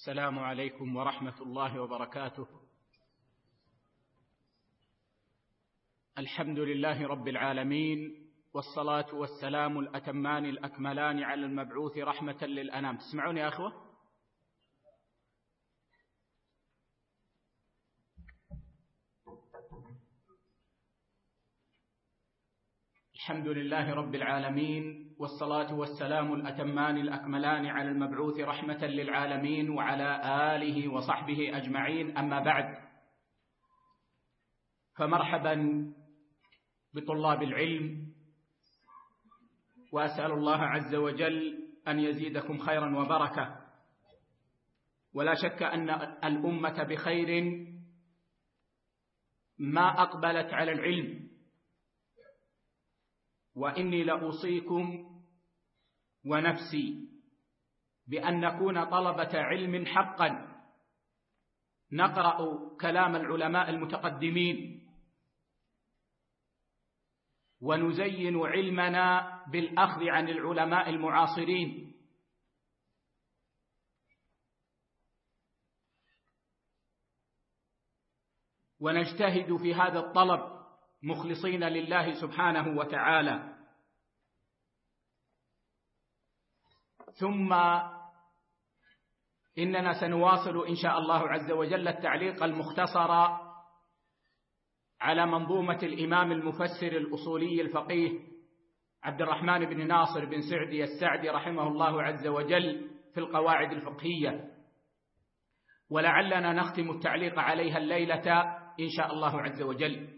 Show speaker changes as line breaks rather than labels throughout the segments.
السلام عليكم ورحمة الله وبركاته. الحمد لله رب العالمين، والصلاة والسلام الأتمان الأكملان على المبعوث رحمة للأنام. تسمعوني يا أخوة؟ الحمد لله رب العالمين، والصلاة والسلام الأتمان الأكملان على المبعوث رحمة للعالمين وعلى آله وصحبه أجمعين. أما بعد، فمرحبا بطلاب العلم، وأسأل الله عز وجل أن يزيدكم خيرا وبركة. ولا شك أن الأمة بخير ما أقبلت على العلم، وإني لأوصيكم ونفسي بأن نكون طلبة علم حقا، نقرأ كلام العلماء المتقدمين ونزين علمنا بالأخذ عن العلماء المعاصرين، ونجتهد في هذا الطلب مخلصين لله سبحانه وتعالى. ثم إننا سنواصل إن شاء الله عز وجل التعليق المختصر على منظومة الإمام المفسر الأصولي الفقيه عبد الرحمن بن ناصر بن سعدي السعدي رحمه الله عز وجل في القواعد الفقهية، ولعلنا نختم التعليق عليها الليلة إن شاء الله عز وجل.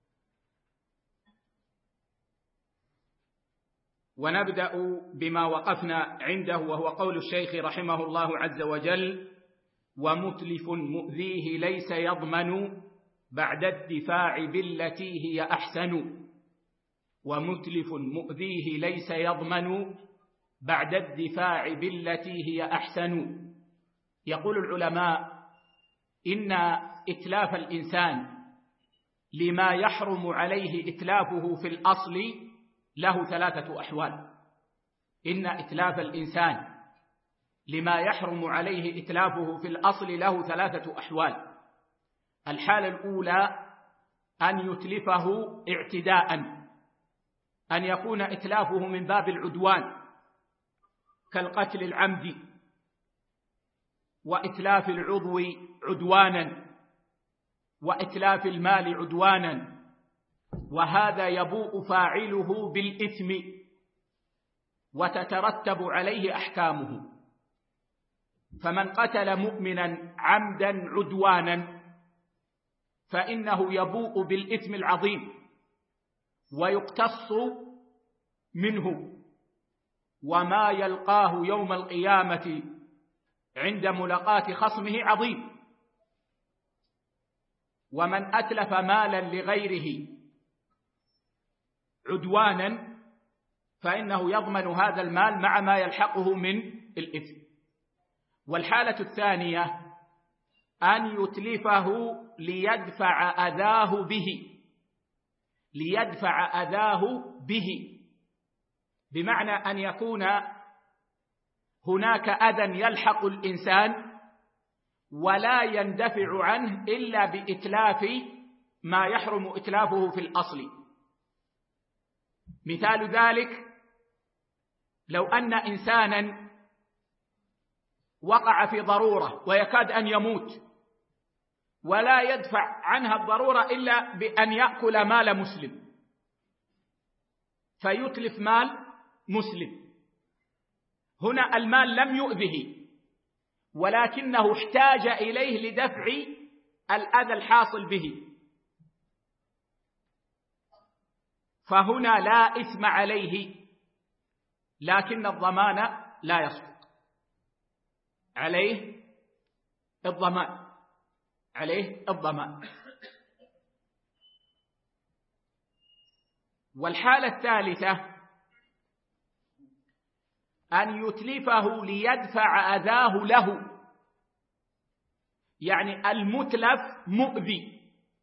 ونبدأ بما وقفنا عنده، وهو قول الشيخ رحمه الله عز وجل: ومتلف مؤذيه ليس يضمن بعد الدفاع بالتي هي أحسن. ومتلف مؤذيه ليس يضمن بعد الدفاع بالتي هي أحسن. يقول العلماء: إن إتلاف الإنسان لما يحرم عليه إتلافه في الأصل له ثلاثة أحوال. إن إتلاف الإنسان لما يحرم عليه إتلافه في الأصل له ثلاثة أحوال. الحالة الأولى أن يتلفه اعتداء، أن يكون إتلافه من باب العدوان كالقتل العمدي، وإتلاف العضو عدوانا، وإتلاف المال عدوانا، وهذا يبوء فاعله بالإثم وتترتب عليه أحكامه. فمن قتل مؤمنا عمدا عدوانا فإنه يبوء بالإثم العظيم ويقتص منه، وما يلقاه يوم القيامة عند ملاقاة خصمه عظيم. ومن أتلف مالا لغيره عدوانا فإنه يضمن هذا المال مع ما يلحقه من الإثم. والحالة الثانية أن يتلفه ليدفع أذاه به، بمعنى أن يكون هناك أذى يلحق الإنسان ولا يندفع عنه إلا بإتلاف ما يحرم إتلافه في الأصل. مثال ذلك: لو أن إنسانا وقع في ضرورة ويكاد أن يموت، ولا يدفع عنها الضرورة إلا بأن يأكل مال مسلم، فيتلف مال مسلم. هنا المال لم يؤذه، ولكنه احتاج إليه لدفع الأذى الحاصل به، فهنا لا إثم عليه، لكن الضمان لا يسقط عليه، الضمان. والحالة الثالثة أن يتلفه ليدفع أذاه له، يعني المتلف مؤذي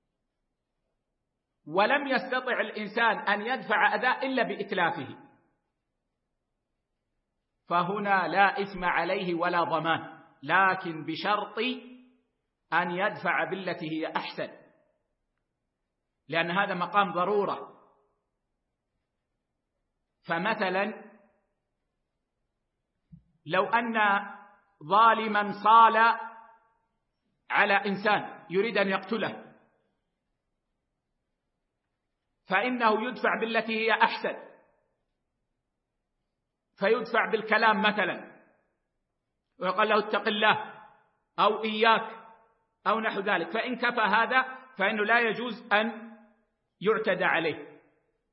ولم يستطع الإنسان أن يدفع أذاه إلا بإتلافه، فهنا لا إثم عليه ولا ضمان، لكن بشرط أن يدفع بالتي هي أحسن، لأن هذا مقام ضرورة. فمثلا لو أن ظالما صال على إنسان يريد أن يقتله، فإنه يدفع بالتي هي أحسن، فيدفع بالكلام مثلا، ويقال له اتق الله أو إياك أو نحو ذلك. فإن كفى هذا فإنه لا يجوز أن يعتدى عليه.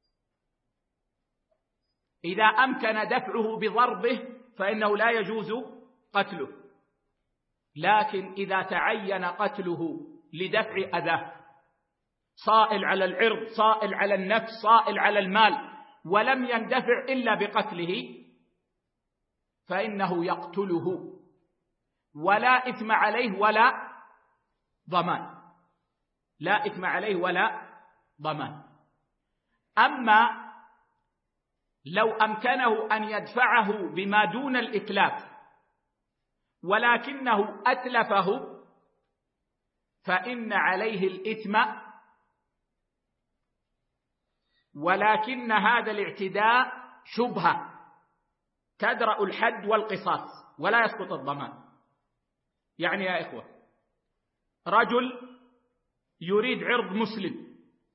إذا أمكن دفعه بضربه فإنه لا يجوز قتله، لكن إذا تعين قتله لدفع أذاه، صائل على العرض، صائل على النفس، صائل على المال، ولم يندفع إلا بقتله، فإنه يقتله ولا إثم عليه ولا ضمان، لا إثم عليه ولا ضمان. أما لو أمكنه أن يدفعه بما دون الإتلاف ولكنه أتلفه فإن عليه الإثم، ولكن هذا الاعتداء شبهة تدرأ الحد والقصاص ولا يسقط الضمان. يعني يا إخوة، رجل يريد عرض مسلم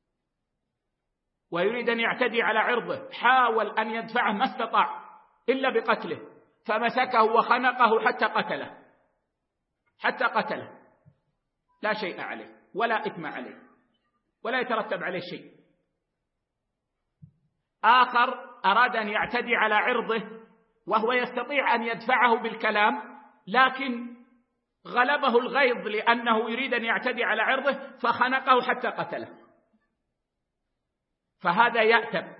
ويريد أن يعتدي على عرضه، حاول أن يدفعه ما استطاع إلا بقتله، فمسكه وخنقه حتى قتله، لا شيء عليه ولا إثم عليه ولا يترتب عليه شيء. آخر أراد أن يعتدي على عرضه وهو يستطيع أن يدفعه بالكلام، لكن غلبه الغيظ لأنه يريد أن يعتدي على عرضه فخنقه حتى قتله، فهذا يأتم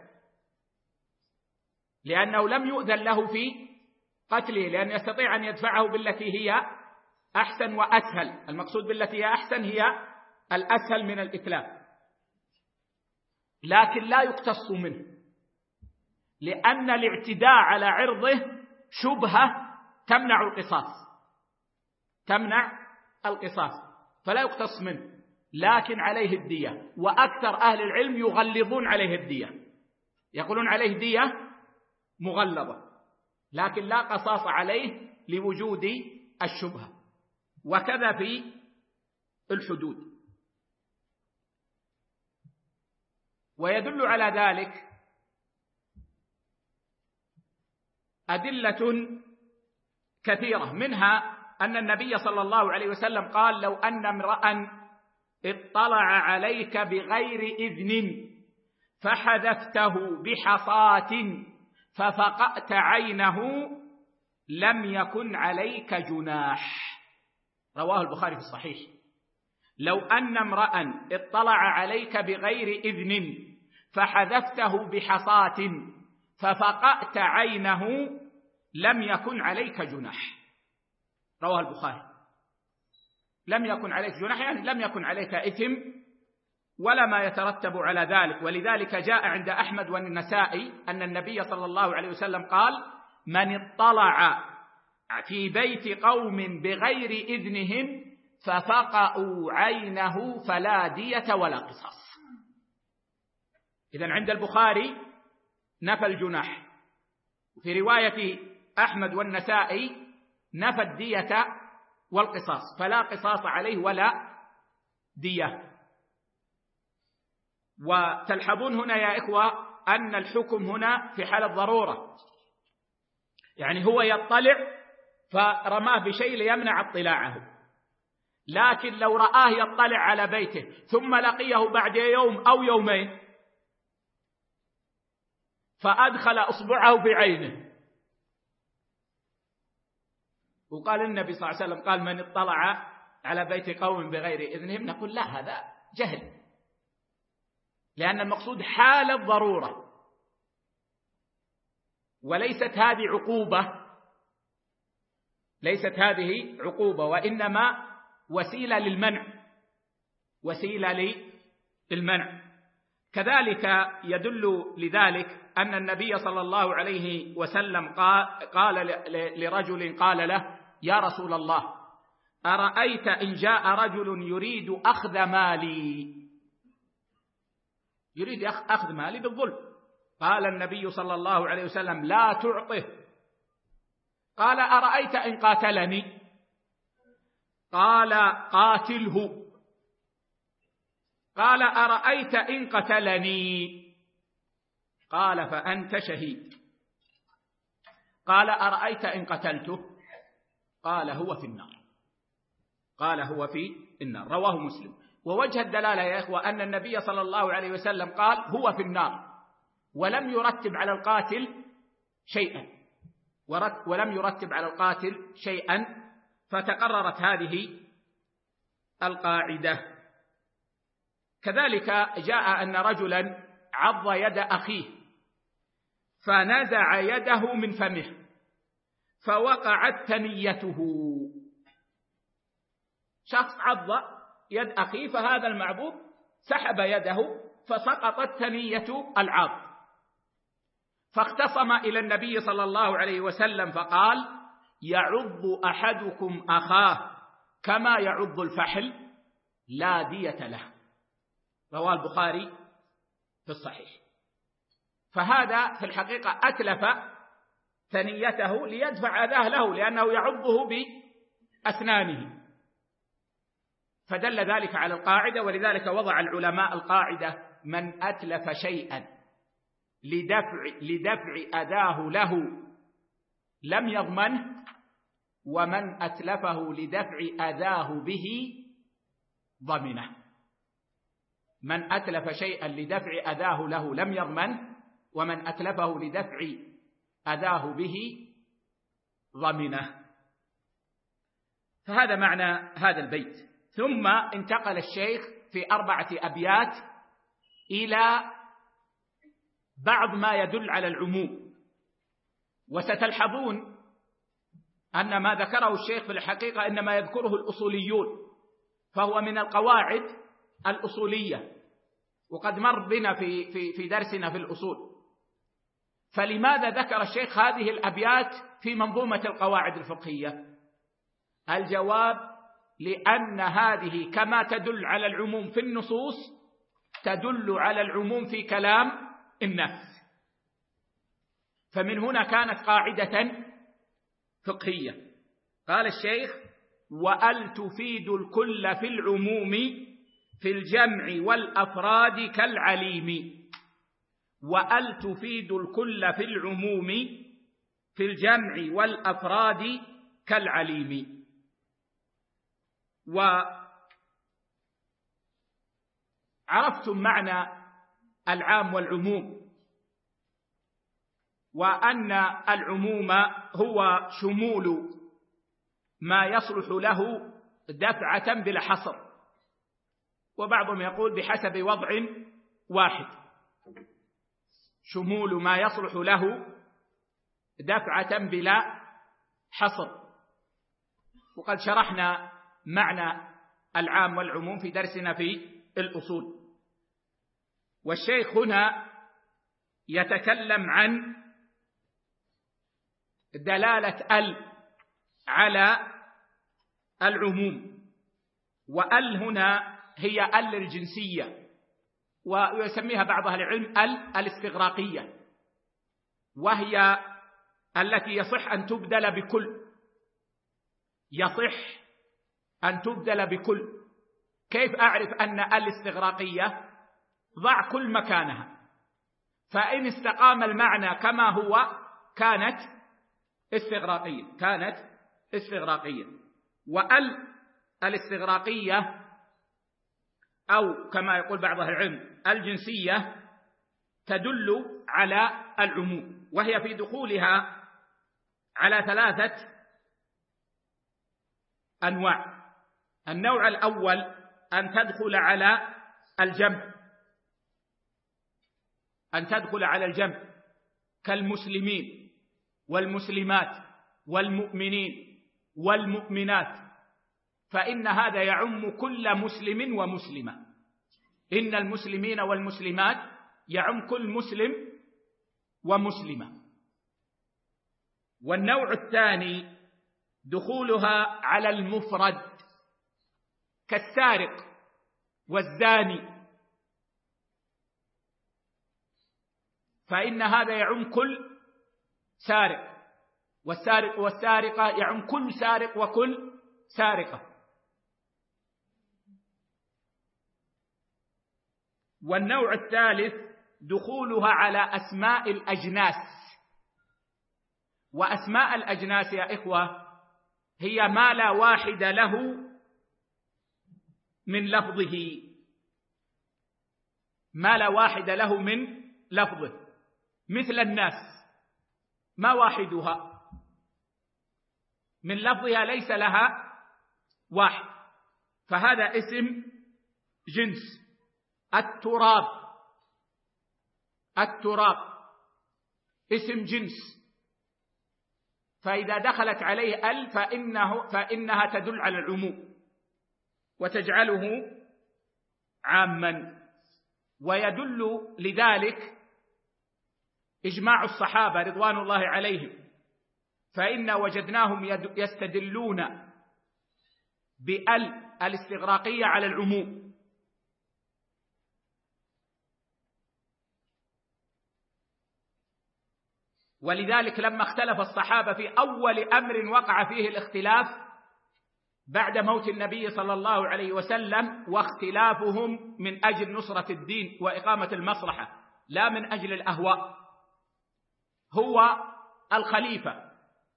لأنه لم يؤذن له في قتله، لأن يستطيع أن يدفعه بالتي هي أحسن وأسهل. المقصود بالتي هي أحسن هي الأسهل من الإتلاف، لكن لا يقتص منه، لأن الاعتداء على عرضه شبهة تمنع القصاص، فلا يقتص منه، لكن عليه الدية. وأكثر أهل العلم يغلظون عليه الدية، يقولون عليه دية مغلظة، لكن لا قصاص عليه لوجود الشبهة، وكذا في الحدود. ويدل على ذلك أدلة كثيرة، منها أن النبي صلى الله عليه وسلم قال: لو أن امرأ اطلع عليك بغير إذن فحذفته بحصاة ففقأت عينه لم يكن عليك جناح. رواه البخاري في الصحيح. لو أن امرأ اطلع عليك بغير إذن فحذفته بحصاة ففقأت عينه لم يكن عليك جناح. رواه البخاري. لم يكن عليك جناح يعني لم يكن عليك إثم ولا ما يترتب على ذلك. ولذلك جاء عند أحمد والنسائي أن النبي صلى الله عليه وسلم قال: من اطلع في بيت قوم بغير إذنهم ففقأوا عينه فلا دية ولا قصاص. إذن عند البخاري نفى الجناح، وفي رواية أحمد والنسائي نفى الدية والقصاص، فلا قصاص عليه ولا دية. وتلحظون هنا يا إخوة أن الحكم هنا في حال الضرورة، يعني هو يطلع فرماه بشيء ليمنع اطلاعه، لكن لو رآه يطلع على بيته ثم لقيه بعد يوم أو يومين فأدخل أصبعه في عينه وقال النبي صلى الله عليه وسلم قال: من اطلع على بيت قوم بغير إذنهم، نقول لا، هذا جهل، لأن المقصود حال الضرورة، وليست هذه عقوبة، ليست هذه عقوبة، وإنما وسيلة للمنع. كذلك يدل لذلك أن النبي صلى الله عليه وسلم قال لرجل قال له: يا رسول الله أرأيت إن جاء رجل يريد أخذ مالي، يريد أخذ مالي بالظلم. قال النبي صلى الله عليه وسلم لا تعطه. قال أرأيت إن قاتلني؟ قال قاتله. قال أرأيت إن قتلني؟ قال فأنت شهيد. قال أرأيت إن قتلته؟ قال هو في النار. قال هو في النار. رواه مسلم. ووجه الدلالة يا إخوة أن النبي صلى الله عليه وسلم قال هو في النار، ولم يرتب على القاتل شيئا، ولم يرتب على القاتل شيئا، فتقررت هذه القاعدة. كذلك جاء أن رجلا عض يد أخيه فنزع يده من فمه فوقعت ثنيته. شخص عض يد أخيه فهذا المعضوب سحب يده فسقطت ثنية العض، فاختصم إلى النبي صلى الله عليه وسلم فقال يعض أحدكم أخاه كما يعض الفحل لا دية له. رواه البخاري في الصحيح. فهذا في الحقيقة أتلف ثنيته ليدفع أذاه له، لأنه يعضه بأسنانه، فدل ذلك على القاعدة. ولذلك وضع العلماء القاعدة من أتلف شيئا لدفع أذاه له لم يضمنه، ومن أتلفه لدفع أذاه به ضمنه. من أتلف شيئا لدفع أذاه له لم يضمنه، ومن أتلفه لدفع أذاه به ضمنه. فهذا معنى هذا البيت. ثم انتقل الشيخ في 4 أبيات إلى بعض ما يدل على العموم. وستلحظون أن ما ذكره الشيخ في الحقيقة إنما يذكره الأصوليون، فهو من القواعد الأصولية، وقد مر بنا في درسنا في الأصول. فلماذا ذكر الشيخ هذه الأبيات في منظومة القواعد الفقهية؟ الجواب لأن هذه كما تدل على العموم في النصوص تدل على العموم في كلام الناس. فمن هنا كانت قاعدة فقهية. قال الشيخ وأل تفيد الكل في العموم في الجمع والأفراد كالعليم. وأل تفيد الكل في العموم في الجمع والأفراد كالعليم. وعرفتم معنى العام والعموم، وأن العموم هو شمول ما يصلح له دفعة بلا حصر، وبعضهم يقول بحسب وضع واحد، شمول ما يصلح له دفعة بلا حصر. وقد شرحنا معنى العام والعموم في درسنا في الأصول. والشيخ هنا يتكلم عن دلالة ال على العموم، وال هنا هي ال الجنسية، ويسميها بعض أهل العلم الاستغراقية، وهي التي يصح أن تبدل بكل، يصح أن تبدل بكل. كيف أعرف أن الاستغراقية؟ ضع كل مكانها، فإن استقام المعنى كما هو كانت استغراقية. وال الاستغراقية أو كما يقول بعض أهل العلم الجنسية تدل على العموم، وهي في دخولها على 3 أنواع. النوع الأول أن تدخل على الجمع، أن تدخل على الجمع كالمسلمين والمسلمات والمؤمنين والمؤمنات، فإن هذا يعم كل مسلم ومسلمة. إن المسلمين والمسلمات يعم كل مسلم ومسلمة. والنوع الثاني دخولها على المفرد كالسارق والزاني، فإن هذا يعم كل سارق، والسارق والسارقة يعم كل سارق وكل سارقة. والنوع الثالث دخولها على أسماء الأجناس. وأسماء الأجناس يا إخوة هي ما لا واحد له من لفظه، ما لا واحد له من لفظه، مثل الناس ما واحدها من لفظها ليس لها واحد، فهذا اسم جنس. التراب، التراب اسم جنس، فإذا دخلت عليه ال فإنها تدل على العموم وتجعله عاما. ويدل لذلك إجماع الصحابة رضوان الله عليهم، فإن وجدناهم يستدلون بال الاستغراقية على العموم. ولذلك لما اختلف الصحابة في أول أمر وقع فيه الاختلاف بعد موت النبي صلى الله عليه وسلم، واختلافهم من أجل نصرة الدين وإقامة المصلحة لا من أجل الأهواء، هو الخليفة،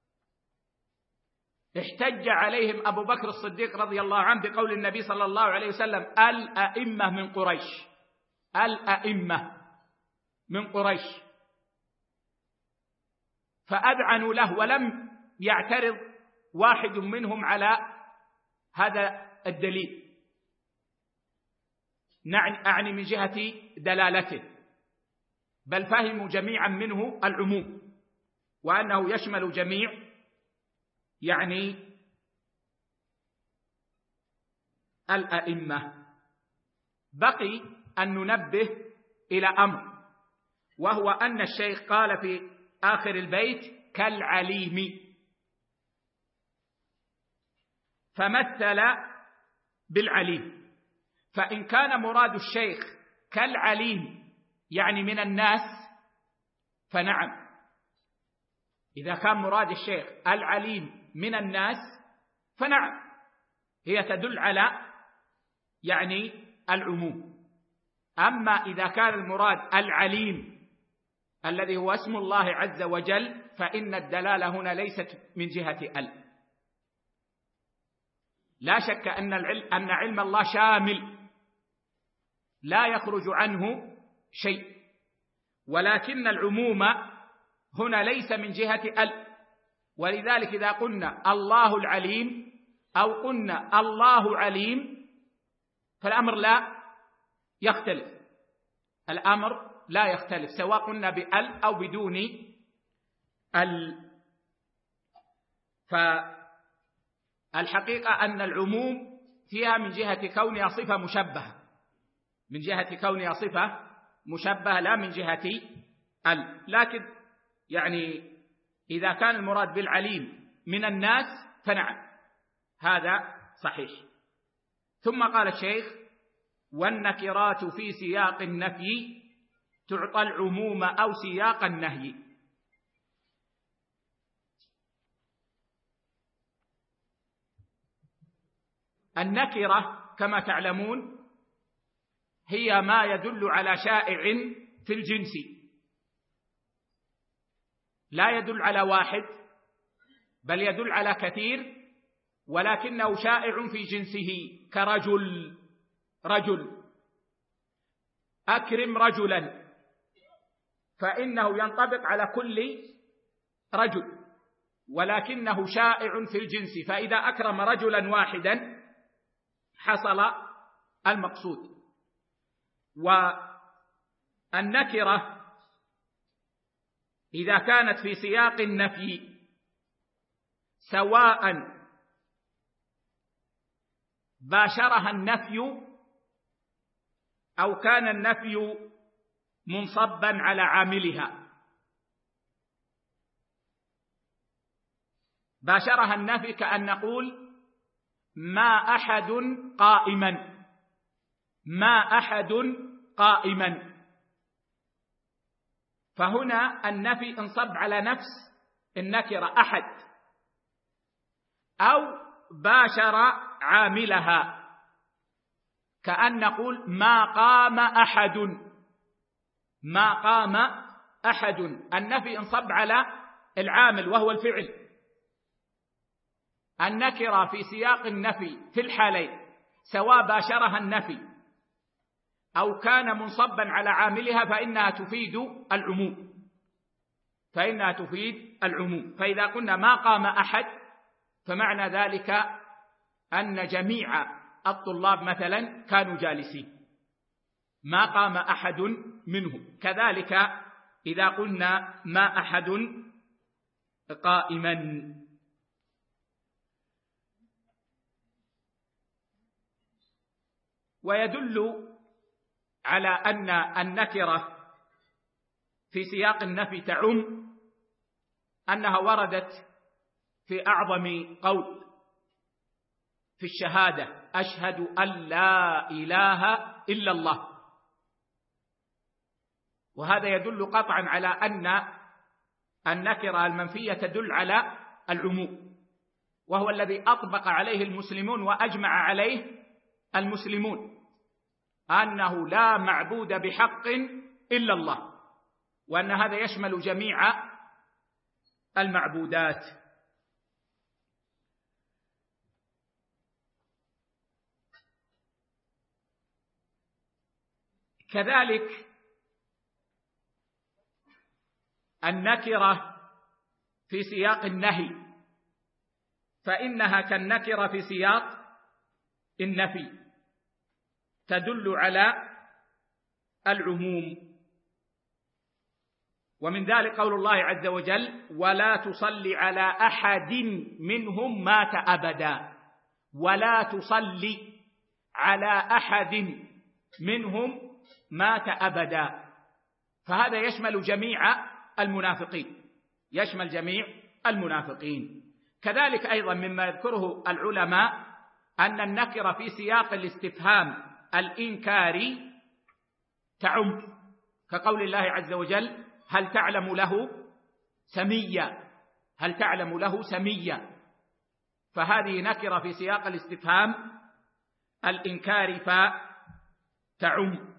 احتج عليهم أبو بكر الصديق رضي الله عنه بقول النبي صلى الله عليه وسلم: الأئمة من قريش، الأئمة من قريش، فأذعنوا له، ولم يعترض واحد منهم على هذا الدليل، أعني من جهة دلالته، بل فهموا جميعا منه العموم وأنه يشمل جميع يعني الأئمة. بقي أن ننبه إلى أمر، وهو أن الشيخ قال في آخر البيت: كالعليم، فمثل بالعليم. فإن كان مراد الشيخ كالعليم يعني من الناس فنعم، إذا كان مراد الشيخ العليم من الناس فنعم، هي تدل على يعني العموم. أما إذا كان المراد العليم الذي هو اسم الله عز وجل فإن الدلالة هنا ليست من جهة ال. لا شك أن علم الله شامل لا يخرج عنه شيء، ولكن العموم هنا ليس من جهة ال. ولذلك إذا قلنا الله العليم أو قلنا الله عليم فالأمر لا يختلف، الأمر لا يختلف سواء قلنا بال أو بدون ال. فالحقيقة أن العموم فيها من جهة كونها صفة مشبهة، من جهة كونها صفة مشبهة لا من جهة ال. لكن يعني إذا كان المراد بالعليم من الناس فنعم، هذا صحيح. ثم قال الشيخ: والنكرات في سياق النفي تعطى العموم أو سياق النهي. النكرة كما تعلمون هي ما يدل على شائع في الجنس، لا يدل على واحد بل يدل على كثير، ولكنه شائع في جنسه، كرجل، رجل، أكرم رجلا، فإنه ينطبق على كل رجل، ولكنه شائع في الجنس، فإذا أكرم رجلا واحدا حصل المقصود. والنكرة إذا كانت في سياق النفي سواء باشرها النفي أو كان النفي منصبا على عاملها، باشرها النفي كأن نقول ما أحد قائما، ما أحد قائما. فهنا النفي انصب على نفس النكرة أحد، أو باشر عاملها كأن نقول ما قام أحد، ما قام أحد. النفي انصب على العامل وهو الفعل. النكرة في سياق النفي في الحالين سواء باشرها النفي أو كان منصبا على عاملها فإنها تفيد العموم، فإنها تفيد العموم. فإذا قلنا ما قام أحد فمعنى ذلك أن جميع الطلاب مثلا كانوا جالسين، ما قام أحد منهم. كذلك إذا قلنا ما أحد قائما. ويدل على أن النكرة في سياق النفي تعم أنها وردت في أعظم قول في الشهادة: أشهد أن لا إله إلا الله. وهذا يدل قطعا على أن النكرة المنفية تدل على العموم، وهو الذي أطبق عليه المسلمون وأجمع عليه المسلمون، أنه لا معبود بحق إلا الله، وأن هذا يشمل جميع المعبودات. كذلك النكرة في سياق النهي فإنها كالنكرة في سياق النفي، تدل على العموم. ومن ذلك قول الله عز وجل: ولا تصلي على أحد منهم مات أبدا. ولا تصلي على أحد منهم مات أبدا. فهذا يشمل جميع المنافقين، يشمل جميع المنافقين. كذلك أيضا مما يذكره العلماء أن النكرة في سياق الاستفهام الإنكاري تعم، كقول الله عز وجل: هل تعلم له سميا، هل تعلم له سميا. فهذه نكرة في سياق الاستفهام الإنكاري فتعم.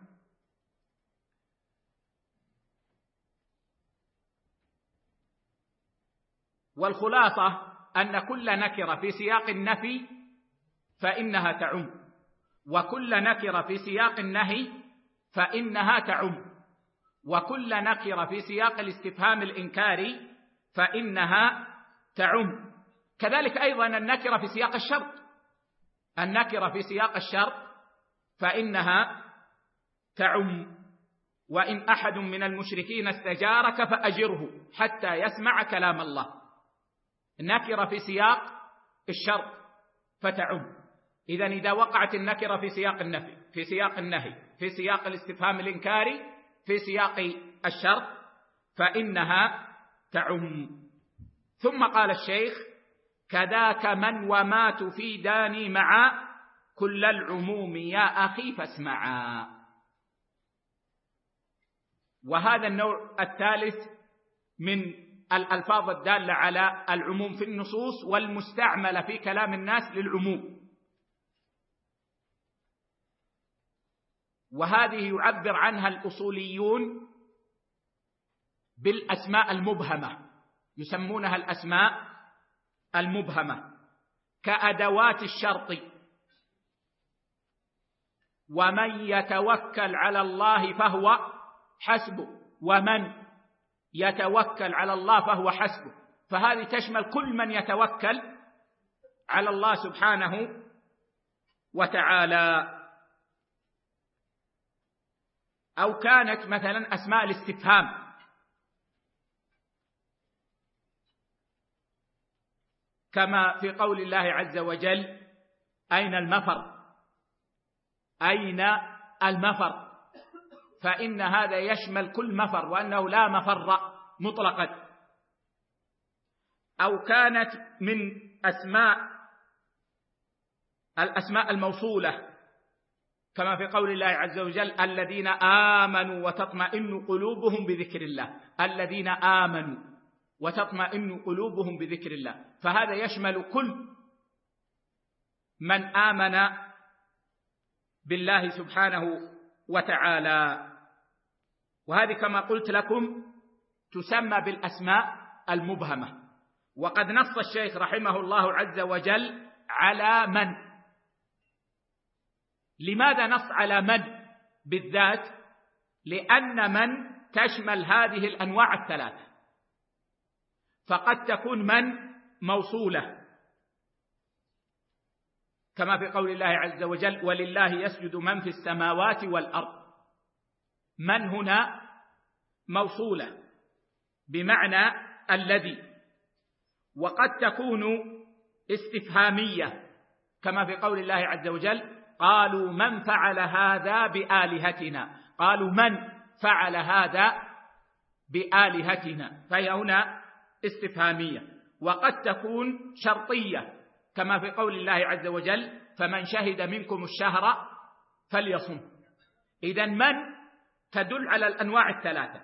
والخلاصة أن كل نكرة في سياق النفي فإنها تعم، وكل نكرة في سياق النهي فإنها تعم، وكل نكرة في سياق الاستفهام الإنكاري فإنها تعم. كذلك أيضا النكرة في سياق الشرط، النكرة في سياق الشرط فإنها تعم: وإن أحد من المشركين استجارك فأجره حتى يسمع كلام الله. النكرة في سياق الشرط فتعم. إذا وقعت النكرة في سياق النفي، في سياق النهي، في سياق الاستفهام الإنكاري، في سياق الشرط، فإنها تعم. ثم قال الشيخ: كذاك من وما تفيدان معا كل العموم يا أخي فاسمعا. وهذا النوع الثالث من الألفاظ الدالة على العموم في النصوص والمستعملة في كلام الناس للعموم، وهذه يعبر عنها الأصوليون بالأسماء المبهمة، يسمونها الأسماء المبهمة كأدوات الشرط: ومن يتوكل على الله فهو حسبه، ومن يتوكل على الله فهو حسبه. فهذه تشمل كل من يتوكل على الله سبحانه وتعالى. أو كانت مثلا أسماء الاستفهام كما في قول الله عز وجل: أين المفر، أين المفر، فإن هذا يشمل كل مفر، وأنه لا مفر مطلقا. أو كانت من الأسماء الموصولة، كما في قول الله عز وجل: الذين آمنوا وتطمئن قلوبهم بذكر الله، الذين آمنوا وتطمئن قلوبهم بذكر الله، فهذا يشمل كل من آمن بالله سبحانه وتعالى. وهذه كما قلت لكم تسمى بالأسماء المبهمة. وقد نص الشيخ رحمه الله عز وجل على من. لماذا نص على من بالذات؟ لأن من تشمل هذه الأنواع الثلاثة، فقد تكون من موصولة كما في قول الله عز وجل: ولله يسجد من في السماوات والأرض. من هنا موصولة بمعنى الذي. وقد تكون استفهامية كما في قول الله عز وجل: قالوا من فعل هذا بآلهتنا، قالوا من فعل هذا بآلهتنا، فهي هنا استفهامية. وقد تكون شرطية كما في قول الله عز وجل: فمن شهد منكم الشهر فليصم. إذن من تدل على الأنواع الثلاثة،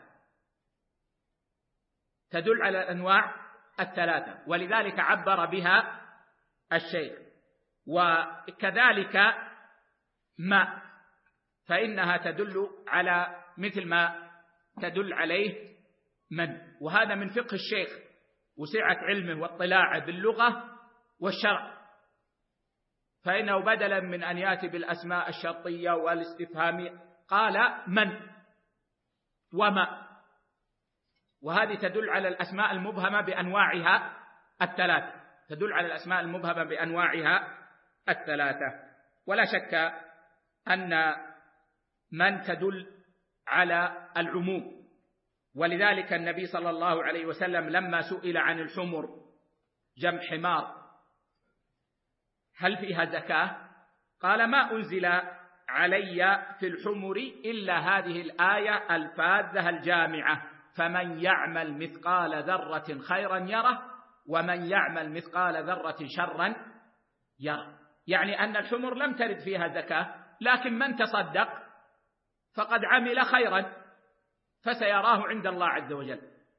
تدل على الأنواع الثلاثة، ولذلك عبر بها الشيخ. وكذلك ما، فإنها تدل على مثل ما تدل عليه من. وهذا من فقه الشيخ وسعة علمه واطلاعه باللغة والشرع، فإنه بدلا من أن يأتي بالأسماء الشرطية والاستفهامية قال من وما، وهذه تدل على الأسماء المبهمة بأنواعها الثلاثة، تدل على الأسماء المبهمة بأنواعها الثلاثة. ولا شك أن من تدل على العموم. ولذلك النبي صلى الله عليه وسلم لما سئل عن الحمر جمع حمار هل فيها زكاة؟ قال: ما أنزل علي في الحمر إلا هذه الآية الفاذة الجامعة: فمن يعمل مثقال ذرة خيرا يره ومن يعمل مثقال ذرة شرا يره. يعني أن الحمر لم ترد فيها زكاة، لكن من تصدق فقد عمل خيرا فسيراه عند الله عز وجل.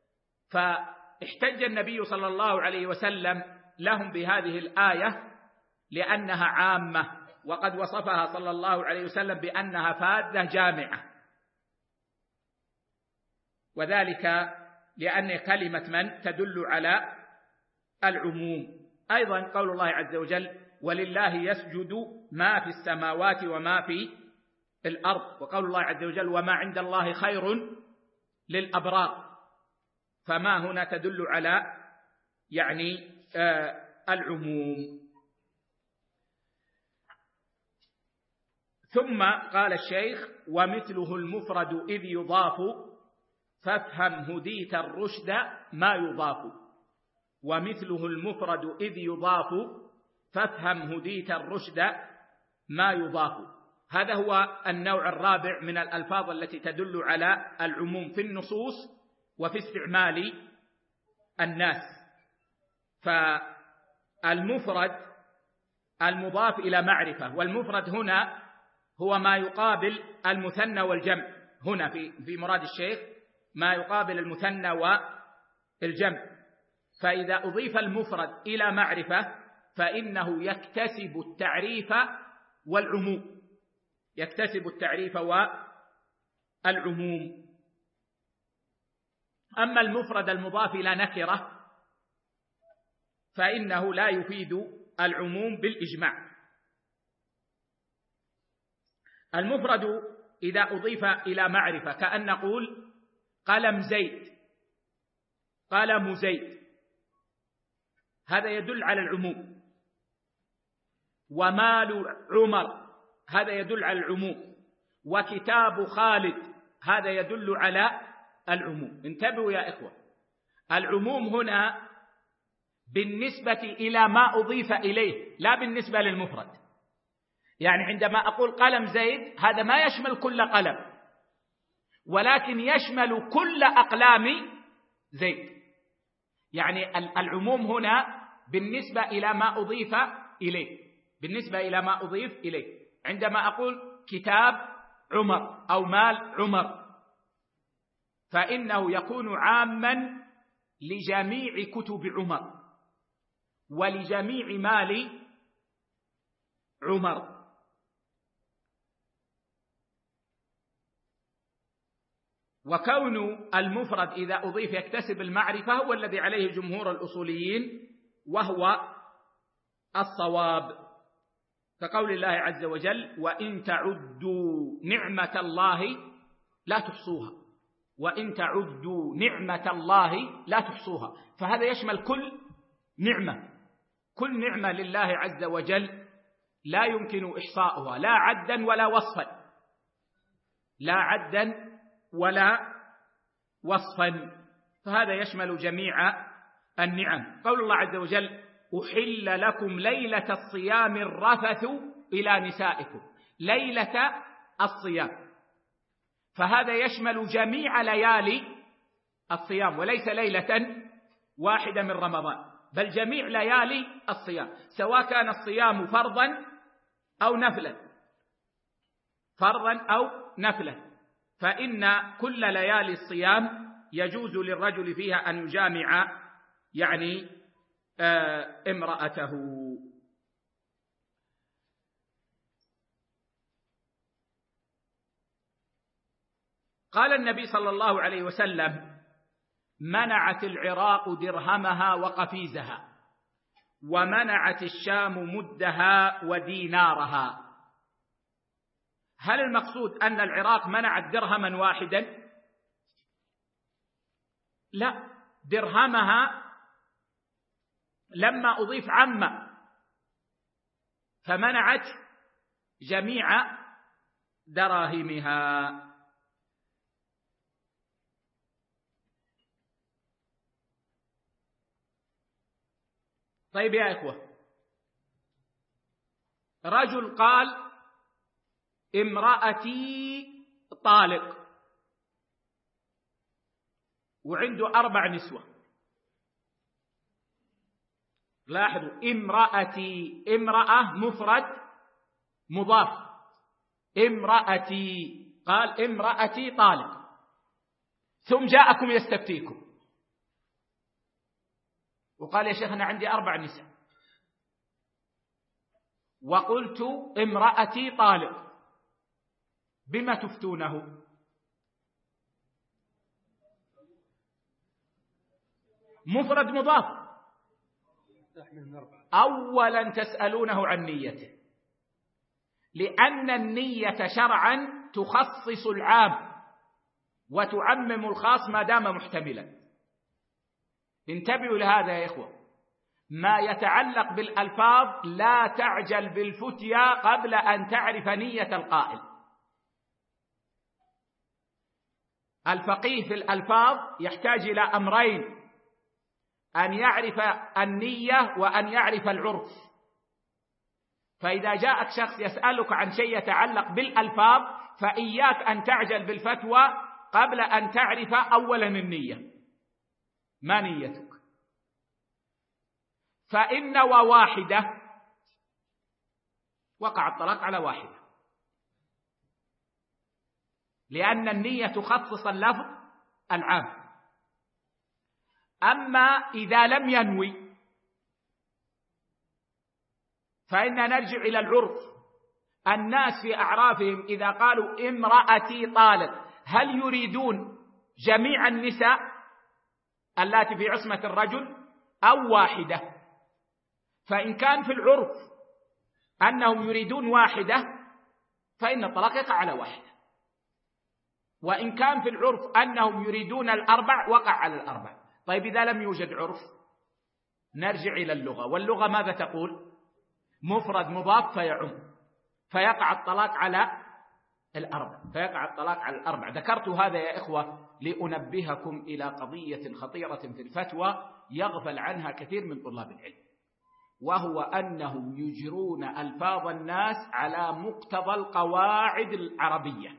فاحتج النبي صلى الله عليه وسلم لهم بهذه الآية لأنها عامة، وقد وصفها صلى الله عليه وسلم بأنها فاذة جامعة، وذلك لأن كلمة من تدل على العموم. أيضا قول الله عز وجل: ولله يسجد ما في السماوات وما في الأرض، وقول الله عز وجل: وما عند الله خير للأبرار. فما هنا تدل على العموم. ثم قال الشيخ: ومثله المفرد إذ يضاف فافهم هديت الرشد ما يضاف. ومثله المفرد إذ يضاف فافهم هديت الرشد ما يضاف. هذا هو النوع الرابع من الألفاظ التي تدل على العموم في النصوص وفي استعمال الناس. فالمفرد المضاف إلى معرفة، والمفرد هنا هو ما يقابل المثنى والجمع. هنا في مراد الشيخ ما يقابل المثنى والجمع. فإذا أضيف المفرد إلى معرفة فإنه يكتسب التعريف والعموم، يكتسب التعريف والعموم. أما المفرد المضاف إلى نكرة فإنه لا يفيد العموم بالإجماع. المفرد إذا أضيف إلى معرفة كأن نقول قلم زيد، قلم زيد، هذا يدل على العموم. ومال عمر هذا يدل على العموم. وكتاب خالد هذا يدل على العموم. انتبهوا يا إخوة، العموم هنا بالنسبة إلى ما أضيف إليه لا بالنسبة للمفرد. يعني عندما أقول قلم زيد هذا ما يشمل كل قلم، ولكن يشمل كل أقلام زيد. يعني العموم هنا بالنسبة إلى ما أضيف إليه، بالنسبة إلى ما أضيف إليه. عندما أقول كتاب عمر أو مال عمر فإنه يكون عاما لجميع كتب عمر ولجميع مال عمر. وكون المفرد إذا أضيف يكتسب المعرفة هو الذي عليه جمهور الأصوليين وهو الصواب، كقول الله عز وجل: وإن تعدوا نعمة الله لا تحصوها، وإن تعدوا نعمة الله لا تحصوها. فهذا يشمل كل نعمة، كل نعمة لله عز وجل لا يمكن إحصاؤها لا عدا ولا وصفا، لا عدا ولا وصفا، فهذا يشمل جميع النعم. قول الله عز وجل: أحل لكم ليلة الصيام الرفث إلى نسائكم، ليلة الصيام، فهذا يشمل جميع ليالي الصيام وليس ليلة واحدة من رمضان، بل جميع ليالي الصيام، سواء كان الصيام فرضا أو نفلا، فرضا أو نفلا، فإن كل ليالي الصيام يجوز للرجل فيها أن يجامع يعني امرأته. قال النبي صلى الله عليه وسلم: منعت العراق درهمها وقفيزها، ومنعت الشام مدها ودينارها. هل المقصود أن العراق منعت درهما واحدا؟ لا، درهمها لما أضيف عم فمنعت جميع دراهمها. طيب يا إخوة، رجل قال: امرأتي طالق، وعنده 4 نسوة. لاحظوا، امرأتي، امرأة مفرد مضاف، امرأتي، قال امرأتي طالق، ثم جاءكم يستفتيكم وقال: يا شيخ أنا عندي 4 نساء وقلت امرأتي طالق، بما تفتونه؟ مفرد مضاف. أولا تسألونه عن نيته، لأن النية شرعا تخصص العام وتعمم الخاص ما دام محتملا. انتبهوا لهذا يا إخوة، ما يتعلق بالألفاظ لا تعجل بالفتيا قبل أن تعرف نية القائل. الفقيه في الألفاظ يحتاج إلى أمرين: أن يعرف النية وأن يعرف العرف. فإذا جاءك شخص يسألك عن شيء يتعلق بالألفاظ فإياك أن تعجل بالفتوى قبل أن تعرف أولا النية، ما نيتك؟ فإن وواحدة وقع الطلاق على واحدة، لأن النية تخصص اللفظ العام. أما إذا لم ينوي فإن نرجع إلى العرف. الناس في أعرافهم إذا قالوا امرأتي طالق هل يريدون جميع النساء اللاتي في عصمة الرجل أو واحدة؟ فإن كان في العرف أنهم يريدون واحدة فإن الطلاق يقع على واحدة، وإن كان في العرف أنهم يريدون 4 وقع على 4. طيب إذا لم يوجد عرف نرجع إلى اللغة، واللغة ماذا تقول؟ مفرد مضاف فيعم، فيقع الطلاق على 4، فيقع الطلاق على 4. ذكرت هذا يا إخوة لأنبهكم إلى قضية خطيرة في الفتوى يغفل عنها كثير من طلاب العلم، وهو أنهم يجرون ألفاظ الناس على مقتضى القواعد العربية،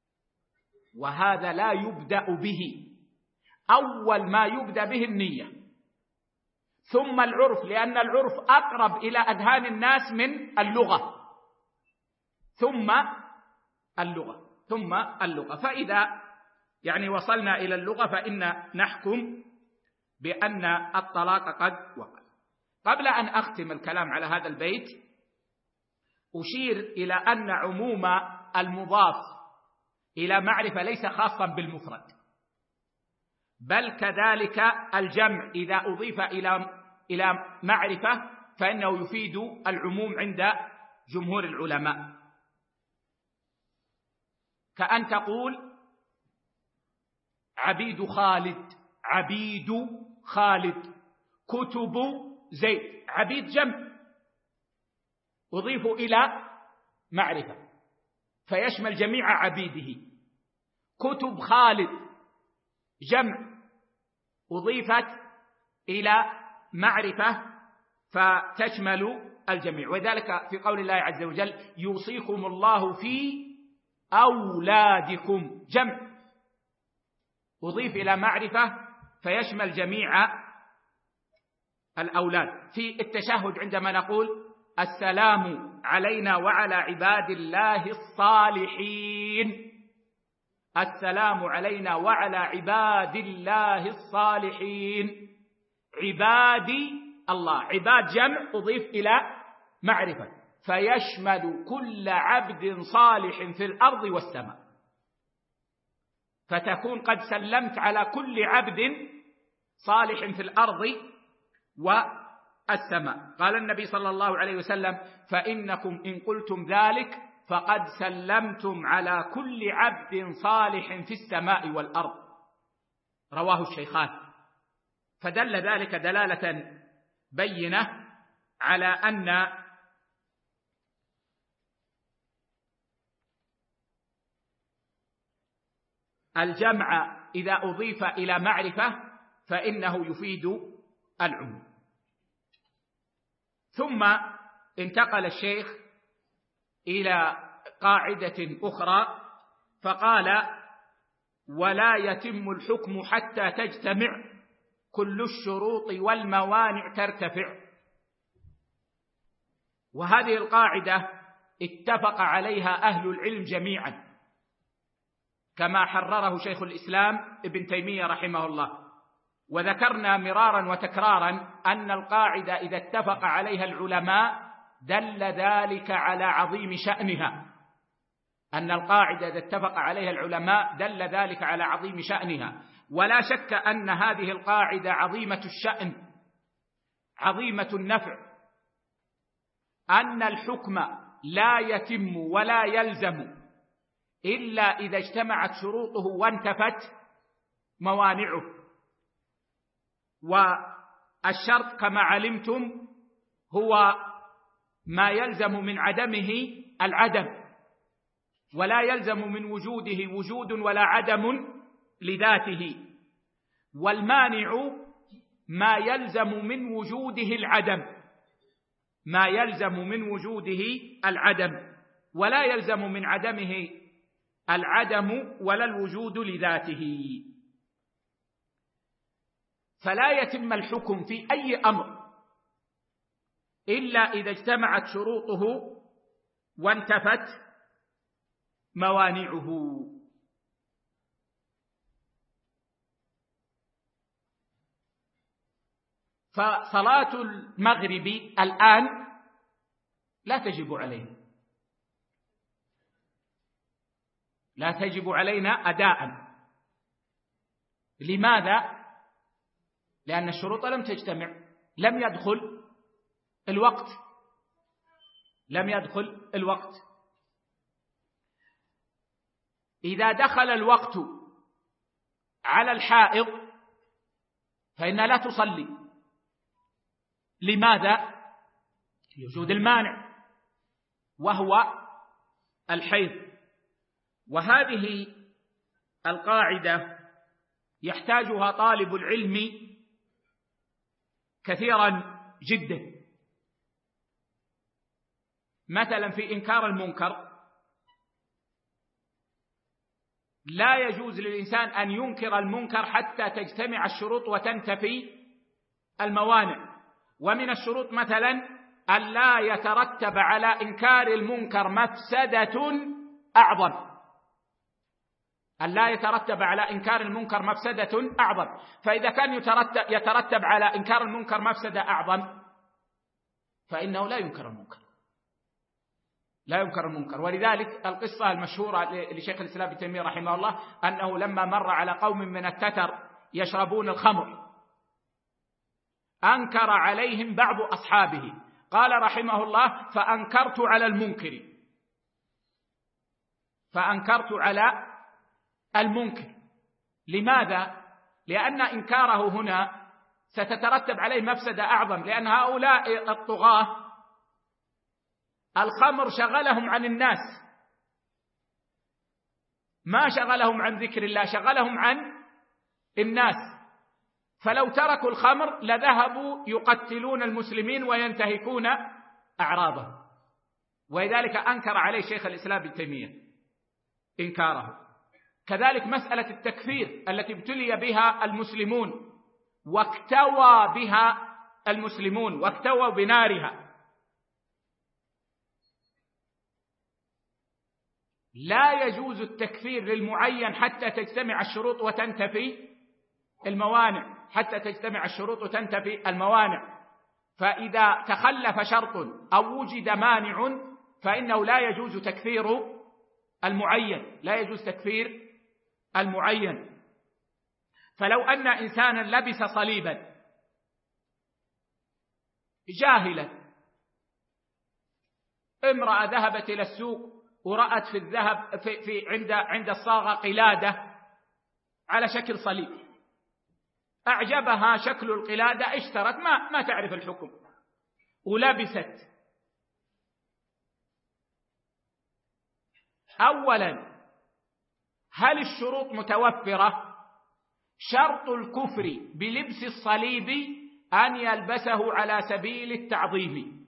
وهذا لا يبدأ به. أول ما يبدأ به النية، ثم العرف، لأن العرف أقرب إلى أذهان الناس من اللغة، ثم اللغة. فإذا وصلنا إلى اللغة فإن نحكم بأن الطلاق قد وقع. قبل أن أختم الكلام على هذا البيت أشير إلى أن عموم المضاف إلى معرفة ليس خاصا بالمفرد، بل كذلك الجمع إذا أضيف إلى معرفة فإنه يفيد العموم عند جمهور العلماء، كأن تقول عبيد خالد، كتب زيد. عبيد جمع أضيف إلى معرفة فيشمل جميع عبيده. كتب خالد جمع أضيفت إلى معرفة فتشمل الجميع. وذلك في قول الله عز وجل يوصيكم الله في أولادكم، جمع أضيف إلى معرفة فيشمل جميع الأولاد. في التشهد عندما نقول السلام علينا وعلى عباد الله الصالحين، السلام علينا وعلى عباد الله الصالحين، عبادي الله، عباد جمع أضيف إلى معرفة فيشمل كل عبد صالح في الأرض والسماء، فتكون قد سلمت على كل عبد صالح في الأرض والسماء. قال النبي صلى الله عليه وسلم فإنكم إن قلتم ذلك فقد سلمتم على كل عبد صالح في السماء والأرض، رواه الشيخان. فدل ذلك دلالة بينة على أن الجمع إذا أضيف إلى معرفة فإنه يفيد العموم. ثم انتقل الشيخ إلى قاعدة أخرى فقال ولا يتم الحكم حتى تجتمع كل الشروط والموانع ترتفع. وهذه القاعدة اتفق عليها أهل العلم جميعا كما حرره شيخ الإسلام ابن تيمية رحمه الله. وذكرنا مرارا وتكرارا أن القاعدة إذا اتفق عليها العلماء دل ذلك على عظيم شأنها، أن القاعدة إذا اتفق عليها العلماء دل ذلك على عظيم شأنها. ولا شك أن هذه القاعدة عظيمة الشأن عظيمة النفع، أن الحكم لا يتم ولا يلزم إلا إذا اجتمعت شروطه وانتفت موانعه. والشرط كما علمتم هو ما يلزم من عدمه العدم، ولا يلزم من وجوده وجود ولا عدم لذاته. والمانع ما يلزم من وجوده العدم، ما يلزم من وجوده العدم، ولا يلزم من عدمه العدم ولا الوجود لذاته. فلا يتم الحكم في أي أمر إلا إذا اجتمعت شروطه وانتفت موانعه. فصلاة المغرب الآن لا تجب علينا، لا تجب علينا أداء. لماذا؟ لأن الشروط لم تجتمع، لم يدخل الوقت، لم يدخل الوقت. إذا دخل الوقت على الحائض فإنها لا تصلي. لماذا؟ لوجود المانع وهو الحيض. وهذه القاعدة يحتاجها طالب العلم كثيرا جدا. مثلا في إنكار المنكر لا يجوز للإنسان أن ينكر المنكر حتى تجتمع الشروط وتنتفي الموانع. ومن الشروط مثلا أن لا يترتب على إنكار المنكر مفسدة أعظم، أن لا يترتب على إنكار المنكر مفسدة أعظم. فإذا كان يترتب على إنكار المنكر مفسدة أعظم فإنه لا ينكر المنكر، لا ينكر المنكر. ولذلك القصة المشهورة لشيخ الإسلام ابن تيمية رحمه الله أنه لما مر على قوم من التتر يشربون الخمر أنكر عليهم بعض أصحابه، قال رحمه الله فأنكرت على المنكر، فأنكرت على المنكر. لماذا؟ لأن إنكاره هنا ستترتب عليه مفسدة أعظم، لأن هؤلاء الطغاة الخمر شغلهم عن الناس، ما شغلهم عن ذكر الله، شغلهم عن الناس، فلو تركوا الخمر لذهبوا يقتلون المسلمين وينتهكون أعراضهم. ولذلك أنكر عليه شيخ الإسلام ابن تيمية إنكاره. كذلك مسألة التكفير التي ابتلي بها المسلمون واكتوى بها المسلمون واكتووا بنارها، لا يجوز التكفير للمعين حتى تجتمع الشروط وتنتفي الموانع، حتى تجتمع الشروط وتنتفي الموانع. فإذا تخلف شرط أو وجد مانع فإنه لا يجوز تكفير المعين، لا يجوز تكفير المعين. فلو أن إنسانا لبس صليبا جاهلا، امرأة ذهبت إلى السوق ورأت في الذهب عند الصاغة قلادة على شكل صليب، أعجبها شكل القلادة، اشترت، ما تعرف الحكم ولبست. أولا هل الشروط متوفرة؟ شرط الكفر بلبس الصليب أن يلبسه على سبيل التعظيم.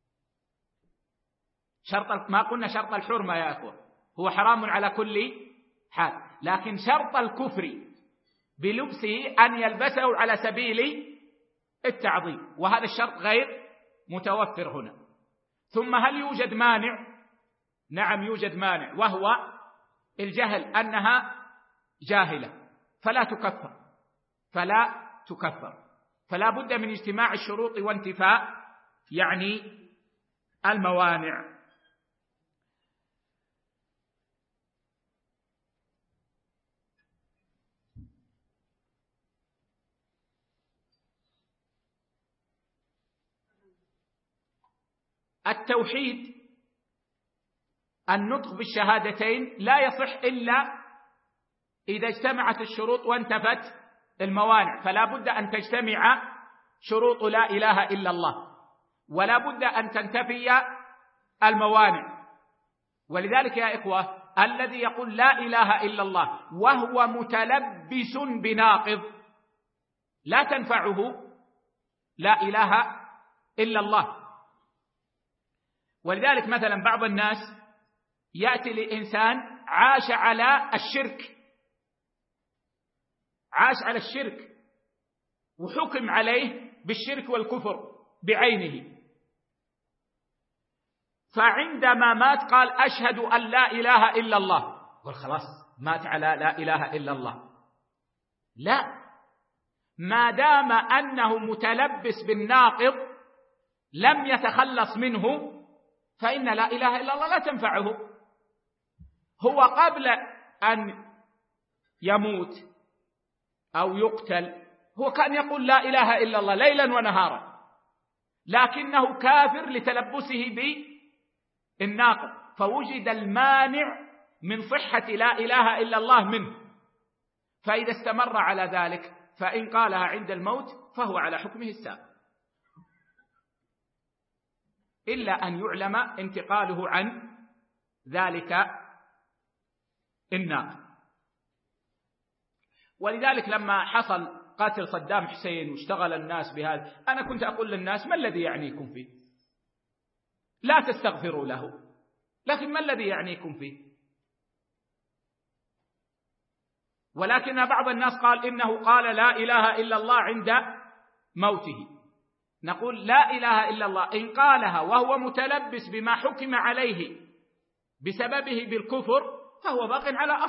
شرط، ما قلنا شرط الحرمة يا أخوة، هو حرام على كل حال، لكن شرط الكفر بلبسه أن يلبسه على سبيل التعظيم، وهذا الشرط غير متوفر هنا. ثم هل يوجد مانع؟ نعم يوجد مانع، وهو الجهل، أنها جاهلة فلا تكفر، فلا بد من اجتماع الشروط وانتفاء الموانع. التوحيد، النطق بالشهادتين، لا يصح إلا إذا اجتمعت الشروط وانتفت الموانع، فلا بد أن تجتمع شروط لا إله إلا الله، ولا بد أن تنتفي الموانع. ولذلك يا إخوة الذي يقول لا إله إلا الله وهو متلبس بناقض لا تنفعه لا إله إلا الله. ولذلك مثلا بعض الناس يأتي لإنسان عاش على الشرك وحكم عليه بالشرك والكفر بعينه، فعندما مات قال أشهد أن لا إله إلا الله، قال خلاص مات على لا إله إلا الله. لا، ما دام أنه متلبس بالناقض لم يتخلص منه فإن لا إله إلا الله لا تنفعه. هو قبل أن يموت أو يقتل هو كان يقول لا إله إلا الله ليلا ونهارا، لكنه كافر لتلبسه بالناقض، فوجد المانع من صحة لا إله إلا الله منه، فإذا استمر على ذلك فإن قالها عند الموت فهو على حكمه السابق، إلا أن يعلم انتقاله عن ذلك الناقض. ولذلك لما حصل قتل صدام حسين واشتغل الناس بهذا، أنا كنت أقول للناس ما الذي يعنيكم فيه؟ لا تستغفروا له، لكن ما الذي يعنيكم فيه؟ ولكن بعض الناس قال إنه قال لا إله إلا الله عند موته، نقول لا إله إلا الله إن قالها وهو متلبس بما حكم عليه بسببه بالكفر فهو باق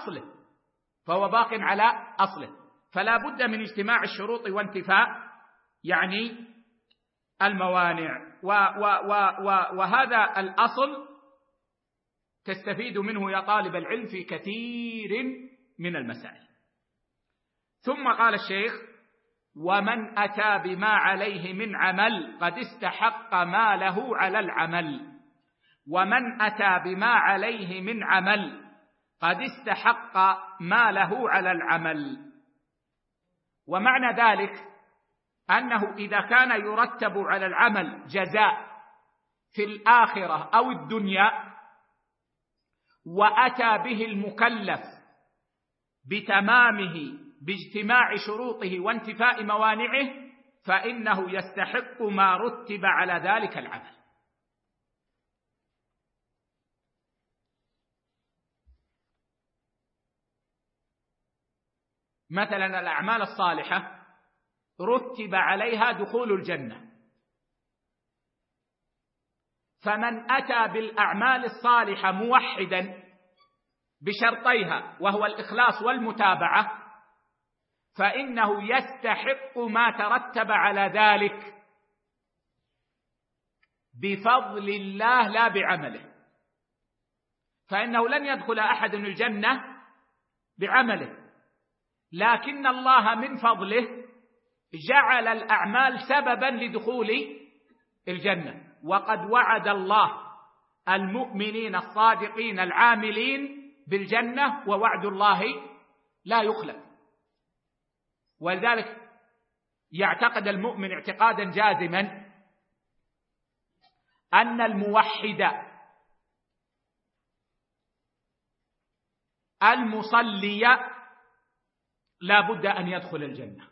على أصله، فلا بد من اجتماع الشروط وانتفاء يعني الموانع. وهذا الأصل تستفيد منه يا طالب العلم في كثير من المسائل. ثم قال الشيخ: ومن أتى بما عليه من عمل قد استحق ما له على العمل. ومن أتى بما عليه من عمل قد استحق ما له على العمل. ومعنى ذلك أنه إذا كان يرتب على العمل جزاء في الآخرة أو الدنيا وأتى به المكلف بتمامه باجتماع شروطه وانتفاء موانعه فإنه يستحق ما رتب على ذلك العمل. مثلا الأعمال الصالحة رتب عليها دخول الجنة، فمن أتى بالأعمال الصالحة موحدا بشرطيها وهو الإخلاص والمتابعة فإنه يستحق ما ترتب على ذلك بفضل الله لا بعمله، فإنه لن يدخل أحد الجنة بعمله، لكن الله من فضله جعل الأعمال سببا لدخول الجنة. وقد وعد الله المؤمنين الصادقين العاملين بالجنة ووعد الله لا يخلف. ولذلك يعتقد المؤمن اعتقادا جازما أن الموحد المصلي لا بد أن يدخل الجنة،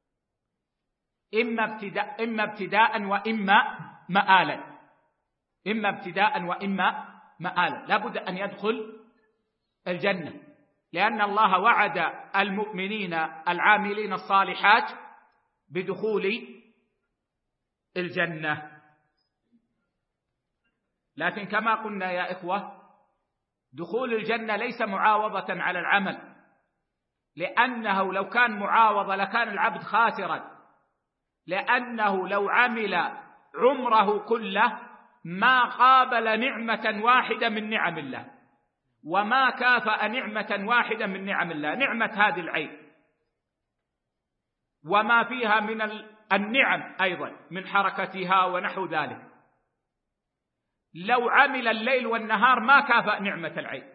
إما ابتداء وإما مآلا، إما ابتداء وإما مآلا، لا بد أن يدخل الجنة، لأن الله وعد المؤمنين العاملين الصالحات بدخول الجنة. لكن كما قلنا يا إخوة دخول الجنة ليس معاوضة على العمل، لأنه لو كان معاوضة لكان العبد خاسرا، لأنه لو عمل عمره كله ما قابل نعمة واحدة من نعم الله وما كافأ نعمة واحدة من نعم الله، نعمة هذه العين وما فيها من النعم أيضا من حركتها ونحو ذلك، لو عمل الليل والنهار ما كافأ نعمة العين.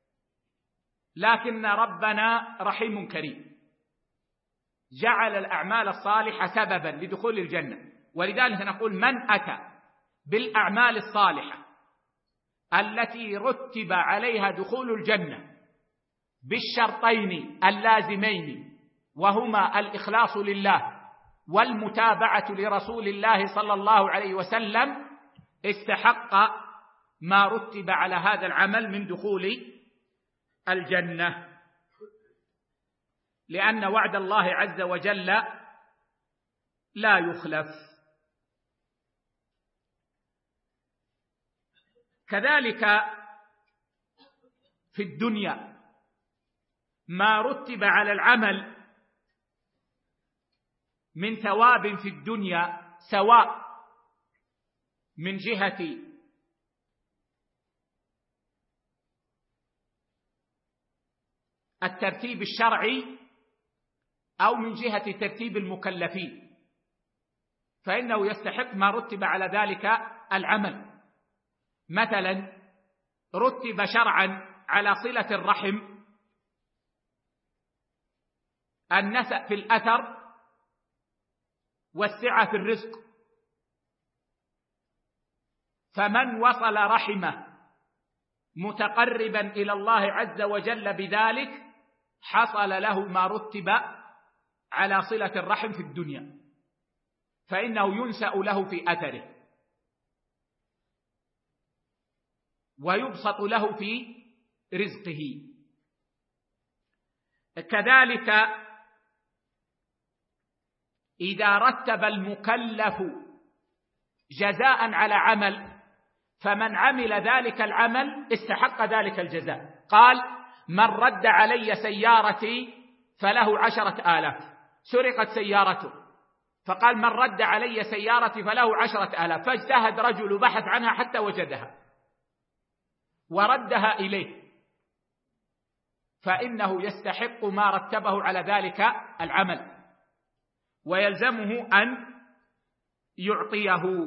لكن ربنا رحيم كريم جعل الأعمال الصالحة سببا لدخول الجنة، ولذلك نقول من أتى بالأعمال الصالحة التي رتب عليها دخول الجنة بالشرطين اللازمين وهما الإخلاص لله والمتابعة لرسول الله صلى الله عليه وسلم استحق ما رتب على هذا العمل من دخول الجنة، لأن وعد الله عز وجل لا يخلف. كذلك في الدنيا ما رتب على العمل من ثواب في الدنيا سواء من جهة الترتيب الشرعي أو من جهة ترتيب المكلفين، فإنه يستحق ما رتب على ذلك العمل. مثلا رتب شرعا على صلة الرحم النسأ في الأثر والسعة في الرزق، فمن وصل رحمه متقربا إلى الله عز وجل بذلك حصل له ما رتب على صلة الرحم في الدنيا، فإنه ينسأ له في أثره ويبسط له في رزقه. كذلك إذا رتب المكلف جزاء على عمل، فمن عمل ذلك العمل استحق ذلك الجزاء. قال: من رد علي سيارتي فله 10,000. سرقت سيارته، فقال: من رد علي سيارتي فله 10,000. فاجتهد رجل بحث عنها حتى وجدها وردها إليه، فإنه يستحق ما رتبه على ذلك العمل، ويلزمه أن يعطيه،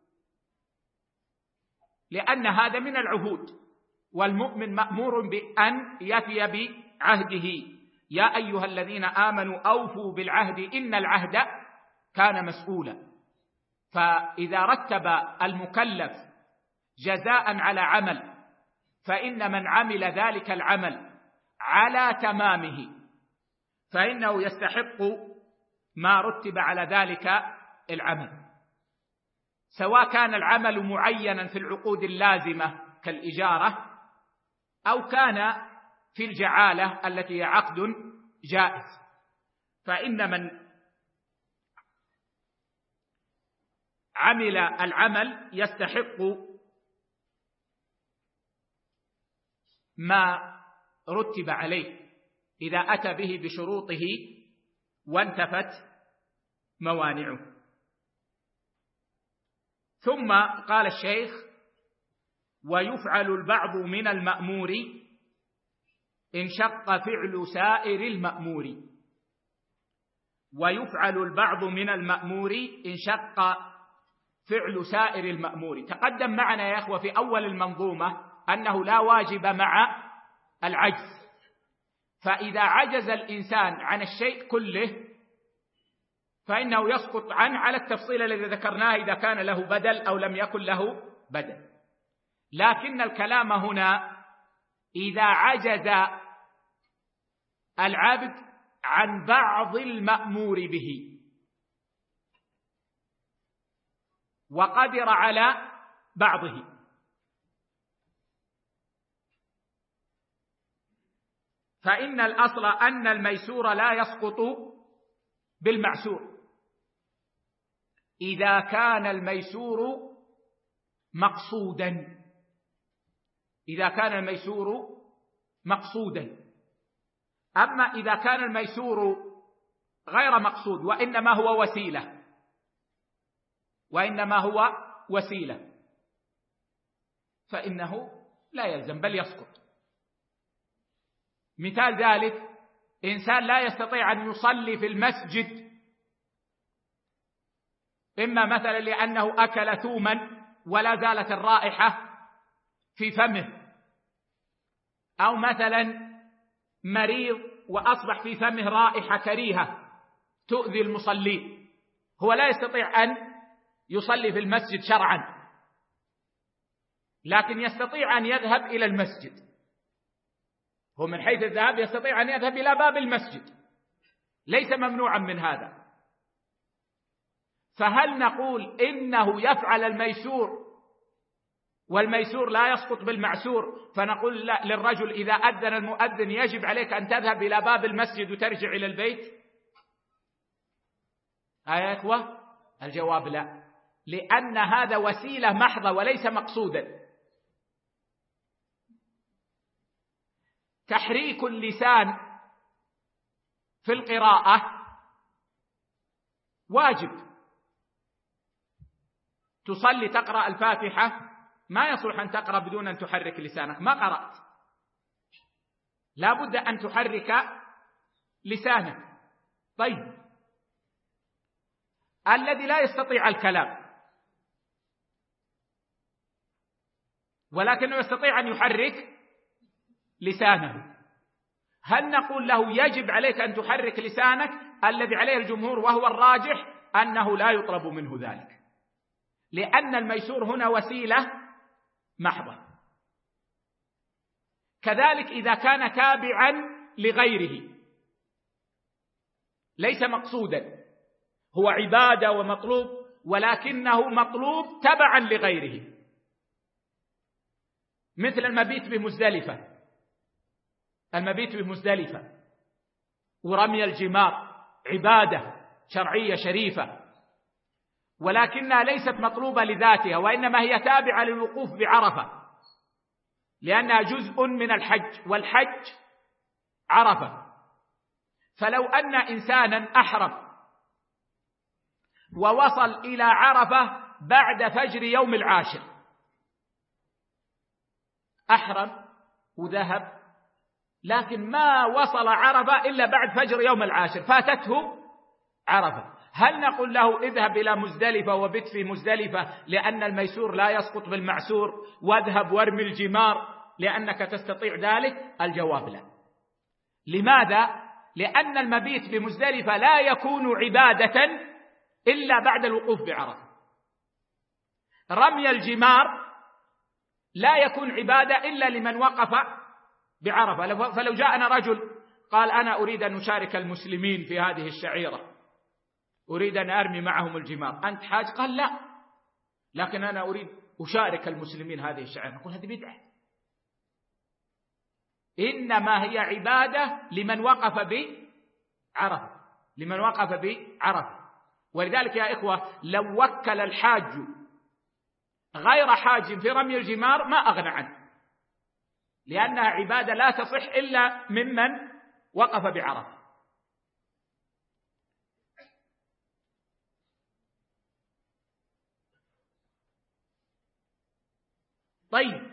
لأن هذا من العهود، والمؤمن مأمور بأن يفي بعهده. يا أيها الذين آمنوا أوفوا بالعهد إن العهد كان مسؤولا. فإذا رتب المكلف جزاء على عمل، فإن من عمل ذلك العمل على تمامه فإنه يستحق ما رتب على ذلك العمل، سواء كان العمل معينا في العقود اللازمة كالإجارة، أو كان في الجعالة التي هي عقد جائز. فإن من عمل العمل يستحق ما رتب عليه إذا أتى به بشروطه وانتفت موانعه. ثم قال الشيخ: ويفعل البعض من المأمور إن شق فعل سائر المأمور. ويفعل البعض من المأمور إن شق فعل سائر المأمور. تقدم معنا يا أخوة في أول المنظومة أنه لا واجب مع العجز، فإذا عجز الإنسان عن الشيء كله فإنه يسقط عنه على التفصيل الذي ذكرناه إذا كان له بدل أو لم يكن له بدل. لكن الكلام هنا إذا عجز العبد عن بعض المأمور به وقدر على بعضه، فإن الأصل أن الميسور لا يسقط بالمعسور إذا كان الميسور مقصودا. إذا كان الميسور مقصودا. أما إذا كان الميسور غير مقصود وإنما هو وسيلة فإنه لا يلزم بل يسقط. مثال ذلك: إنسان لا يستطيع أن يصلي في المسجد، إما مثلا لأنه أكل ثوما ولا زالت الرائحة في فمه، أو مثلا مريض وأصبح في فمه رائحة كريهة تؤذي المصلين، هو لا يستطيع أن يصلي في المسجد شرعا، لكن يستطيع أن يذهب إلى المسجد. هو من حيث الذهاب يستطيع أن يذهب إلى باب المسجد، ليس ممنوعا من هذا. فهل نقول إنه يفعل الميسور والميسور لا يسقط بالمعسور، فنقول لا للرجل إذا أذن المؤذن يجب عليك أن تذهب إلى باب المسجد وترجع إلى البيت؟ يا إخوة الجواب لا، لأن هذا وسيلة محضة وليس مقصودا. تحريك اللسان في القراءة واجب. تصلي تقرأ الفاتحة ما يصلح أن تقرأ بدون أن تحرك لسانك، ما قرأت، لا بد أن تحرك لسانك. طيب الذي لا يستطيع الكلام ولكنه يستطيع أن يحرك لسانه، هل نقول له يجب عليك أن تحرك لسانك؟ الذي عليه الجمهور وهو الراجح أنه لا يطلب منه ذلك، لأن الميسور هنا وسيلة محضة. كذلك إذا كان تابعا لغيره ليس مقصودا، هو عبادة ومطلوب ولكنه مطلوب تبعا لغيره، مثل المبيت بمزدلفة. المبيت بمزدلفة ورمي الجمار عبادة شرعية شريفة، ولكنها ليست مطلوبة لذاتها، وإنما هي تابعة للوقوف بعرفة، لأنها جزء من الحج، والحج عرفة. فلو أن إنسانا أحرم ووصل إلى عرفة بعد فجر يوم العاشر، أحرم وذهب لكن ما وصل عرفة إلا بعد فجر يوم العاشر، فاتته عرفة، هل نقول له اذهب إلى مزدلفة وبت في مزدلفة لأن الميسور لا يسقط بالمعسور، واذهب وارمي الجمار لأنك تستطيع ذلك؟ الجواب لا. لماذا؟ لأن المبيت بمزدلفة لا يكون عبادة إلا بعد الوقوف بعرفة. رمي الجمار لا يكون عبادة إلا لمن وقف بعرفة. فلو جاءنا رجل قال أنا أريد أن أشارك المسلمين في هذه الشعيرة، أريد أن أرمي معهم الجمار، أنت حاج؟ قال لا، لكن أنا أريد أشارك المسلمين هذه الشعيرة، نقول هذه بدعة. إنما هي عبادة لمن وقف بعرفة، لمن وقف بعرفة. ولذلك يا إخوة لو وكل الحاج غير حاج في رمي الجمار ما أغنى عنه، لأنها عبادة لا تصح إلا ممن وقف بعرفة. طيب،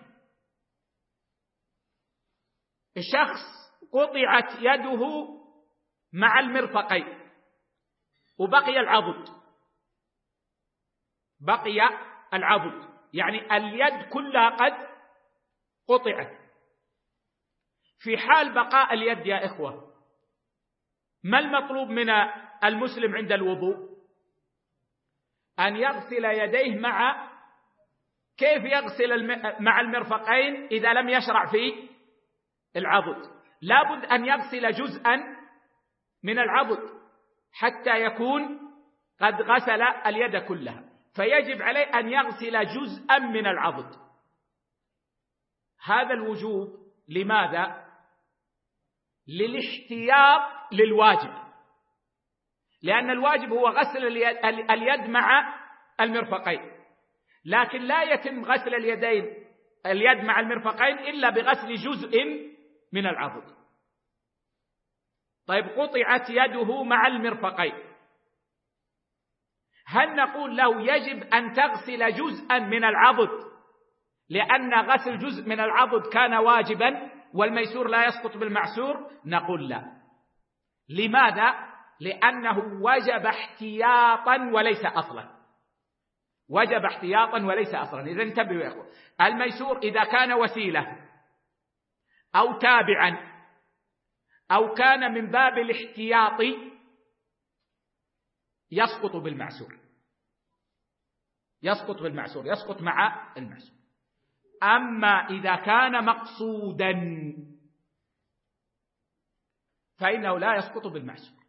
الشخص قطعت يده مع المرفقين وبقي العضد، بقي العضد يعني اليد كلها قد قطعت. في حال بقاء اليد يا إخوة ما المطلوب من المسلم عند الوضوء؟ أن يغسل يديه مع، كيف يغسل مع المرفقين إذا لم يشرع في العضد؟ لابد أن يغسل جزءا من العضد حتى يكون قد غسل اليد كلها، فيجب عليه أن يغسل جزءا من العضد. هذا الوجوب لماذا؟ للاحتياط للواجب، لأن الواجب هو غسل اليد مع المرفقين، لكن لا يتم غسل اليد مع المرفقين إلا بغسل جزء من العضد. طيب، قطعت يده مع المرفقين، هل نقول له يجب أن تغسل جزءا من العضد لأن غسل جزء من العضد كان واجبا والميسور لا يسقط بالمعسور؟ نقول لا. لماذا؟ لأنه وجب احتياطا وليس أصلا، وجب احتياطا وليس أصلا. إذن انتبهوا يا أخوة، الميسور إذا كان وسيلة أو تابعا أو كان من باب الاحتياط يسقط بالمعسور، يسقط بالمعسور، يسقط مع المعسور. أما إذا كان مقصودا فإنه لا يسقط بالمعسور.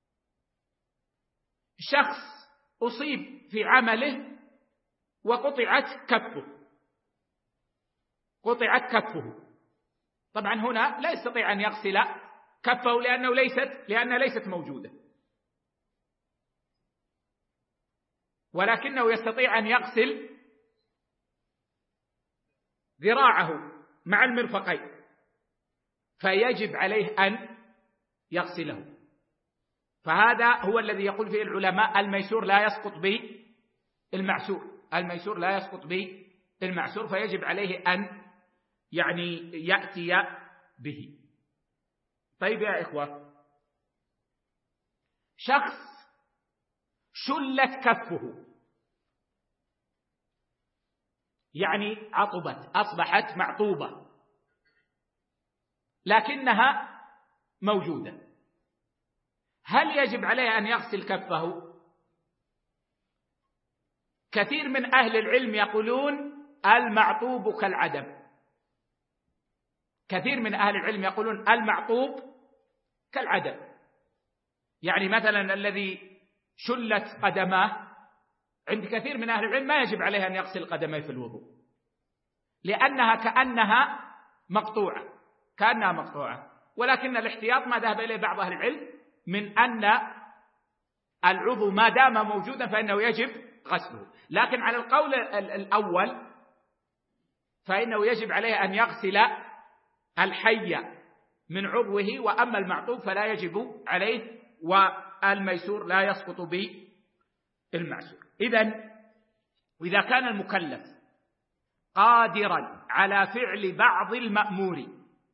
شخص أصيب في عمله وقطعت كفه، قطعت كفه، طبعا هنا لا يستطيع أن يغسل كفه لأنها ليست موجودة، ولكنه يستطيع أن يغسل ذراعه مع المرفقين، فيجب عليه أن يغسله. فهذا هو الذي يقول فيه العلماء الميسور لا يسقط بالمعسور، الميسور لا يسقط بالمعسور، فيجب عليه أن يأتي به. طيب يا إخوة، شخص شلت كفه، يعني عطبت، أصبحت معطوبة لكنها موجودة، هل يجب عليه أن يغسل كفه؟ كثير من أهل العلم يقولون المعطوب كالعدم، كثير من أهل العلم يقولون المعطوب كالعدم، يعني مثلا الذي شلت قدماه عند كثير من أهل العلم ما يجب عليه أن يغسل قدميه في الوضوء، لأنها كأنها مقطوعة، ولكن الاحتياط ما ذهب إليه بعض أهل العلم من أن العضو ما دام موجودا فإنه يجب غسله. لكن على القول الأول فإنه يجب عليه أن يغسل الحي من عضوه، وأما المعطوب فلا يجب عليه، والميسور لا يسقط بالمعسور. إذا كان المكلف قادرا على فعل بعض المأمور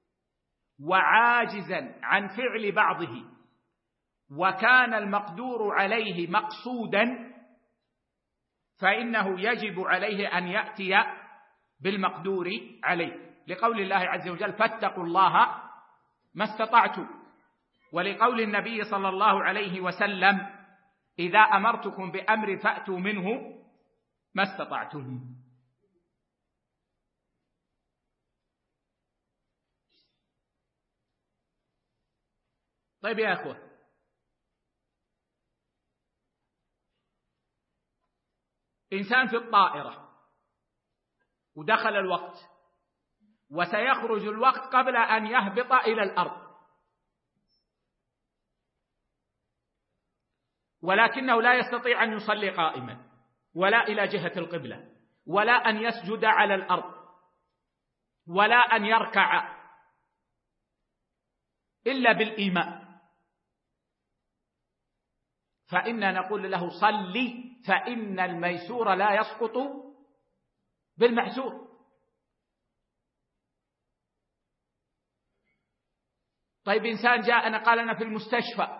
وعاجزا عن فعل بعضه، وكان المقدور عليه مقصودا، فإنه يجب عليه أن يأتي بالمقدور عليه، لقول الله عز وجل: فاتقوا الله ما استطعتم، ولقول النبي صلى الله عليه وسلم: إذا أمرتكم بأمر فأتوا منه ما استطعتم. طيب يا أخوة، إنسان في الطائرة ودخل الوقت وسيخرج الوقت قبل أن يهبط إلى الأرض، ولكنه لا يستطيع أن يصلي قائما ولا إلى جهة القبلة ولا أن يسجد على الأرض ولا أن يركع إلا بالإيماء، فإننا نقول له: صلي، فإن الميسور لا يسقط بالمعسور. طيب إنسان جاءنا قال: أنا في المستشفى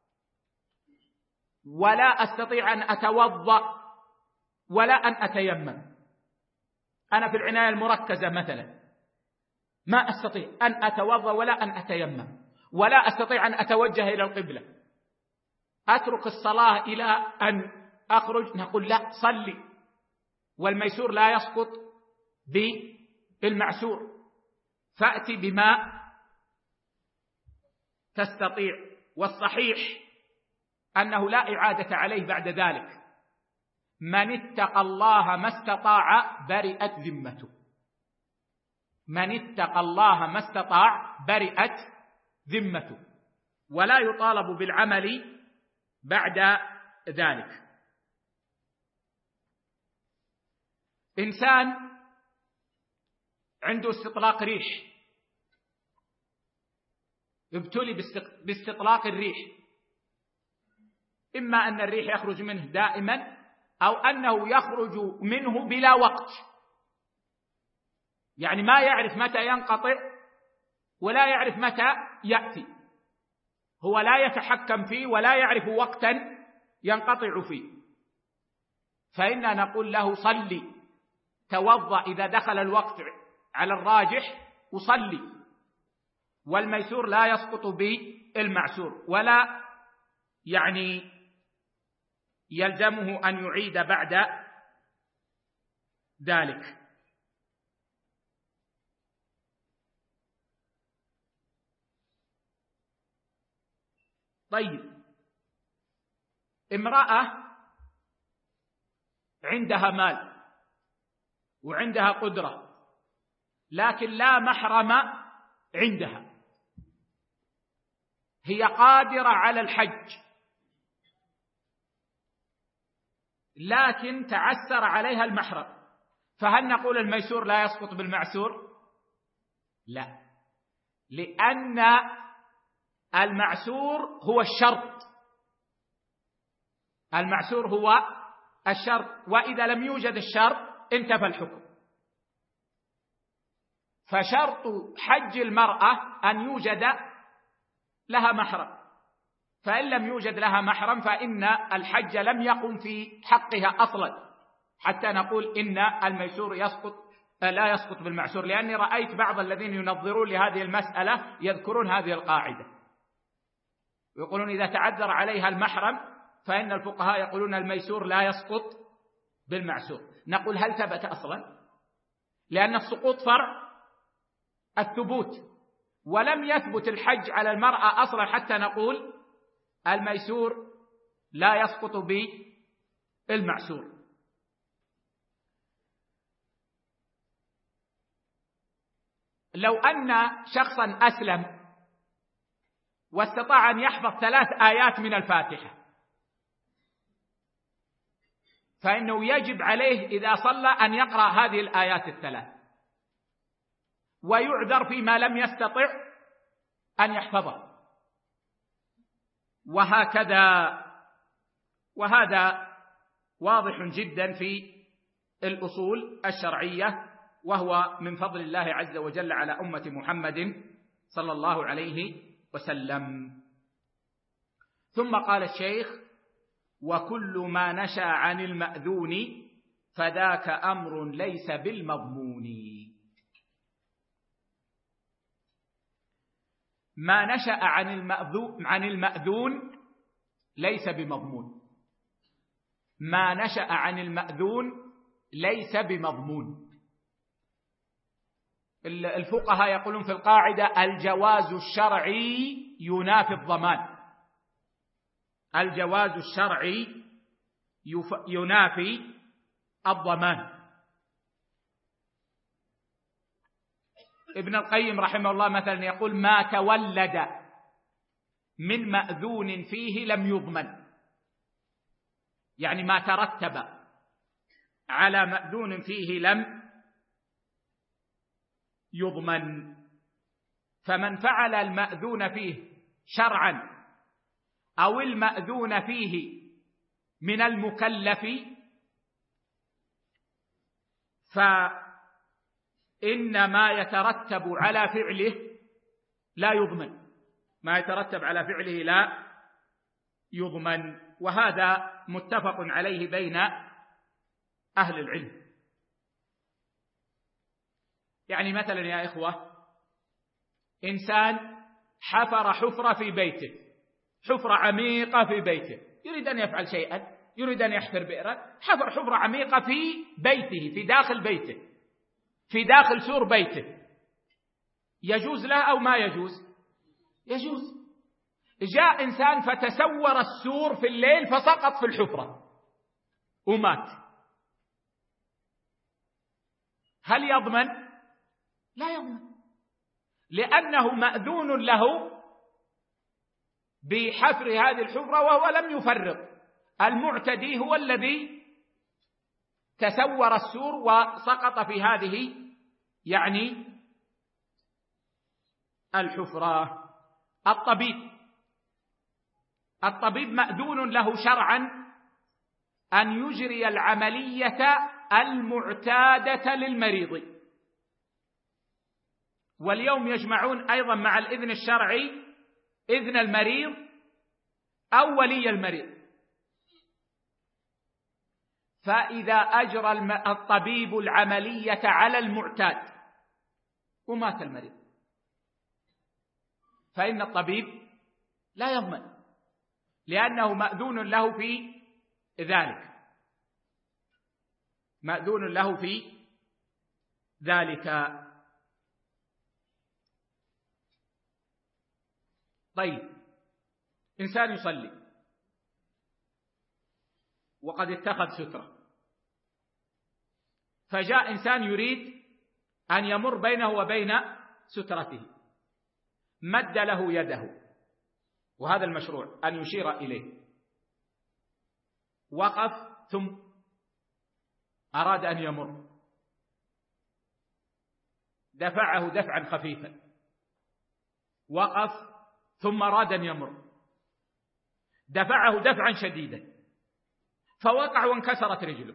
ولا أستطيع أن أتوضأ ولا أن أتيمم، أنا في العناية المركزة مثلا، ما أستطيع أن أتوضأ ولا أن أتيمم ولا أستطيع أن أتوجه إلى القبلة، أترك الصلاة إلى أن أخرج؟ نقول: لا، صلي، والميسور لا يسقط بالمعسور، فأتي بما تستطيع. والصحيح أنه لا إعادة عليه بعد ذلك. من اتقى الله ما استطاع برئت ذمته، من اتقى الله ما استطاع برئت ذمته، ولا يطالب بالعمل بعد ذلك. إنسان عنده استطلاق ريح، ابتلي باستطلاق الريح، إما أن الريح يخرج منه دائما أو أنه يخرج منه بلا وقت، يعني ما يعرف متى ينقطع ولا يعرف متى يأتي، هو لا يتحكم فيه ولا يعرف وقتا ينقطع فيه، فإننا نقول له: صلي، توضأ إذا دخل الوقت على الراجح وصلي، والميسور لا يسقط بالمعسور، ولا يلزمه أن يعيد بعد ذلك. طيب، امرأة عندها مال وعندها قدرة لكن لا محرم عندها، هي قادرة على الحج لكن تعسر عليها المحرم، فهل نقول الميسور لا يسقط بالمعسور؟ لا، لأن المعسور هو الشرط، المعسور هو الشرط، وإذا لم يوجد الشرط انتفى الحكم. فشرط حج المرأة أن يوجد لها محرم، فإن لم يوجد لها محرم فإن الحج لم يقم في حقها أصلا، حتى نقول إن الميسور لا يسقط بالمعسور. لأني رأيت بعض الذين ينظرون لهذه المسألة يذكرون هذه القاعدة، ويقولون إذا تعذر عليها المحرم فإن الفقهاء يقولون الميسور لا يسقط بالمعسور. نقول: هل ثبت أصلا؟ لأن السقوط فرع الثبوت، ولم يثبت الحج على المرأة أصلا حتى نقول الميسور لا يسقط بالمعسور. لو أن شخصا أسلم واستطاع أن يحفظ 3 آيات من الفاتحة فإنه يجب عليه إذا صلى أن يقرأ هذه الآيات الثلاث، ويعذر فيما لم يستطع أن يحفظه، وهذا واضح جدا في الأصول الشرعية، وهو من فضل الله عز وجل على أمة محمد صلى الله عليه وسلم. ثم قال الشيخ: وكل ما نشأ عن المأذون فذاك أمر ليس بالمضمون. ما نشأ عن المأذون ليس بمضمون. ما نشأ عن المأذون ليس بمضمون. الفقهاء يقولون في القاعدة: الجواز الشرعي ينافي الضمان. الجواز الشرعي ينافي الضمان. ابن القيم رحمه الله مثلا يقول: ما تولد من مأذون فيه لم يضمن، يعني ما ترتب على مأذون فيه لم يضمن. فمن فعل المأذون فيه شرعا أو المأذون فيه من المكلف فإن ما يترتب على فعله لا يضمن. ما يترتب على فعله لا يضمن، وهذا متفق عليه بين أهل العلم. يعني مثلا يا إخوة، إنسان حفر حفرة في بيته، حفرة عميقة في بيته، يريد أن يفعل شيئا، يريد أن يحفر بئرا، حفر حفرة عميقة في بيته، في داخل بيته، في داخل سور بيته، يجوز له أو ما يجوز؟ يجوز. جاء إنسان فتسور السور في الليل فسقط في الحفرة ومات، هل يضمن؟ لا يضمن، لأنه مأذون له بحفر هذه الحفرة وهو لم يفرط. المعتدي هو الذي تسور السور وسقط في هذه يعني الحفرة. الطبيب مأذون له شرعا أن يجري العملية المعتادة للمريض، واليوم يجمعون أيضا مع الإذن الشرعي إذن المريض أو ولي المريض. فإذا أجرى الطبيب العملية على المعتاد ومات المريض فإن الطبيب لا يضمن، لأنه مأذون له في ذلك، مأذون له في ذلك. طيب، إنسان يصلي وقد اتخذ سترة، فجاء إنسان يريد أن يمر بينه وبين سترته، مد له يده، وهذا المشروع أن يشير إليه، وقف ثم أراد أن يمر، دفعه دفعا خفيفا، وقف ثم أراد أن يمر، دفعه دفعا شديدا، فوقع وانكسرت رجله،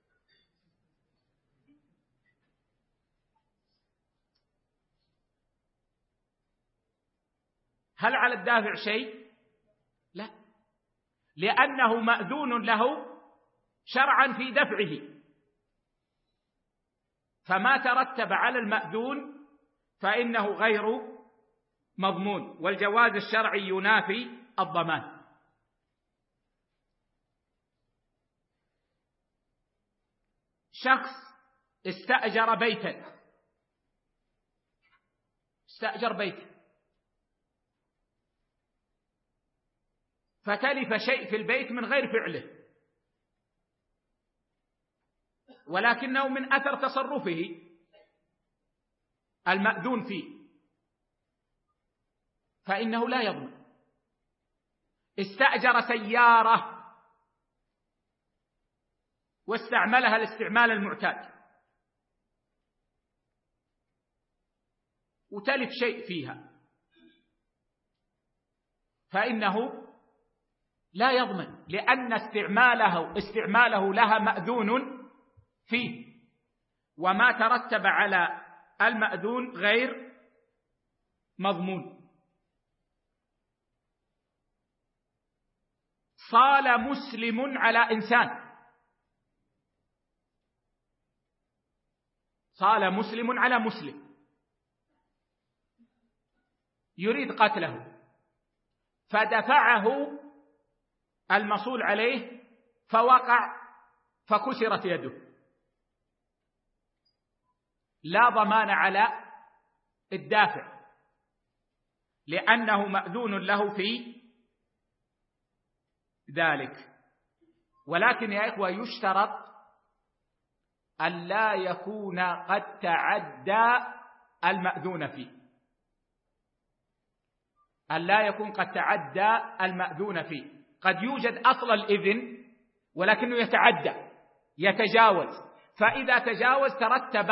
هل على الدافع شيء؟ لا، لأنه مأذون له شرعا في دفعه، فما ترتب على المأذون فإنه غير مضمون، والجواز الشرعي ينافي الضمان. شخص استأجر بيتا، فتلف شيء في البيت من غير فعله، ولكنه من أثر تصرفه المأذون فيه، فإنه لا يضمن. استأجر سيارة واستعملها الاستعمال المعتاد وتلف شيء فيها، فإنه لا يضمن، لأن استعماله لها مأذون فيه، وما ترتب على المأذون غير مضمون. صال مسلم على إنسان، صال مسلم على مسلم يريد قتله، فدفعه المصول عليه فوقع فكسرت يده، لا ضمان على الدافع لأنه مأذون له في ذلك. ولكن يا إخوة يشترط أن لا يكون قد تعدى المأذون فيه، أن لا يكون قد تعدى المأذون فيه. قد يوجد أصل الإذن ولكنه يتعدى يتجاوز، فإذا تجاوز ترتب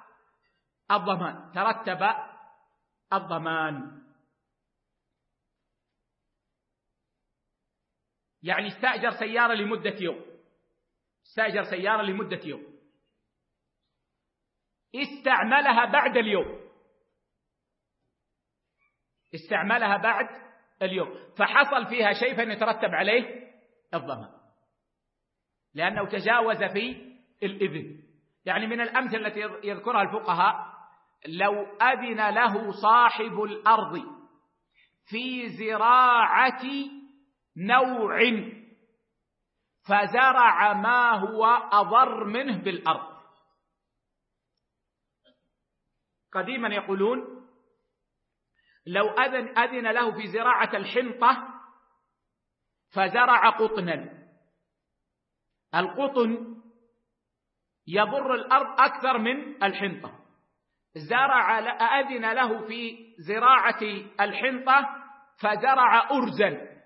الضمان. يعني استأجر سيارة لمدة يوم، استعملها بعد اليوم، فحصل فيها شيء فيترتب عليه الضمان لأنه تجاوز في الإذن. يعني من الأمثلة التي يذكرها الفقهاء: لو أذن له صاحب الأرض في زراعة نوع فزرع ما هو أضر منه بالأرض. قديما يقولون لو أذن له في زراعة الحنطة فزرع قطنا، القطن يضر الأرض أكثر من الحنطة، أذن له في زراعة الحنطة فزرع أرزا.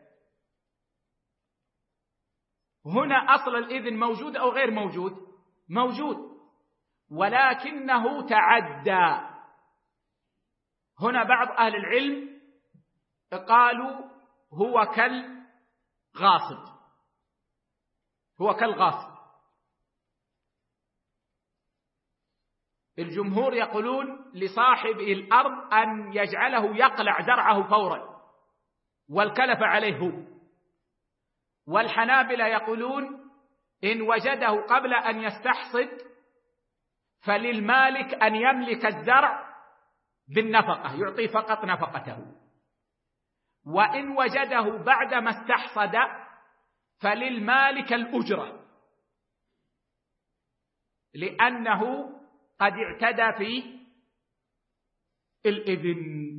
هنا أصل الإذن موجود أو غير موجود؟ موجود، ولكنه تعدى. هنا بعض أهل العلم قالوا هو كالغاصب. الجمهور يقولون لصاحب الأرض أن يجعله يقلع زرعه فورا والكلف عليه هو. والحنابلة يقولون إن وجده قبل أن يستحصد فللمالك أن يملك الزرع بالنفقة، يعطي فقط نفقته. وإن وجده بعدما استحصد فللمالك الأجرة، لأنه قد اعتدى في الإذن.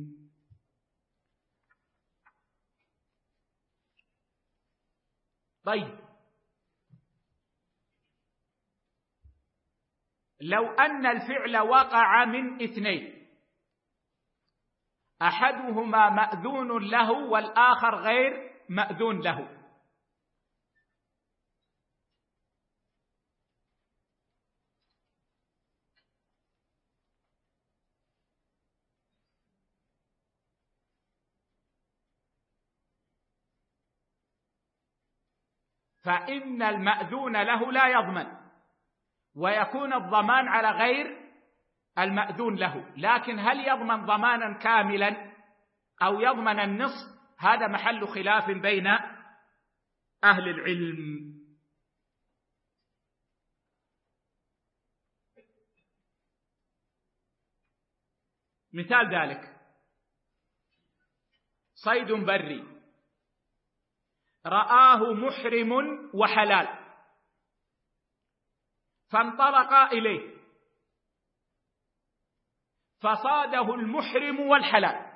طيب، لو أن الفعل وقع من اثنين، أحدهما مأذون له والآخر غير مأذون له، فإن المأذون له لا يضمن، ويكون الضمان على غير المأذون له. لكن هل يضمن ضمانا كاملا أو يضمن النصف؟ هذا محل خلاف بين أهل العلم. مثال ذلك: صيد بري رآه محرم وحلال فانطلقا إليه فصاده المحرم والحلال،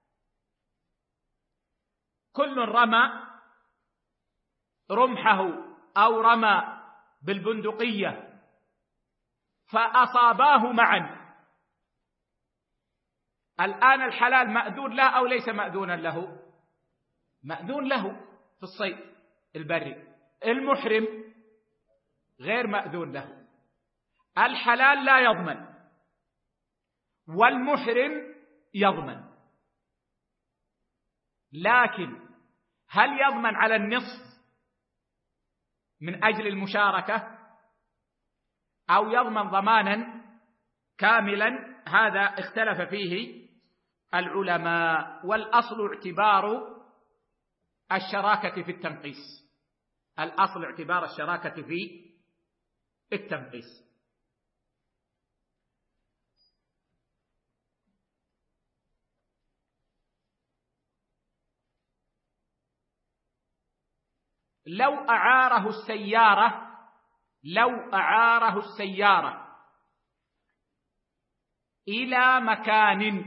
كل رمى رمحه أو رمى بالبندقية فأصاباه معا. الآن الحلال مأذون له أو ليس مأذونا له؟ مأذون له في الصيد البري. المحرم غير مأذون له. الحلال لا يضمن، والمحرم يضمن، لكن هل يضمن على النصف من أجل المشاركة أو يضمن ضمانا كاملا؟ هذا اختلف فيه العلماء، والأصل اعتبار الشراكة في التنقيص. الأصل اعتبار الشراكة في التنقيص. لو أعاره السيارة إلى مكان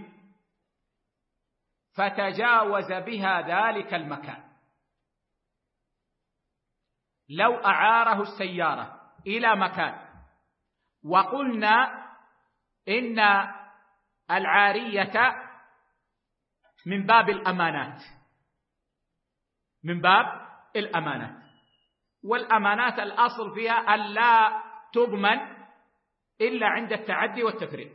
فتجاوز بها ذلك المكان، لو أعاره السيارة إلى مكان وقلنا إن العارية من باب الأمانات، والأمانات الأصل فيها أن لا تضمن إلا عند التعدي والتفريط.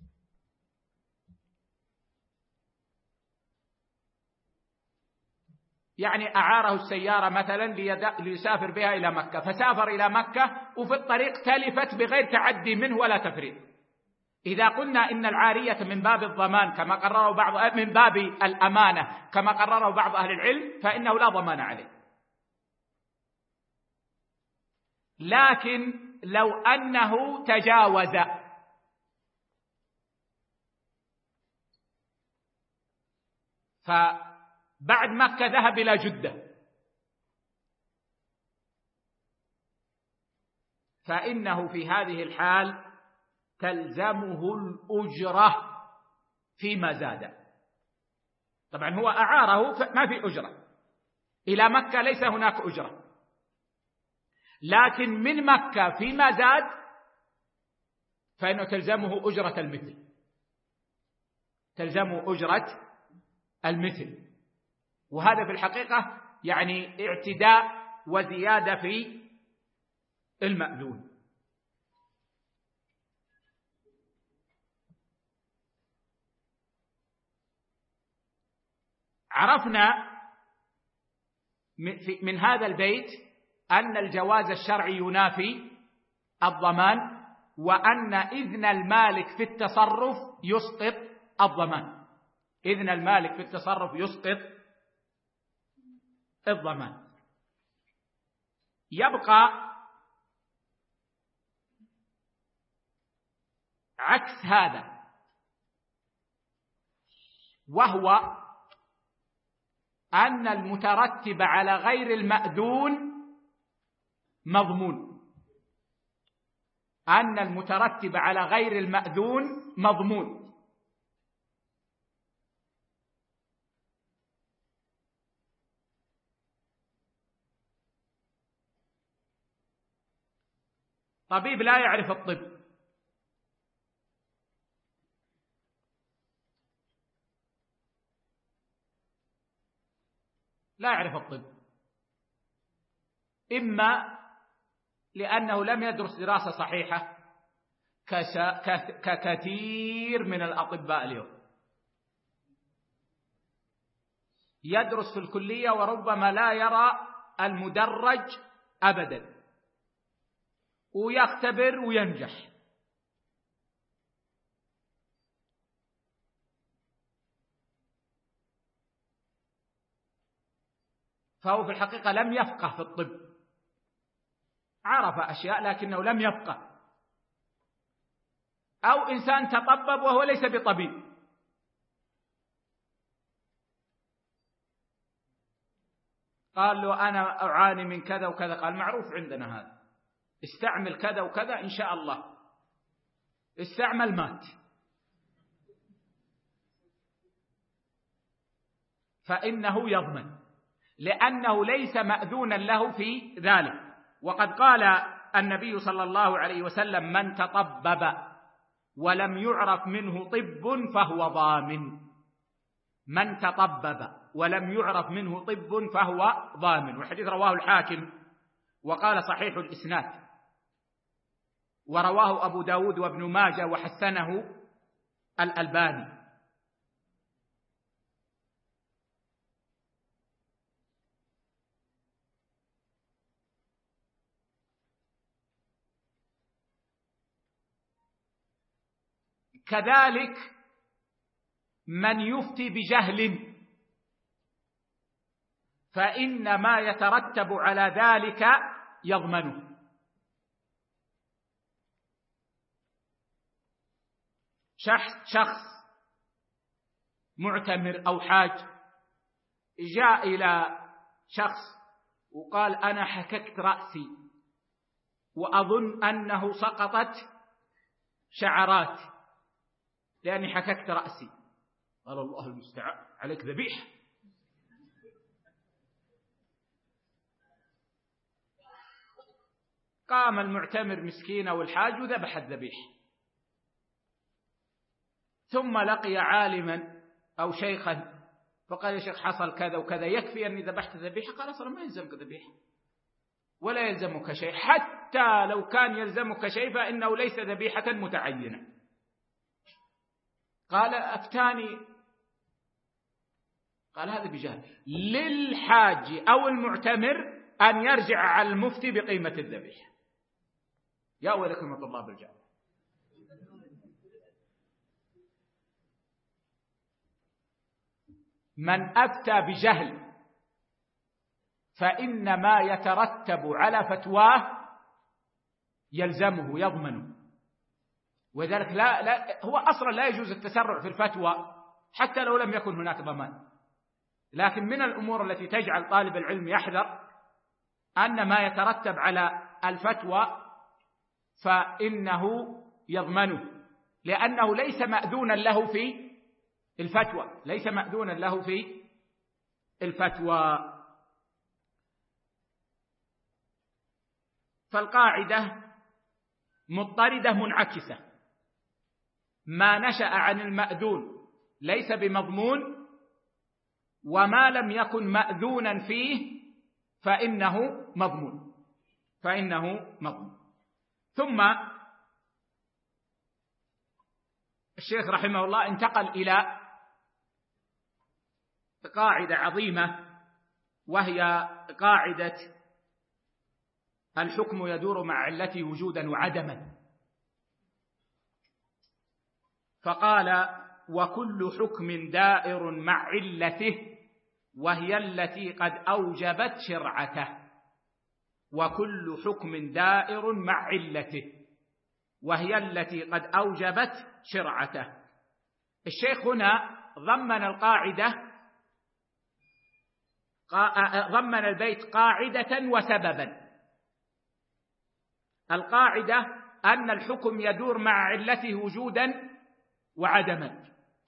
يعني أعاره السيارة مثلا ليسافر بها إلى مكة، فسافر إلى مكة وفي الطريق تلفت بغير تعدي منه ولا تفريط. إذا قلنا إن العارية من باب الضمان كما قرره بعض، من باب الأمانة كما قرره بعض أهل العلم، فإنه لا ضمان عليه. لكن لو أنه تجاوز فبعد مكة ذهب إلى جدة، فإنه في هذه الحال تلزمه الأجرة فيما زاد. طبعا هو أعاره ما في أجرة، إلى مكة ليس هناك أجرة، لكن من مكة فيما زاد فإنه تلزمه أجرة المثل. وهذا في الحقيقة يعني اعتداء وزيادة في المأذون. عرفنا من هذا البيت أن الجواز الشرعي ينافي الضمان، وأن إذن المالك في التصرف يسقط الضمان. إذن المالك في التصرف يسقط الضمان. يبقى عكس هذا، وهو أن المترتب على غير المأذون مضمون. أن المترتب على غير المأذون مضمون. طبيب لا يعرف الطب، لا يعرف الطب، إما لأنه لم يدرس دراسة صحيحة ككثير من الأطباء اليوم، يدرس في الكلية وربما لا يرى المدرج أبدا، ويختبر وينجح. فهو في الحقيقة لم يفقه في الطب، عرف أشياء لكنه لم يفقه. أو إنسان تطبب وهو ليس بطبيب، قال له أنا أعاني من كذا وكذا، قال معروف عندنا هذا، استعمل كذا وكذا إن شاء الله، استعمل مات. فإنه يضمن، لأنه ليس مأذونا له في ذلك. وقد قال النبي صلى الله عليه وسلم: من تطبب ولم يعرف منه طب فهو ضامن. من تطبب ولم يعرف منه طب فهو ضامن. والحديث رواه الحاكم وقال صحيح الإسناد. ورواه أبو داود وابن ماجه وحسنه الألباني. كذلك من يفتي بجهل فإن ما يترتب على ذلك يضمنه. شخص معتمر أو حاج جاء إلى شخص وقال أنا حككت رأسي وأظن أنه سقطت شعرات لأني حككت رأسي. قال الله المستعان، عليك ذبيحة. قام المعتمر مسكين والحاج وذبح الذبيحة، ثم لقي عالما أو شيخا فقال يا شيخ حصل كذا وكذا، يكفي أني ذبحت ذبيحة؟ قال أصلا ما يلزمك ذبيحة ولا يلزمك شيء، حتى لو كان يلزمك شيء فإنه ليس ذبيحة متعينة. قال أفتاني، قال هذا بجهل. للحاج أو المعتمر أن يرجع على المفتي بقيمة الذبيحة. يا ويلكم طلاب الجامعة. من أفتى بجهل فإن ما يترتب على فتواه يلزمه يضمنه، وذلك هو أصلا لا يجوز التسرع في الفتوى حتى لو لم يكن هناك ضمان، لكن من الأمور التي تجعل طالب العلم يحذر أن ما يترتب على الفتوى فإنه يضمنه، لأنه ليس مأذونا له في الفتوى، ليس مأذونا له في الفتوى. فالقاعدة مضطردة منعكسة، ما نشأ عن المأذون ليس بمضمون، وما لم يكن مأذونا فيه فإنه مضمون، فإنه مضمون. ثم الشيخ رحمه الله انتقل إلى قاعدة عظيمة، وهي قاعدة الحكم يدور مع علته وجودا وعدما. فقال وكل حكم دائر مع علته وهي التي قد أوجبت شرعته. وكل حكم دائر مع علته وهي التي قد أوجبت شرعته. الشيخ هنا ضمن القاعدة، ضمن البيت قاعدة وسببا. القاعدة أن الحكم يدور مع علته وجودا وعدما.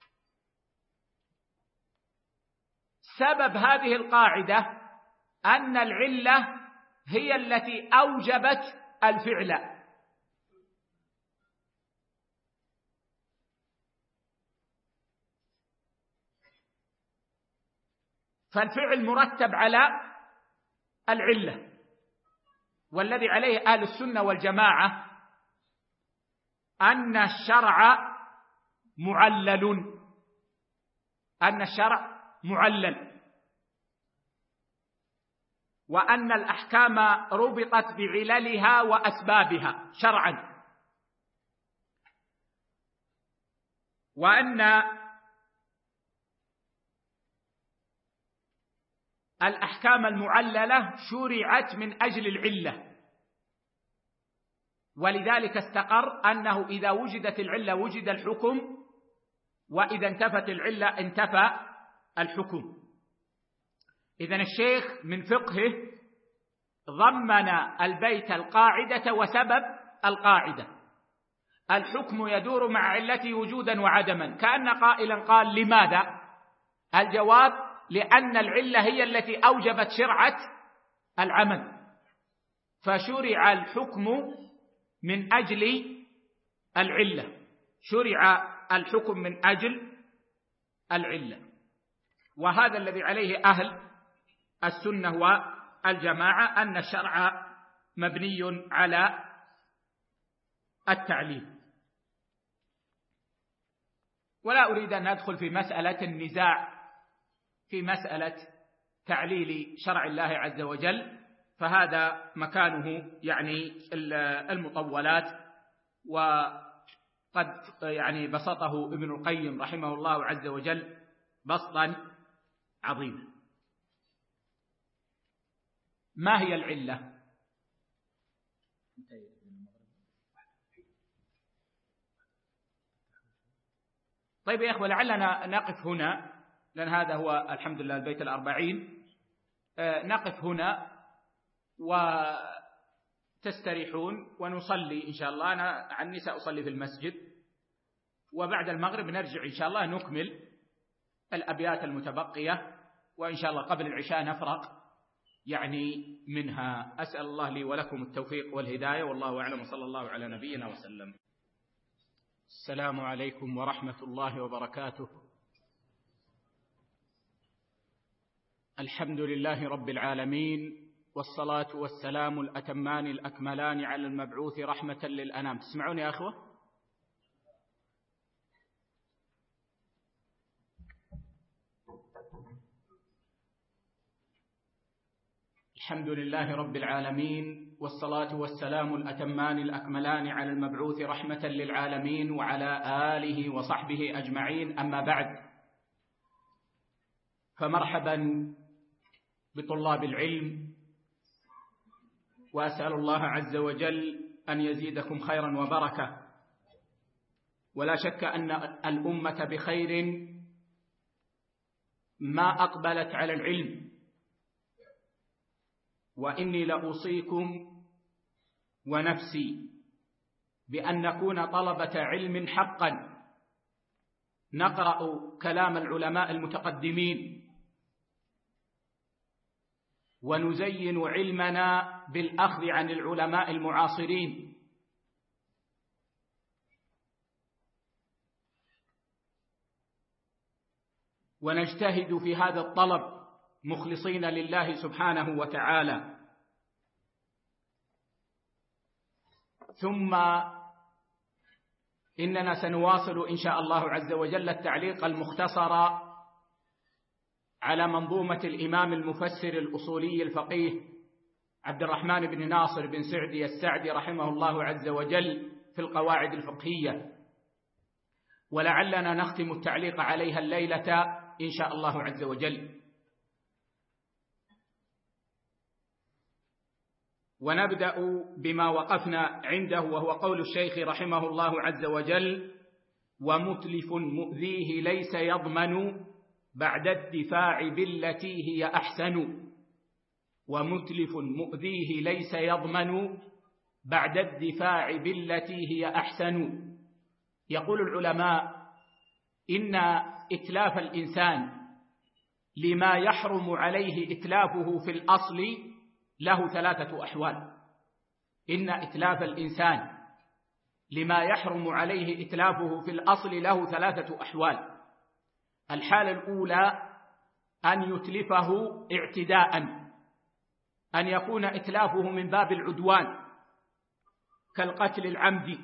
سبب هذه القاعدة أن العلة هي التي أوجبت الفعل، فالفعل مرتب على العلة، والذي عليه أهل السنة والجماعة أن الشرع معلل، أن الشرع معلل، وأن الأحكام ربطت بعللها وأسبابها شرعا، وأن الأحكام المعللة شرعت من أجل العلة، ولذلك استقر أنه إذا وجدت العلة وجد الحكم، وإذا انتفت العلة انتفى الحكم. إذن الشيخ من فقهه ضمن البيت القاعدة وسبب القاعدة. الحكم يدور مع علته وجودا وعدما، كأن قائلا قال لماذا؟ الجواب لأن العلة هي التي أوجبت شرعة العمل، فشرع الحكم من أجل العلة، شرع الحكم من أجل العلة. وهذا الذي عليه أهل السنة والجماعة، أن الشرع مبني على التعليل. ولا أريد أن أدخل في مسألة النزاع في مسألة تعليل شرع الله عز وجل، فهذا مكانه المطولات، وقد بسطه ابن القيم رحمه الله عز وجل بسطا عظيما. ما هي العلة؟ طيب يا إخوة، لعلنا نقف هنا، لأن هذا هو الحمد لله البيت 40. نقف هنا وتستريحون ونصلي إن شاء الله. أنا عني سأصلي في المسجد، وبعد المغرب نرجع إن شاء الله نكمل الأبيات المتبقية، وإن شاء الله قبل العشاء نفرق منها. أسأل الله لي ولكم التوفيق والهداية، والله أعلم، وصلى الله على نبينا وسلم. السلام عليكم ورحمة الله وبركاته. الحمد لله رب العالمين، والصلاة والسلام الأتمان الأكملان على المبعوث رحمة للأنام. تسمعون يا أخوة؟ الحمد لله رب العالمين، والصلاة والسلام الأتمان الأكملان على المبعوث رحمة للعالمين، وعلى آله وصحبه أجمعين. أما بعد، فمرحبا بطلاب العلم، وأسأل الله عز وجل أن يزيدكم خيرا وبركة. ولا شك أن الأمة بخير ما أقبلت على العلم، وإني لأوصيكم ونفسي بأن نكون طلبة علم حقا، نقرأ كلام العلماء المتقدمين، ونزين علمنا بالأخذ عن العلماء المعاصرين، ونجتهد في هذا الطلب مخلصين لله سبحانه وتعالى. ثم إننا سنواصل إن شاء الله عز وجل التعليق المختصر على منظومة الإمام المفسر الأصولي الفقيه عبد الرحمن بن ناصر بن سعدي السعدي رحمه الله عز وجل في القواعد الفقهية، ولعلنا نختم التعليق عليها الليلة إن شاء الله عز وجل. ونبدأ بما وقفنا عنده، وهو قول الشيخ رحمه الله عز وجل: ومتلف مؤذيه ليس يضمن بعد الدفاع بالتي هي أحسن. ومتلف مؤذيه ليس يضمن بعد الدفاع بالتي هي أحسن. يقول العلماء: إن إتلاف الإنسان لما يحرم عليه إتلافه في الأصل له ثلاثة أحوال. إن إتلاف الإنسان لما يحرم عليه إتلافه في الأصل له ثلاثة أحوال. الحالة الأولى أن يتلفه اعتداء، أن يكون إتلافه من باب العدوان، كالقتل العمدي،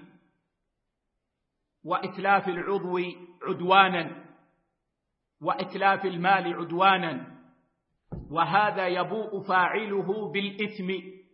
وإتلاف العضو عدوانا، وإتلاف المال عدوانا، وهذا يبوء فاعله بالإثم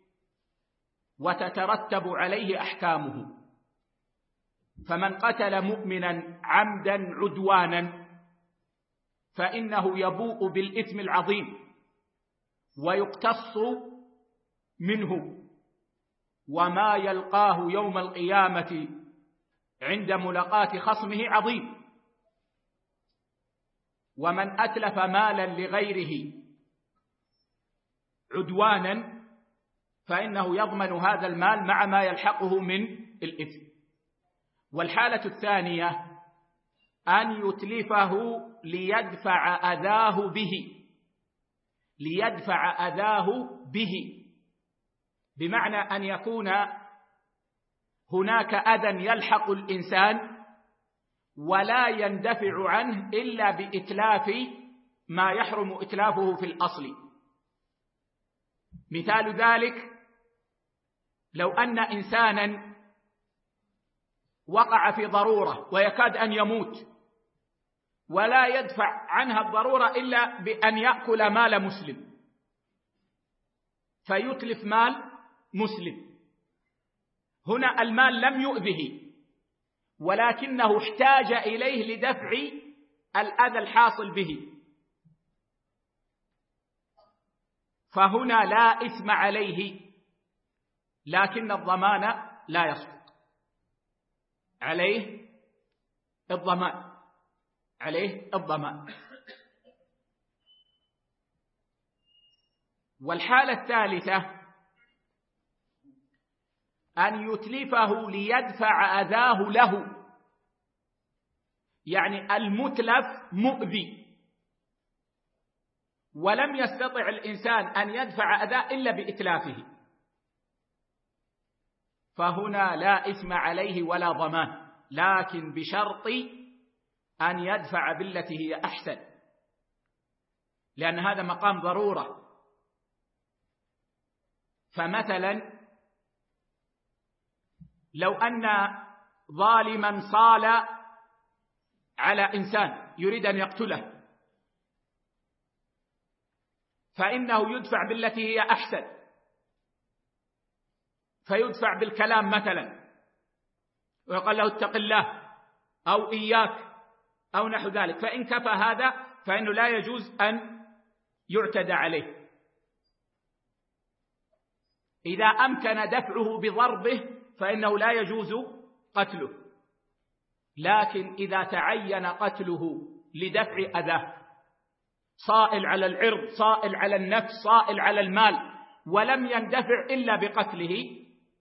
وتترتب عليه أحكامه. فمن قتل مؤمنا عمدا عدوانا فإنه يبوء بالإثم العظيم ويقتص منه، وما يلقاه يوم القيامة عند ملاقاة خصمه عظيم. ومن أتلف مالا لغيره عدوانا فإنه يضمن هذا المال مع ما يلحقه من الإثم. والحالة الثانية أن يتلفه ليدفع أذاه به، ليدفع أذاه به، بمعنى أن يكون هناك أذى يلحق الإنسان ولا يندفع عنه إلا بإتلاف ما يحرم إتلافه في الأصل. مثال ذلك: لو أن إنسانا وقع في ضرورة ويكاد أن يموت، ولا يدفع عنها الضرورة إلا بأن يأكل مال مسلم، فيتلف مال مسلم. هنا المال لم يؤذه، ولكنه احتاج إليه لدفع الأذى الحاصل به، فهنا لا إثم عليه، لكن الضمان لا يسقط عليه، الضمان. والحالة الثالثة أن يتلفه ليدفع أذاه له، يعني المتلف مؤذي ولم يستطع الإنسان أن يدفع أذاه إلا بإتلافه، فهنا لا إثم عليه ولا ضمان، لكن بشرط أن يدفع بالتي هي أحسن، لأن هذا مقام ضرورة. فمثلا لو أن ظالما صال على إنسان يريد أن يقتله، فإنه يدفع بالتي هي أحسن، فيدفع بالكلام مثلا، ويقال له اتق الله أو إياك أو نحو ذلك، فإن كفى هذا فإنه لا يجوز أن يعتدى عليه. إذا أمكن دفعه بضربه فإنه لا يجوز قتله، لكن إذا تعين قتله لدفع أذاه، صائل على العرض، صائل على النفس، صائل على المال، ولم يندفع إلا بقتله،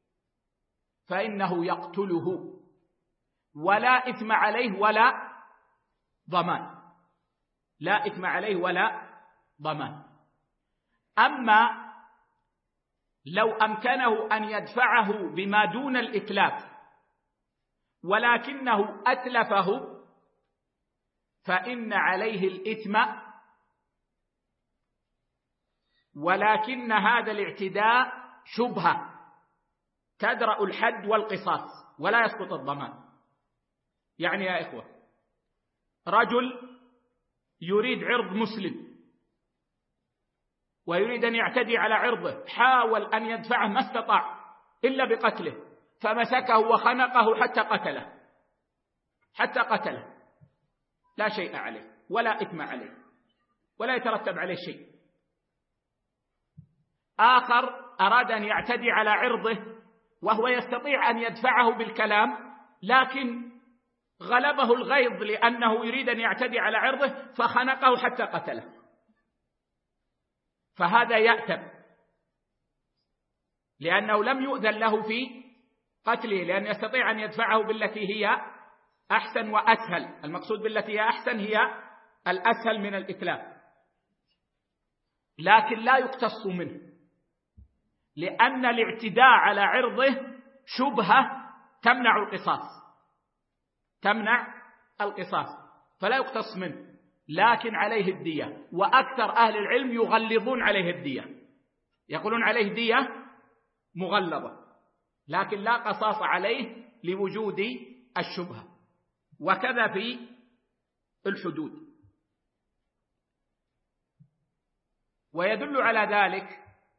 فإنه يقتله ولا إثم عليه ولا ضمان، لا إثم عليه ولا ضمان. أما لو أمكنه أن يدفعه بما دون الإتلاف ولكنه أتلفه فإن عليه الإثم، ولكن هذا الاعتداء شبهة تدرأ الحد والقصاص ولا يسقط الضمان. يعني يا إخوة، رجل يريد عرض مسلم ويريد أن يعتدي على عرضه، حاول أن يدفعه ما استطاع إلا بقتله، فمسكه وخنقه حتى قتله، لا شيء عليه ولا إثم عليه ولا يترتب عليه شيء. آخر أراد أن يعتدي على عرضه وهو يستطيع أن يدفعه بالكلام، لكن غلبه الغيظ لأنه يريد أن يعتدي على عرضه فخنقه حتى قتله، فهذا يأتم لأنه لم يؤذن له في قتله، لأن يستطيع أن يدفعه بالتي هي أحسن وأسهل. المقصود بالتي هي أحسن هي الأسهل من الإتلاف، لكن لا يقتص منه، لأن الاعتداء على عرضه شبهة تمنع القصاص، فلا يقتص منه، لكن عليه الدية. وأكثر أهل العلم يغلظون عليه الدية، يقولون عليه دية مغلظة، لكن لا قصاص عليه لوجود الشبهة، وكذا في الحدود. ويدل على ذلك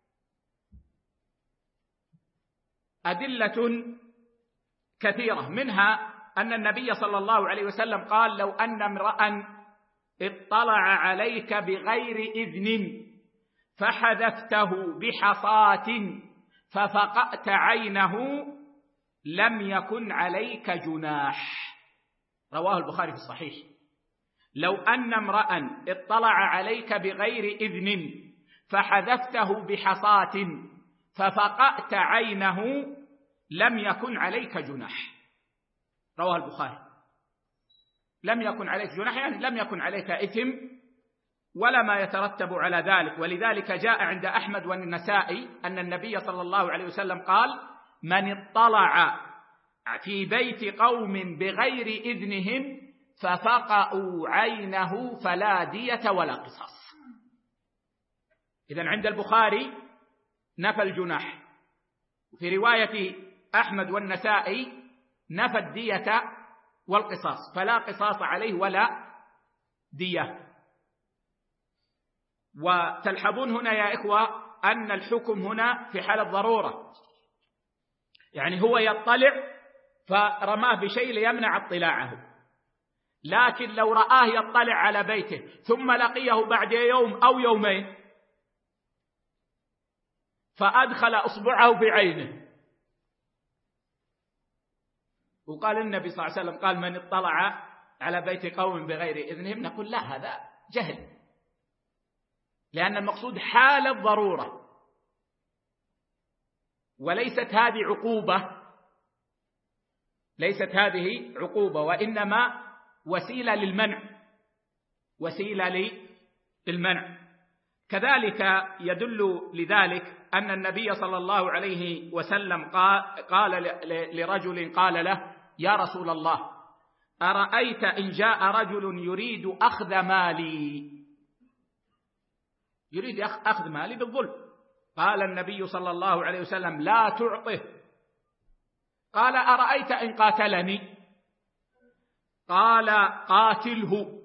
أدلة كثيرة، منها أن النبي صلى الله عليه وسلم قال: لو أن امرأ اطلع عليك بغير إذن فحذفته بحصاة ففقأت عينه لم يكن عليك جناح. رواه البخاري في الصحيح. لو أن امرأ اطلع عليك بغير إذن فحذفته بحصاة ففقأت عينه لم يكن عليك جناح. رواه البخاري. لم يكن عليك جناح يعني لم يكن عليك إثم ولا ما يترتب على ذلك. ولذلك جاء عند أحمد والنسائي أن النبي صلى الله عليه وسلم قال: من اطلع في بيت قوم بغير إذنهم ففقأوا عينه فلا دية ولا قصاص. إذن عند البخاري نفى الجناح. في رواية أحمد والنسائي نفى الدية والقصاص، فلا قصاص عليه ولا دية. وتلحظون هنا يا إخوة أن الحكم هنا في حال الضرورة، يعني هو يطلع فرماه بشيء ليمنع اطلاعه، لكن لو رآه يطلع على بيته ثم لقيه بعد يوم أو يومين فأدخل أصبعه في عينه، وقال النبي صلى الله عليه وسلم قال من اطلع على بيت قوم بغير إذنهم، نقول لا، هذا جهل، لأن المقصود حال الضرورة، وليست هذه عقوبة، ليست هذه عقوبة، وإنما وسيلة للمنع، وسيلة للمنع. كذلك يدل لذلك أن النبي صلى الله عليه وسلم قال لرجل قال له يا رسول الله أرأيت إن جاء رجل يريد أخذ مالي، يريد أخذ مالي بالظلم، قال النبي صلى الله عليه وسلم لا تعطه. قال أرأيت إن قاتلني، قال قاتله.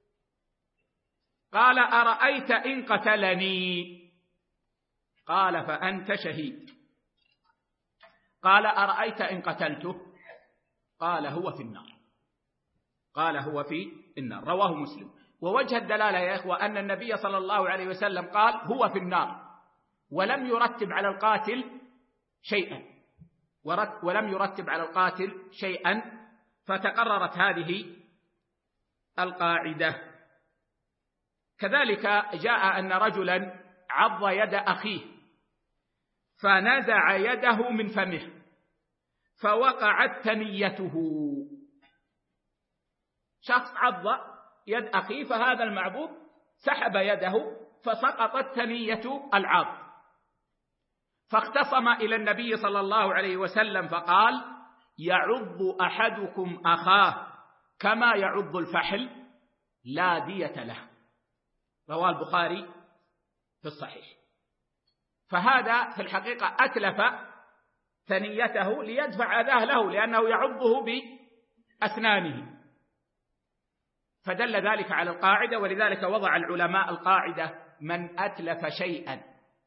قال أرأيت إن قتلني، قال فأنت شهيد. قال أرأيت إن قتلته، قال هو في النار، قال هو في النار. رواه مسلم. ووجه الدلالة يا إخوة أن النبي صلى الله عليه وسلم قال هو في النار، ولم يرتب على القاتل شيئا، ولم يرتب على القاتل شيئا، فتقررت هذه القاعدة. كذلك جاء أن رجلا عض يد أخيه فنزع يده من فمه فوقعت ثنيته، شخص عض يد أخيه فهذا المعضوب سحب يده فسقطت ثنية العض، فاختصم إلى النبي صلى الله عليه وسلم فقال يعض أحدكم أخاه كما يعض الفحل لا دية له، رواه البخاري في الصحيح. فهذا في الحقيقة أتلف ثنيته ليدفع أذاه له، لأنه يعضه بأسنانه، فدل ذلك على القاعدة. ولذلك وضع العلماء القاعدة من أتلف شيئا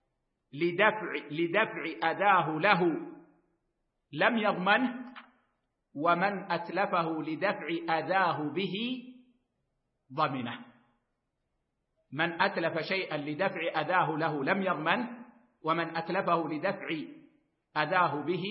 لدفع أذاه له لم يضمنه، ومن أتلفه لدفع أذاه به ضمنه. من أتلف شيئا لدفع أذاه له لم يضمنه، ومن أتلفه لدفع أذاه به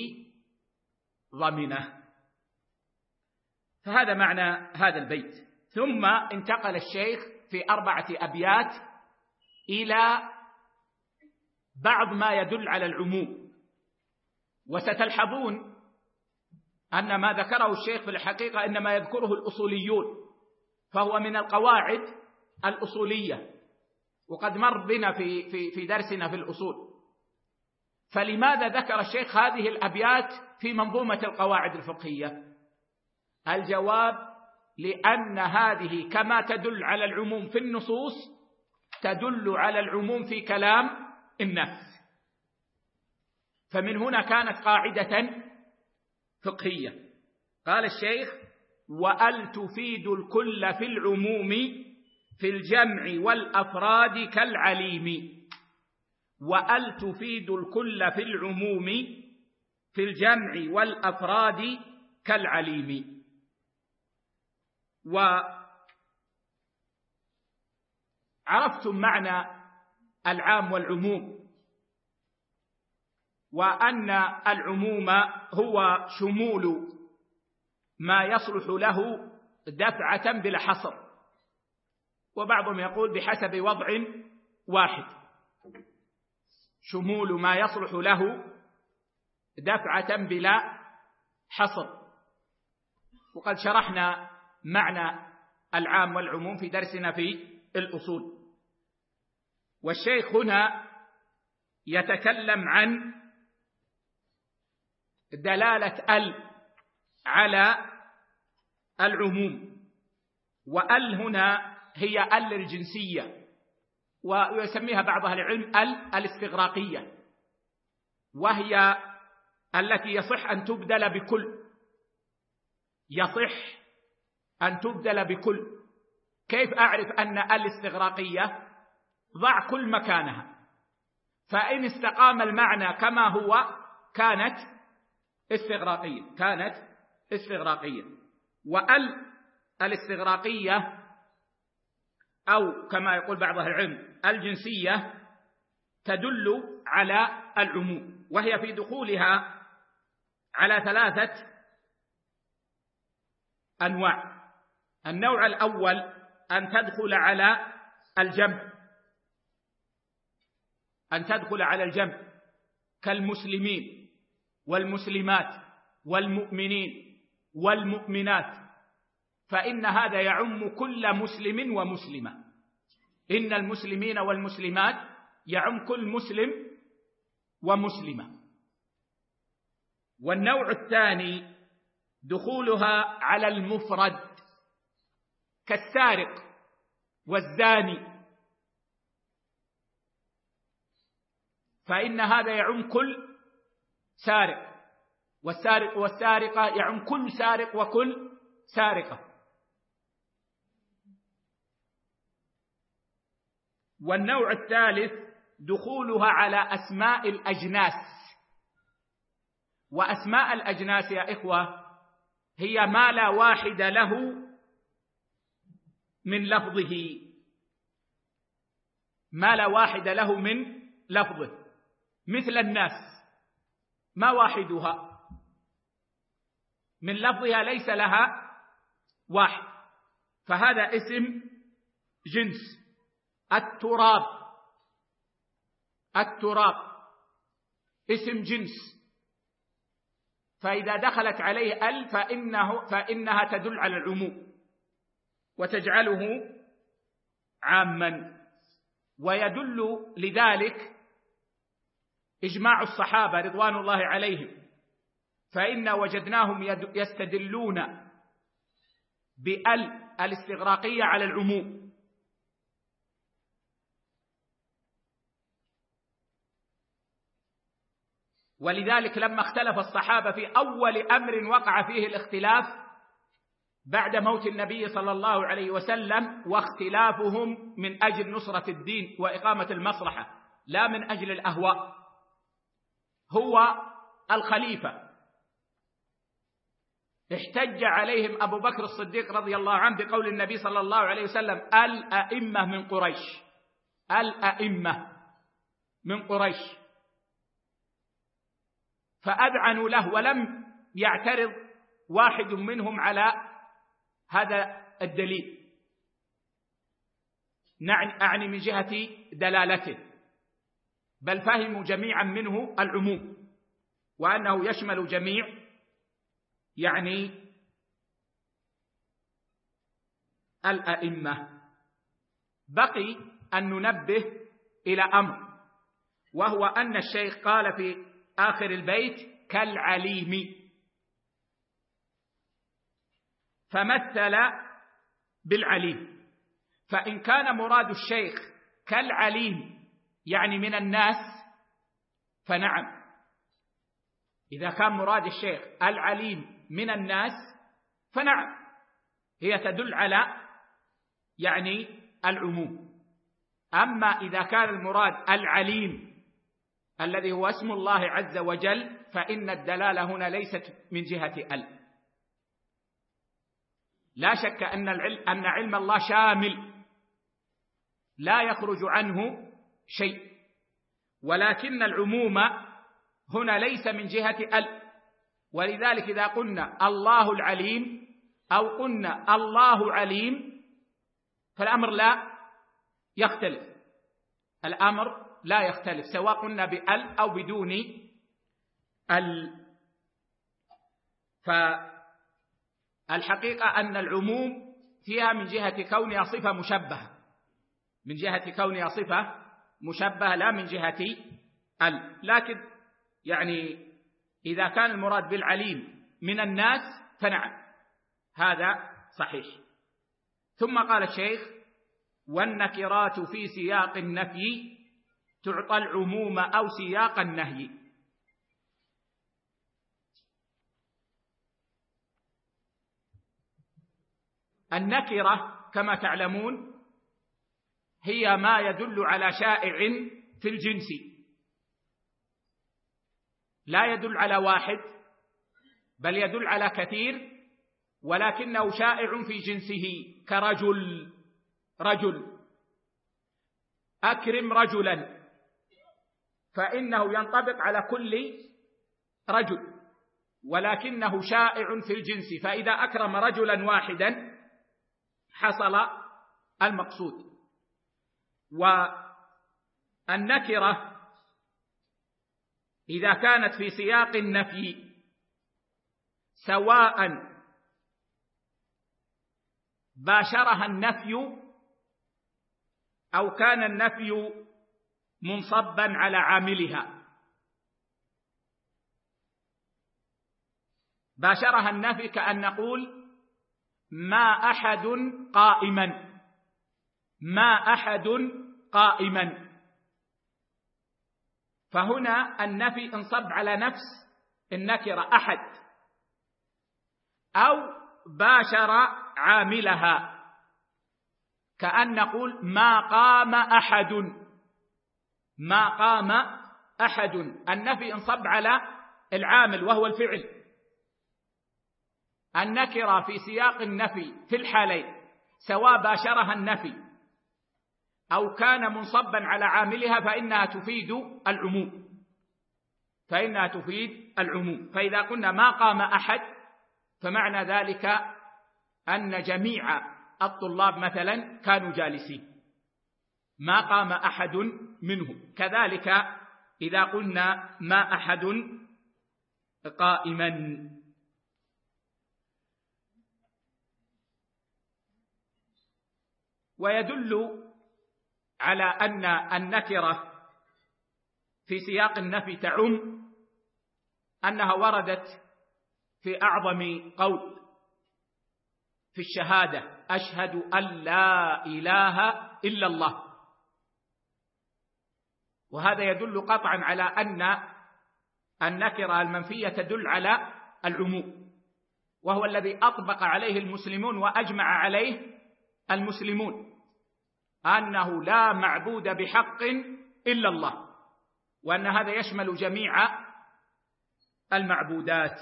ضمنه. فهذا معنى هذا البيت. ثم انتقل الشيخ في 4 أبيات إلى بعض ما يدل على العموم، وستلحظون أن ما ذكره الشيخ في الحقيقة إنما يذكره الأصوليون، فهو من القواعد الأصولية، وقد مر بنا في درسنا في الأصول. فلماذا ذكر الشيخ هذه الأبيات في منظومة القواعد الفقهية؟ الجواب لأن هذه كما تدل على العموم في النصوص تدل على العموم في كلام النفس، فمن هنا كانت قاعدة فقهية. قال الشيخ وأل تفيد الكل في العموم في الجمع والأفراد كالعليم، وأل تفيد الكل في العموم في الجمع والأفراد كالعليم. وعرفتم معنى العام والعموم، وأن العموم هو شمول ما يصلح له دفعة بلا حصر، وبعضهم يقول بحسب وضع واحد، شمول ما يصلح له دفعة بلا حصر. وقد شرحنا معنى العام والعموم في درسنا في الأصول. والشيخ هنا يتكلم عن دلالة ال على العموم، وال هنا هي ال الجنسية، ويسميها بعض أهل العلم الاستغراقية، وهي التي يصح أن تبدل بكل، يصح أن تبدل بكل. كيف أعرف أن الاستغراقية؟ ضع كل مكانها، فإن استقام المعنى كما هو كانت استغراقية. الاستغراقية أو كما يقول بعض أهل العلم الجنسية تدل على العموم، وهي في دخولها على 3 أنواع. النوع الأول أن تدخل على الجمع، كالمسلمين والمسلمات والمؤمنين والمؤمنات، فإن هذا يعم كل مسلم ومسلمة. إن المسلمين والمسلمات يعم كل مسلم ومسلمة. والنوع الثاني دخولها على المفرد، كالسارق والزاني، فإن هذا يعم كل سارق، والسارق والسارقة يعم كل سارق وكل سارقة. والنوع الثالث دخولها على أسماء الأجناس. وأسماء الأجناس يا إخوة هي ما لا واحد له من لفظه، ما لا واحد له من لفظه، مثل الناس ما واحدها من لفظها، ليس لها واحد، فهذا اسم جنس. التراب اسم جنس، فإذا دخلت عليه فإنها تدل على العموم وتجعله عاما. ويدل لذلك إجماع الصحابة رضوان الله عليهم، فإنا وجدناهم يستدلون الاستغراقية على العموم. ولذلك لما اختلف الصحابة في أول أمر وقع فيه الاختلاف بعد موت النبي صلى الله عليه وسلم، واختلافهم من أجل نصرة الدين وإقامة المصلحة لا من أجل الأهواء، هو الخليفة، احتج عليهم أبو بكر الصديق رضي الله عنه بقول النبي صلى الله عليه وسلم: الأئمة من قريش، الأئمة من قريش، فأذعنوا له، ولم يعترض واحد منهم على هذا الدليل، أعني من جهة دلالته، بل فهموا جميعا منه العموم وأنه يشمل جميع يعني الأئمة. بقي أن ننبه إلى أمر، وهو أن الشيخ قال في آخر البيت: كالعليم، فمثل بالعليم. فإن كان مراد الشيخ كالعليم يعني من الناس فنعم، إذا كان مراد الشيخ العليم من الناس فنعم، هي تدل على يعني العموم. أما إذا كان المراد العليم الذي هو اسم الله عز وجل، فإن الدلالة هنا ليست من جهة لا شك أن علم الله شامل لا يخرج عنه شيء، ولكن العموم هنا ليس من جهة ولذلك إذا قلنا الله العليم أو قلنا الله عليم فالأمر لا يختلف، الأمر لا يختلف سواء قلنا بأل أو بدون فالحقيقة أن العموم فيها من جهة كونها صفة مشبهة، من جهة كونها صفة مشبهة لا من جهة لكن يعني إذا كان المراد بالعليم من الناس فنعم، هذا صحيح. ثم قال الشيخ: والنكرات في سياق النفي تعطى العموم أو سياق النهي. النكرة كما تعلمون هي ما يدل على شائع في الجنس، لا يدل على واحد بل يدل على كثير، ولكنه شائع في جنسه، كرجل، رجل، أكرم رجلا، فإنه ينطبق على كل رجل، ولكنه شائع في الجنس، فإذا أكرم رجلا واحدا حصل المقصود. والنكرة إذا كانت في سياق النفي سواء باشرها النفي أو كان النفي منصبا على عاملها. باشرها النفي كأن نقول ما أحد قائما، ما أحد قائما، فهنا النفي انصب على نفس النكرة أحد، أو باشر عاملها كأن نقول ما قام أحد، ما قام أحد، النفي انصب على العامل وهو الفعل. النكرة في سياق النفي في الحالين سواء باشرها النفي أو كان منصبا على عاملها فإنها تفيد العموم، فإنها تفيد العموم. فإذا قلنا ما قام أحد فمعنى ذلك أن جميع الطلاب مثلا كانوا جالسين، ما قام أحد منهم. كذلك إذا قلنا ما أحد قائما. ويدل على أن النكرة في سياق النفي تعم أنها وردت في أعظم قول في الشهادة: أشهد أن لا إله إلا الله. وهذا يدل قطعا على أن النكرة المنفية تدل على العموم، وهو الذي أطبق عليه المسلمون وأجمع عليه المسلمون، أنه لا معبود بحق إلا الله، وأن هذا يشمل جميع المعبودات.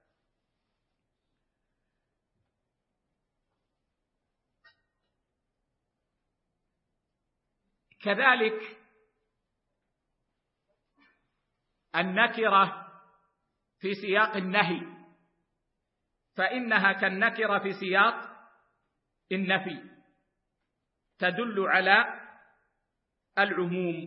كذلك النكرة في سياق النهي فإنها كالنكرة في سياق النفي، تدل على العموم.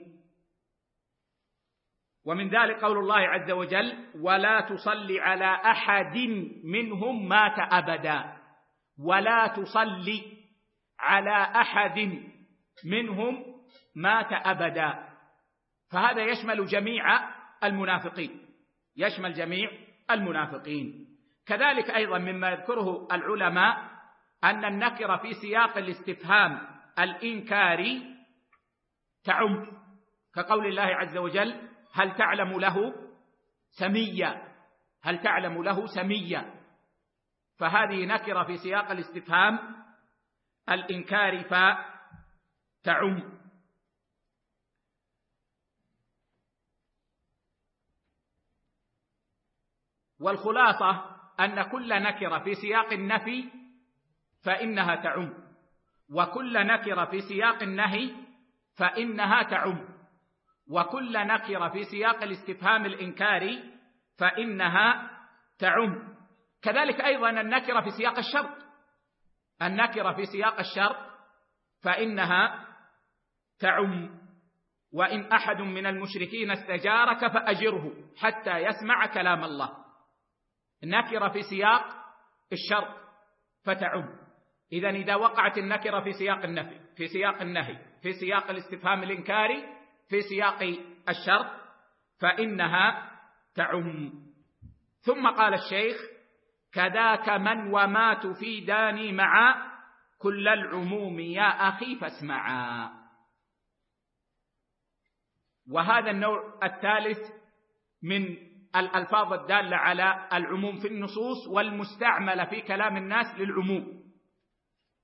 ومن ذلك قول الله عز وجل: ولا تصلي على أحد منهم مات أبدا، ولا تصلي على أحد منهم مات أبدا، فهذا يشمل جميع المنافقين، يشمل جميع المنافقين. كذلك أيضا مما يذكره العلماء أن النكرة في سياق الاستفهام الإنكاري تعم، كقول الله عز وجل: هل تعلم له سميا، هل تعلم له سميا، فهذه نكرة في سياق الاستفهام الإنكاري فتعم. والخلاصة أن كل نكرة في سياق النفي فإنها تعم، وكل نكرة في سياق النهي فإنها تعم، وكل نكرة في سياق الاستفهام الإنكاري فإنها تعم. كذلك أيضا النكرة في سياق الشرط، النكرة في سياق الشرط فإنها تعم: وإن أحد من المشركين استجارك فأجره حتى يسمع كلام الله. النكرة في سياق الشرط فتعم. إذن إذا وقعت النكرة في سياق النفي، في سياق النهي، في سياق الاستفهام الإنكاري، في سياق الشرط، فإنها تعم. ثم قال الشيخ: كذاك من وما تفيدان معا كل العموم يا أخي فاسمعا. وهذا النوع الثالث من الألفاظ الدالة على العموم في النصوص والمستعملة في كلام الناس للعموم،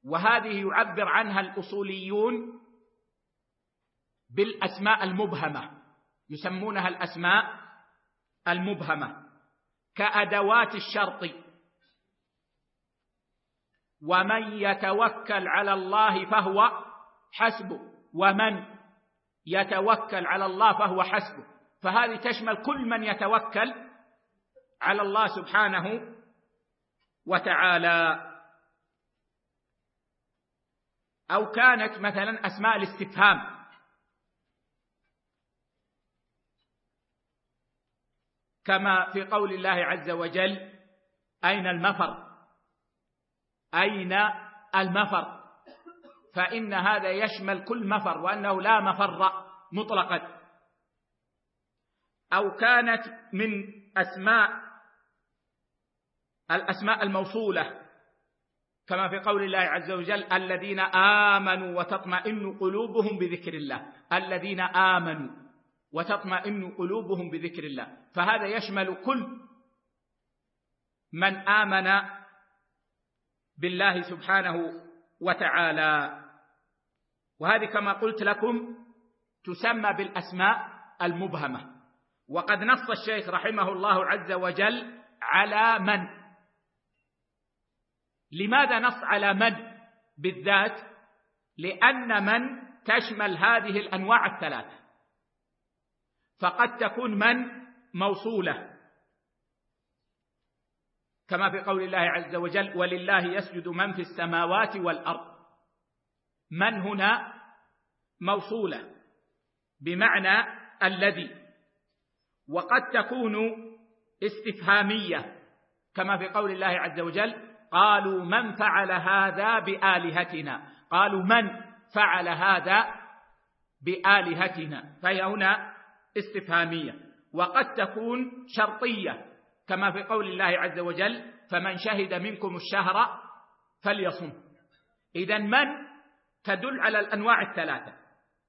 وهذه يعبر عنها الأصوليون بالأسماء المبهمة، يسمونها الأسماء المبهمة كأدوات الشرط. ومن يتوكل على الله فهو حسبه، ومن يتوكل على الله فهو حسبه، فهذه تشمل كل من يتوكل على الله سبحانه وتعالى. أو كانت مثلا أسماء الاستفهام كما في قول الله عز وجل: أين المفر؟ أين المفر؟ فإن هذا يشمل كل مفر، وأنه لا مفر مطلقا. أو كانت من الأسماء الموصولة كما في قول الله عز وجل: الذين آمنوا وتطمئن قلوبهم بذكر الله، الذين آمنوا وتطمئن قلوبهم بذكر الله، فهذا يشمل كل من آمن بالله سبحانه وتعالى. وهذه كما قلت لكم تسمى بالأسماء المبهمة. وقد نص الشيخ رحمه الله عز وجل على من. لماذا نص على من بالذات؟ لأن من تشمل هذه الأنواع الثلاثة، فقد تكون من موصولة كما في قول الله عز وجل: ولله يسجد من في السماوات والأرض. من هنا موصولة بمعنى الذي. وقد تكون استفهامية كما في قول الله عز وجل: قالوا من فعل هذا بآلهتنا، قالوا من فعل هذا بآلهتنا، فهي هنا استفهامية. وقد تكون شرطية كما في قول الله عز وجل: فمن شهد منكم الشهر فليصم. إذن من تدل على الأنواع الثلاثة،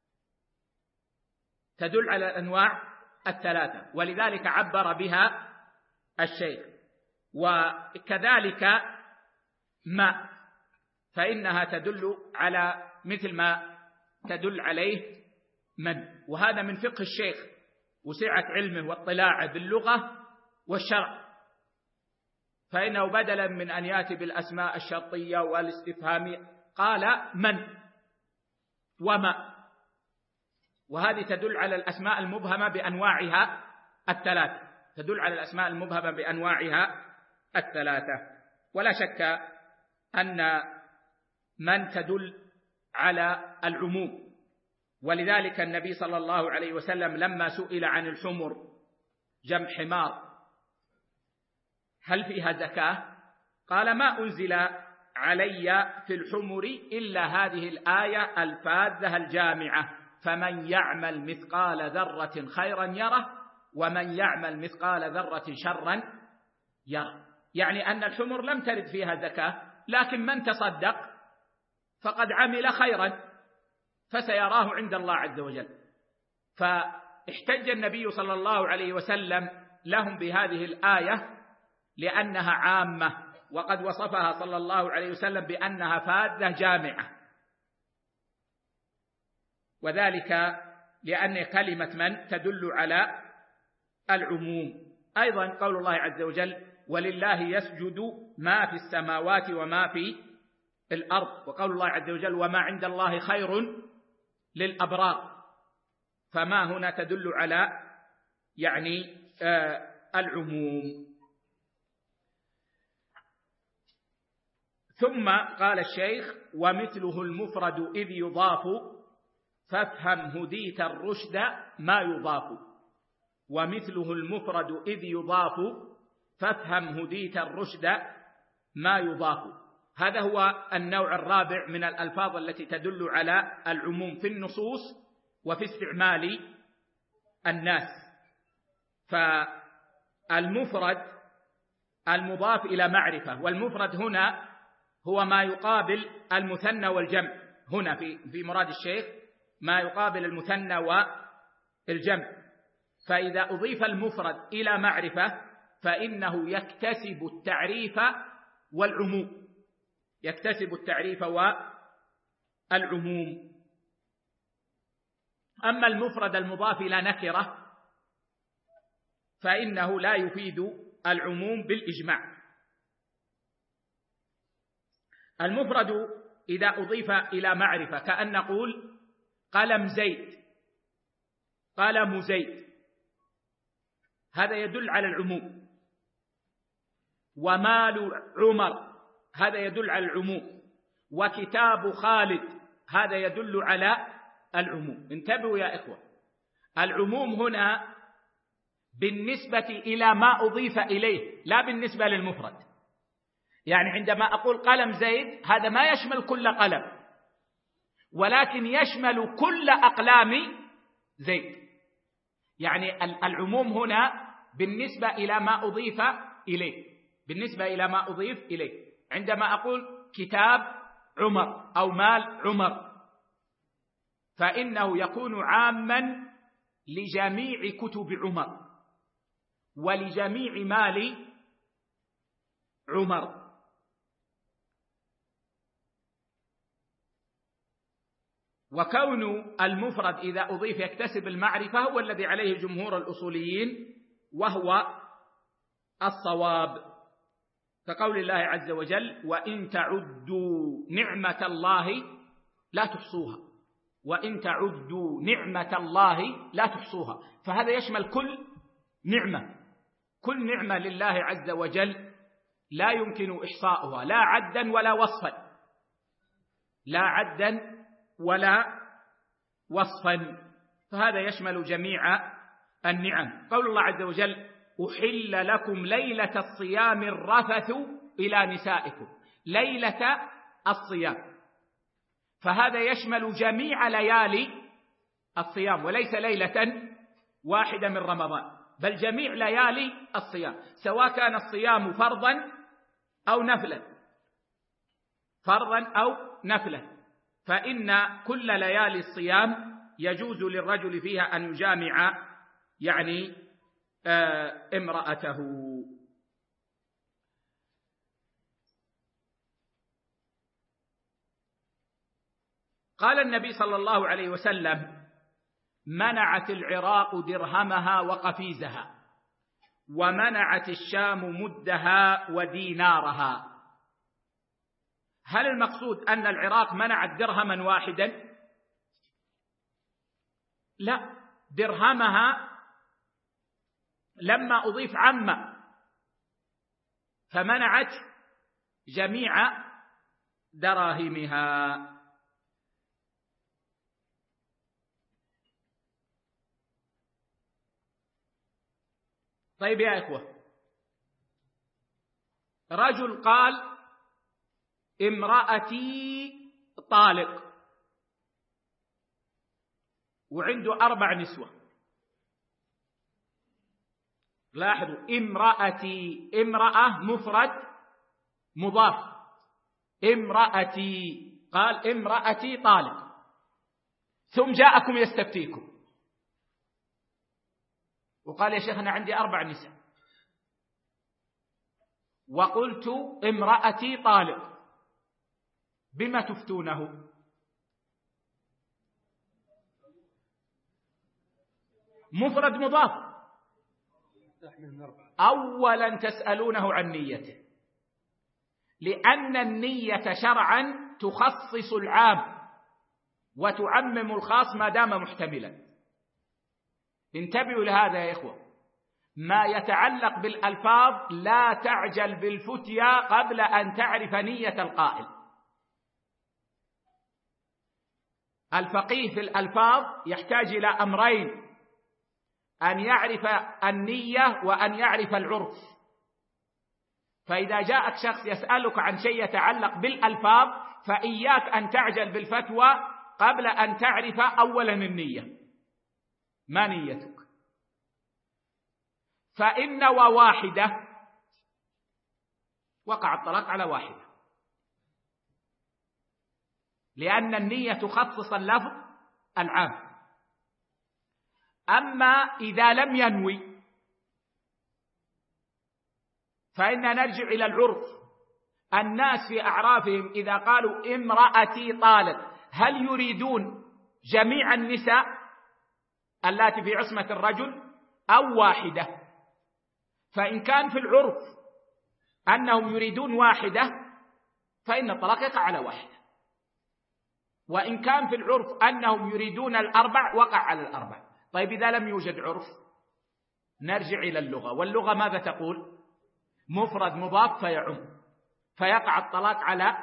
تدل على الأنواع الثلاثة، ولذلك عبر بها الشيخ. وكذلك ما، فإنها تدل على مثل ما تدل عليه من. وهذا من فقه الشيخ وسعة علمه واطلاعه باللغة والشرع، فإنه بدلا من أن يأتي بالأسماء الشرطية والاستفهامية قال من وما، وهذه تدل على الأسماء المبهمة بأنواعها الثلاثة، تدل على الأسماء المبهمة بأنواعها الثلاثة. ولا شك أن من تدل على العموم. ولذلك النبي صلى الله عليه وسلم لما سئل عن الحمر جمع حمار هل فيها زكاة؟ قال: ما أنزل علي في الحمر إلا هذه الآية الفاذة الجامعة: فمن يعمل مثقال ذرة خيرا يره ومن يعمل مثقال ذرة شرا يره. يعني أن الحمر لم ترد فيها زكاة، لكن من تصدق فقد عمل خيرا فسيراه عند الله عز وجل. فاحتج النبي صلى الله عليه وسلم لهم بهذه الآية لأنها عامة، وقد وصفها صلى الله عليه وسلم بأنها فاذة جامعة، وذلك لأن كلمة من تدل على العموم. أيضا قول الله عز وجل: ولله يسجد ما في السماوات وما في الأرض، وقول الله عز وجل: وما عند الله خير للأبرار، فما هنا تدل على العموم. ثم قال الشيخ: ومثله المفرد إذ يضاف فافهم هديت الرشد ما يضاف. ومثله المفرد إذ يضاف فافهم هديت الرشد ما يضاف. هذا هو النوع الرابع من الألفاظ التي تدل على العموم في النصوص وفي استعمال الناس. فالمفرد المضاف إلى معرفة، والمفرد هنا هو ما يقابل المثنى والجمع. هنا في مراد الشيخ ما يقابل المثنى والجمع. فإذا أضيف المفرد إلى معرفة فإنه يكتسب التعريف والعموم. يكتسب التعريف والعموم. أما المفرد المضاف إلى نكرة فإنه لا يفيد العموم بالإجماع. المفرد إذا أضيف إلى معرفة كأن نقول قلم زيد، قلم زيد، هذا يدل على العموم. ومال عمر، هذا يدل على العموم. وكتاب خالد، هذا يدل على العموم. انتبهوا يا إخوة، العموم هنا بالنسبة إلى ما أضيف إليه لا بالنسبة للمفرد. يعني عندما أقول قلم زيد هذا ما يشمل كل قلم، ولكن يشمل كل أقلام زيد. يعني العموم هنا بالنسبة إلى ما أضيف إليه، بالنسبة إلى ما أضيف إليه. عندما أقول كتاب عمر أو مال عمر فإنه يكون عاما لجميع كتب عمر ولجميع مال عمر. وكون المفرد إذا أضيف يكتسب المعرفة هو الذي عليه جمهور الأصوليين وهو الصواب، كقول الله عز وجل وإن تعدوا نعمة الله لا تحصوها، وإن تعدوا نعمة الله لا تحصوها. فهذا يشمل كل نعمة، كل نعمة لله عز وجل لا يمكن إحصاؤها لا عدا ولا وصفا، لا عدا ولا وصفا، فهذا يشمل جميع النعم. قول الله عز وجل أحل لكم ليلة الصيام الرفث إلى نسائكم، ليلة الصيام، فهذا يشمل جميع ليالي الصيام وليس ليلة واحدة من رمضان، بل جميع ليالي الصيام، سواء كان الصيام فرضا أو نفلا، فرضا أو نفلا، فإن كل ليالي الصيام يجوز للرجل فيها أن يجامع يعني امرأته. قال النبي صلى الله عليه وسلم منعت العراق درهمها وقفيزها، ومنعت الشام مدها ودينارها. هل المقصود أن العراق منعت درهما واحدا؟ لا، درهمها لما أضيف عما فمنعت جميع دراهمها. طيب يا إخوة، رجل قال امرأتي طالق وعنده 4 نسوة. لاحظوا، امرأتي، امرأة مفرد مضاف، امرأتي، قال امرأتي طالق، ثم جاءكم يستفتيكم وقال يا شيخ أنا عندي 4 نساء وقلت امرأتي طالق، بما تفتونه؟ مفرد مضاف. أولا تسألونه عن نيته، لأن النية شرعا تخصص العام وتعمم الخاص ما دام محتملا. انتبهوا لهذا يا إخوة، ما يتعلق بالألفاظ لا تعجل بالفتيا قبل أن تعرف نية القائل. الفقيه في الألفاظ يحتاج إلى أمرين، أن يعرف النية وأن يعرف العرف. فإذا جاءك شخص يسألك عن شيء يتعلق بالألفاظ فإياك أن تعجل بالفتوى قبل أن تعرف أولا النية، ما نيتك؟ فإن وواحدة وقع الطلاق على واحدة، لأن النية تخصص اللفظ العام. أما إذا لم ينوي فإننا نرجع إلى العرف، الناس في أعرافهم إذا قالوا امرأتي طالق هل يريدون جميع النساء اللاتي في عصمة الرجل أو واحدة؟ فإن كان في العرف أنهم يريدون واحدة فإن الطلاق يقع على واحدة، وإن كان في العرف أنهم يريدون الأربع وقع على الأربع. طيب إذا لم يوجد عرف نرجع إلى اللغة، واللغة ماذا تقول؟ مفرد مضاف فيعم، فيقع الطلاق على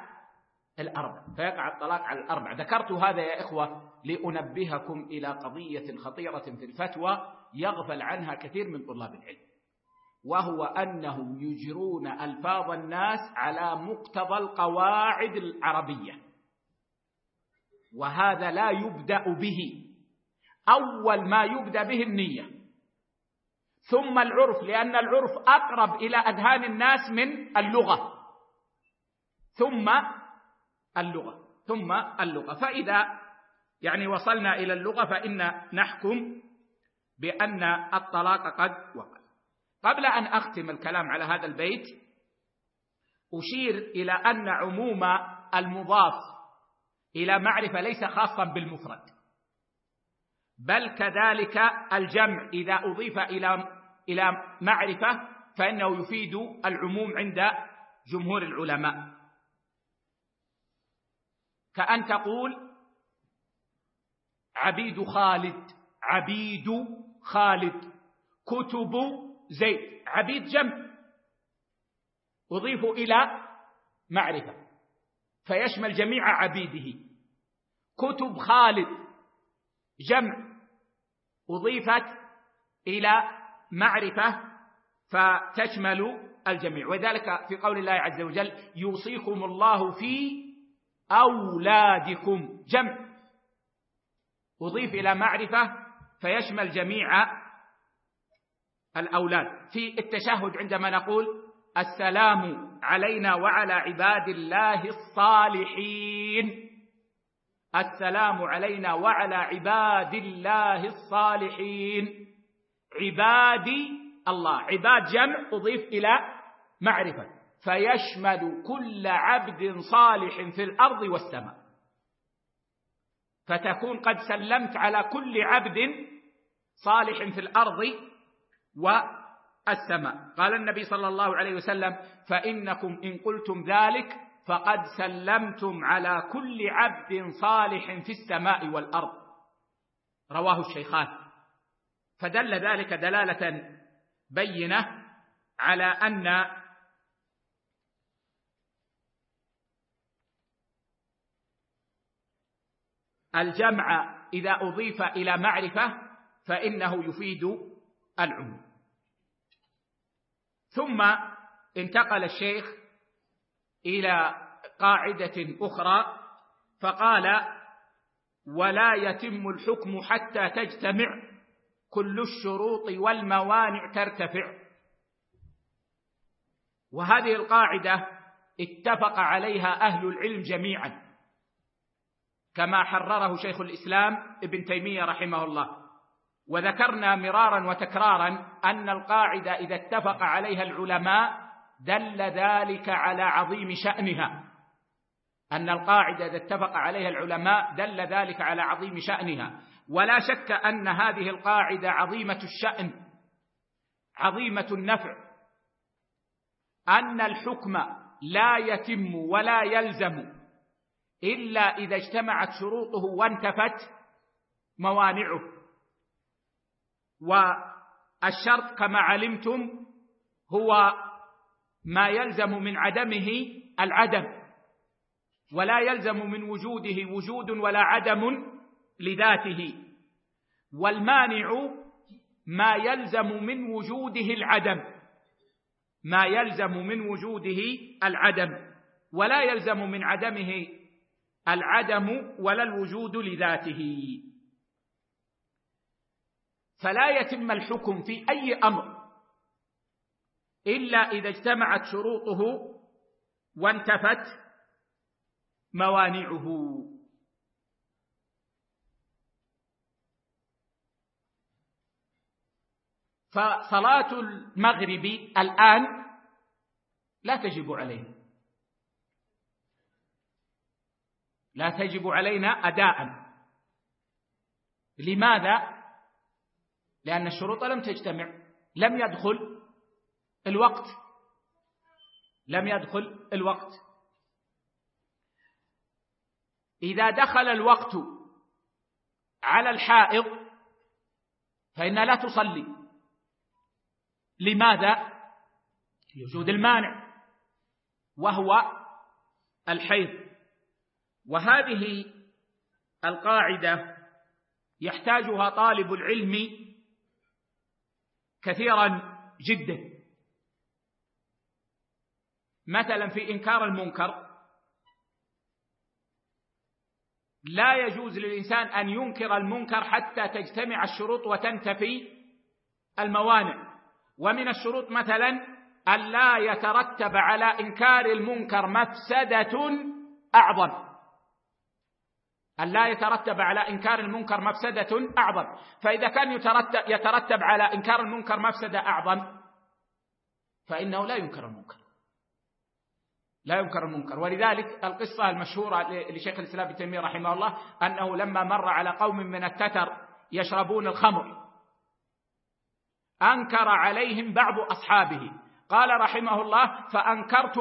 الأربع. ذكرت هذا يا إخوة لأنبهكم إلى قضية خطيرة في الفتوى يغفل عنها كثير من طلاب العلم، وهو أنهم يجرون ألفاظ الناس على مقتضى القواعد العربية، وهذا لا يبدأ به. أول ما يبدأ به النية، ثم العرف، لأن العرف أقرب إلى أذهان الناس من اللغة، ثم اللغة. فإذا وصلنا إلى اللغة فإن نحكم بأن الطلاق قد وقع. قبل أن أختم الكلام على هذا البيت أشير إلى أن عموم المضاف إلى معرفة ليس خاصا بالمفرد، بل كذلك الجمع إذا أضيف إلى معرفة فإنه يفيد العموم عند جمهور العلماء. كأن تقول عبيد خالد، كتب زيد. عبيد جمع أضيف إلى معرفة فيشمل جميع عبيده. كتب خالد جمع أضيفت إلى معرفة فتشمل الجميع. وذلك في قول الله عز وجل يوصيكم الله في أولادكم، جمع أضيف إلى معرفة فيشمل جميع الأولاد. في التشهد عندما نقول السلام علينا وعلى عباد الله الصالحين، السلام علينا وعلى عباد الله الصالحين، عبادي الله، عباد جمع أضيف إلى معرفة فيشمل كل عبد صالح في الأرض والسماء، فتكون قد سلمت على كل عبد صالح في الأرض والسماء. قال النبي صلى الله عليه وسلم فإنكم إن قلتم ذلك فقد سلمتم على كل عبد صالح في السماء والأرض، رواه الشيخان. فدل ذلك دلالة بينة على أن الجمع إذا أضيف إلى معرفة فإنه يفيد العموم. ثم انتقل الشيخ إلى قاعدة أخرى فقال ولا يتم الحكم حتى تجتمع كل الشروط والموانع ترتفع. وهذه القاعدة اتفق عليها أهل العلم جميعا كما حرره شيخ الإسلام ابن تيمية رحمه الله. وذكرنا مرارا وتكرارا أن القاعدة إذا اتفق عليها العلماء دل ذلك على عظيم شأنها، أن القاعدة إذا اتفق عليها العلماء دل ذلك على عظيم شأنها. ولا شك أن هذه القاعدة عظيمة الشأن عظيمة النفع، أن الحكم لا يتم ولا يلزم إلا إذا اجتمعت شروطه وانتفت موانعه. والشرط كما علمتم هو ما يلزم من عدمه العدم، ولا يلزم من وجوده وجود ولا عدم لذاته. والمانع ما يلزم من وجوده العدم، ما يلزم من وجوده العدم، ولا يلزم من عدمه العدم ولا الوجود لذاته. فلا يتم الحكم في أي أمر إلا إذا اجتمعت شروطه وانتفت موانعه. فصلاة المغرب الآن لا تجب عليه، لا تجب علينا أداء. لماذا؟ لأن الشروط لم تجتمع، لم يدخل الوقت. إذا دخل الوقت على الحائض فإنها لا تصلي. لماذا؟ لوجود المانع وهو الحيض. وهذه القاعدة يحتاجها طالب العلم كثيرا جدا. مثلا في إنكار المنكر، لا يجوز للإنسان أن ينكر المنكر حتى تجتمع الشروط وتنتفي الموانع. ومن الشروط مثلا أن لا يترتب على إنكار المنكر مفسدة أعظم، أن لا يترتب على إنكار المنكر مفسدة أعظم. فإذا كان يترتب على إنكار المنكر مفسدة أعظم فإنه لا ينكر المنكر. ولذلك القصة المشهورة لشيخ الإسلام ابن تيمية رحمه الله أنه لما مر على قوم من التتر يشربون الخمر أنكر عليهم بعض أصحابه، قال رحمه الله: فأنكرت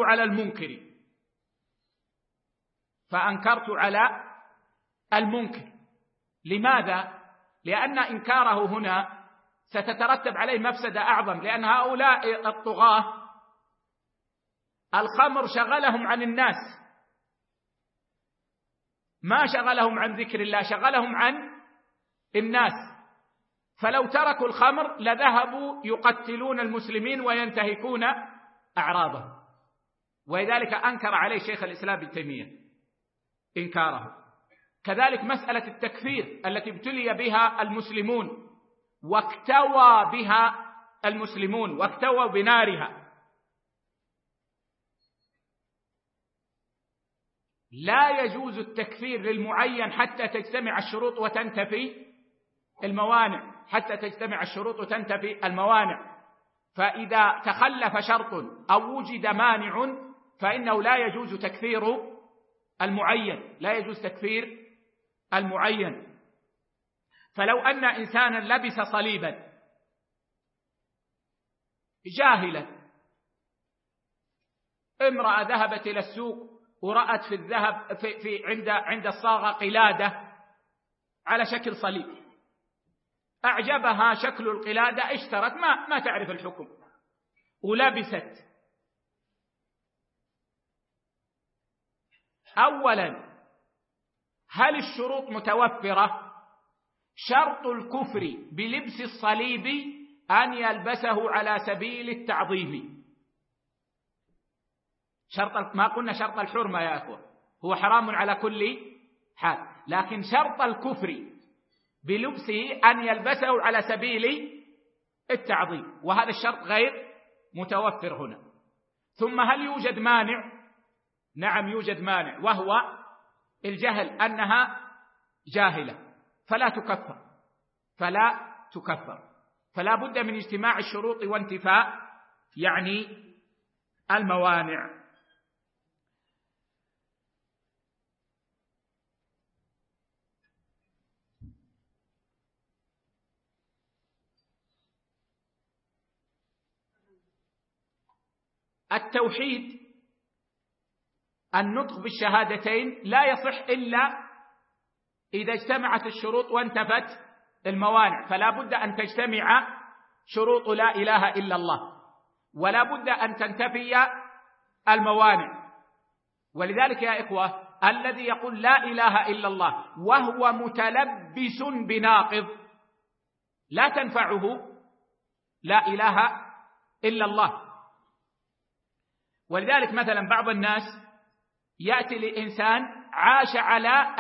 على المنكر. لماذا؟ لأن إنكاره هنا ستترتب عليه مفسدة أعظم، لأن هؤلاء الطغاة الخمر شغلهم عن الناس، ما شغلهم عن ذكر الله، شغلهم عن الناس. فلو تركوا الخمر لذهبوا يقتلون المسلمين وينتهكون أعراضهم. ولذلك أنكر عليه شيخ الإسلام ابن تيمية إنكاره. كذلك مسألة التكفير التي ابتلي بها المسلمون واكتوى بها المسلمون واكتووا بنارها، لا يجوز التكفير للمعين حتى تجتمع الشروط وتنتفي الموانع. فإذا تخلف شرط أو وجد مانع فإنه لا يجوز تكفير المعين. فلو أن إنسانا لبس صليبا جاهلا، امرأة ذهبت إلى السوق ورأت في الذهب عند الصاغة قلادة على شكل صليب، أعجبها شكل القلادة، اشترت، ما تعرف الحكم، ولبست. أولا، هل الشروط متوفرة؟ شرط الكفر بلبس الصليب أن يلبسه على سبيل التعظيم. ما قلنا شرط الحرمة يا أخوة، هو حرام على كل حال، لكن شرط الكفر بلبسه أن يلبسه على سبيل التعظيم، وهذا الشرط غير متوفر هنا. ثم هل يوجد مانع؟ نعم يوجد مانع، وهو الجهل، أنها جاهلة فلا تكفر. فلا بد من اجتماع الشروط وانتفاء الموانع. التوحيد، النطق بالشهادتين، لا يصح إلا إذا اجتمعت الشروط وانتفت الموانع. فلا بد أن تجتمع شروط لا إله إلا الله، ولا بد أن تنتفي الموانع. ولذلك يا إخوة، الذي يقول لا إله إلا الله وهو متلبس بناقض لا تنفعه لا إله إلا الله. ولذلك مثلا بعض الناس يأتي لإنسان عاش على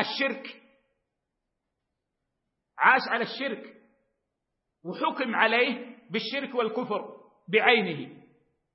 الشرك وحكم عليه بالشرك والكفر بعينه،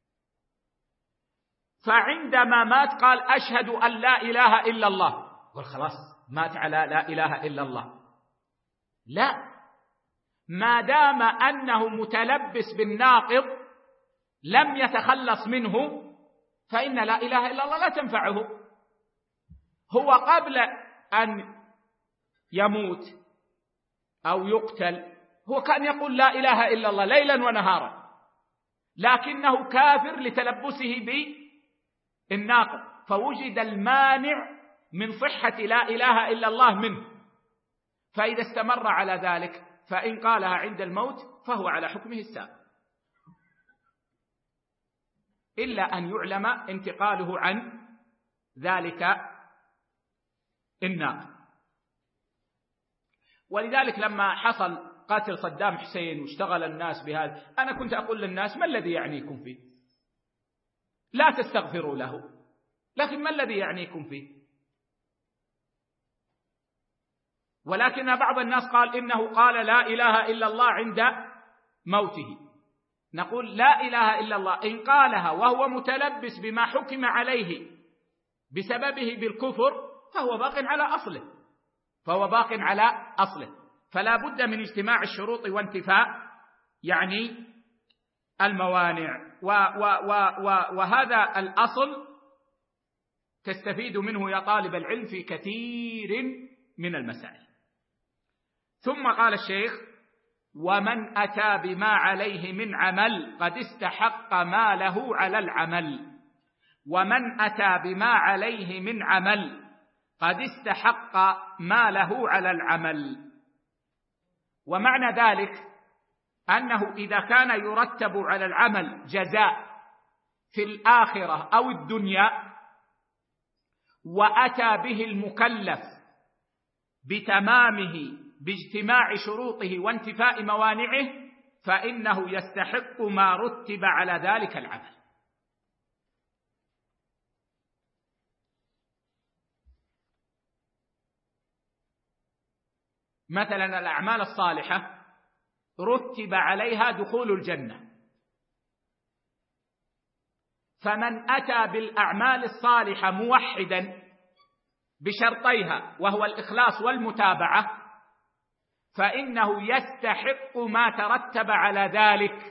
فعندما مات قال أشهد أن لا إله إلا الله، قال خلاص مات على لا إله إلا الله. لا، ما دام أنه متلبس بالناقض لم يتخلص منه فإن لا إله إلا الله لا تنفعه. هو قبل أن يموت أو يقتل هو كان يقول لا إله إلا الله ليلا ونهارا، لكنه كافر لتلبسه بالناقض، فوجد المانع من صحة لا إله إلا الله منه، فإذا استمر على ذلك فإن قالها عند الموت فهو على حكمه السابق، إلا أن يعلم انتقاله عن ذلك الناقض. ولذلك لما حصل قاتل صدام حسين واشتغل الناس بهذا، أنا كنت أقول للناس ما الذي يعنيكم فيه؟ لا تستغفروا له، لكن ما الذي يعنيكم فيه؟ ولكن بعض الناس قال إنه قال لا إله إلا الله عند موته. نقول لا إله إلا الله إن قالها وهو متلبس بما حكم عليه بسببه بالكفر فهو باق على أصله، فلا بد من اجتماع الشروط وانتفاء يعني الموانع، وهذا الأصل تستفيد منه يا طالب العلم في كثير من المسائل. ثم قال الشيخ: ومن أتى بما عليه من عمل قد استحق ما له على العمل. ومن أتى بما عليه من عمل قد استحق ما له على العمل. ومعنى ذلك أنه إذا كان يرتب على العمل جزاء في الآخرة أو الدنيا وأتى به المكلف بتمامه باجتماع شروطه وانتفاء موانعه فإنه يستحق ما رتب على ذلك العمل. مثلا الأعمال الصالحة رتب عليها دخول الجنة، فمن أتى بالأعمال الصالحة موحدا بشرطيها وهو الإخلاص والمتابعة فإنه يستحق ما ترتب على ذلك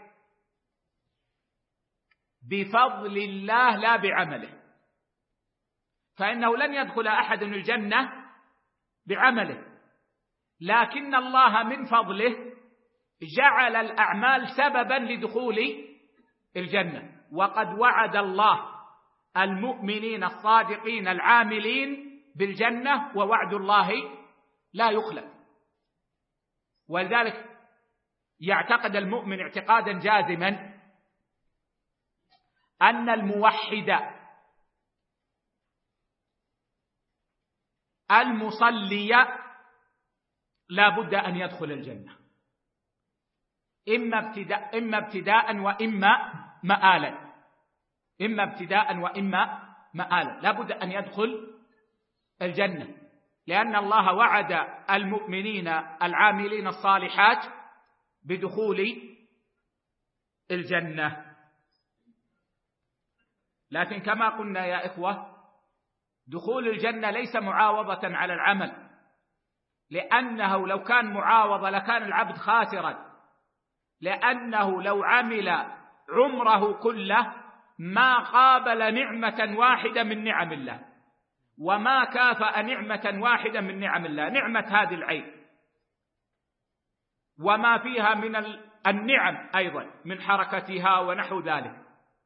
بفضل الله لا بعمله، فإنه لن يدخل أحد الجنة بعمله، لكن الله من فضله جعل الأعمال سببا لدخول الجنة. وقد وعد الله المؤمنين الصادقين العاملين بالجنة، ووعد الله لا يخلف. ولذلك يعتقد المؤمن اعتقادا جازما أن الموحد المصلي لا بد أن يدخل الجنة، إما ابتداء وإما مآلا، إما ابتداء وإما مآلا، لا بد أن يدخل الجنة، لأن الله وعد المؤمنين العاملين الصالحات بدخول الجنة. لكن كما قلنا يا إخوة دخول الجنة ليس معاوضة على العمل، لأنه لو كان معاوضة لكان العبد خاسرا، لأنه لو عمل عمره كله ما قابل نعمة واحدة من نعم الله، وما كافأ نعمة واحدة من نعم الله، نعمة هذه العين وما فيها من النعم أيضا من حركتها ونحو ذلك،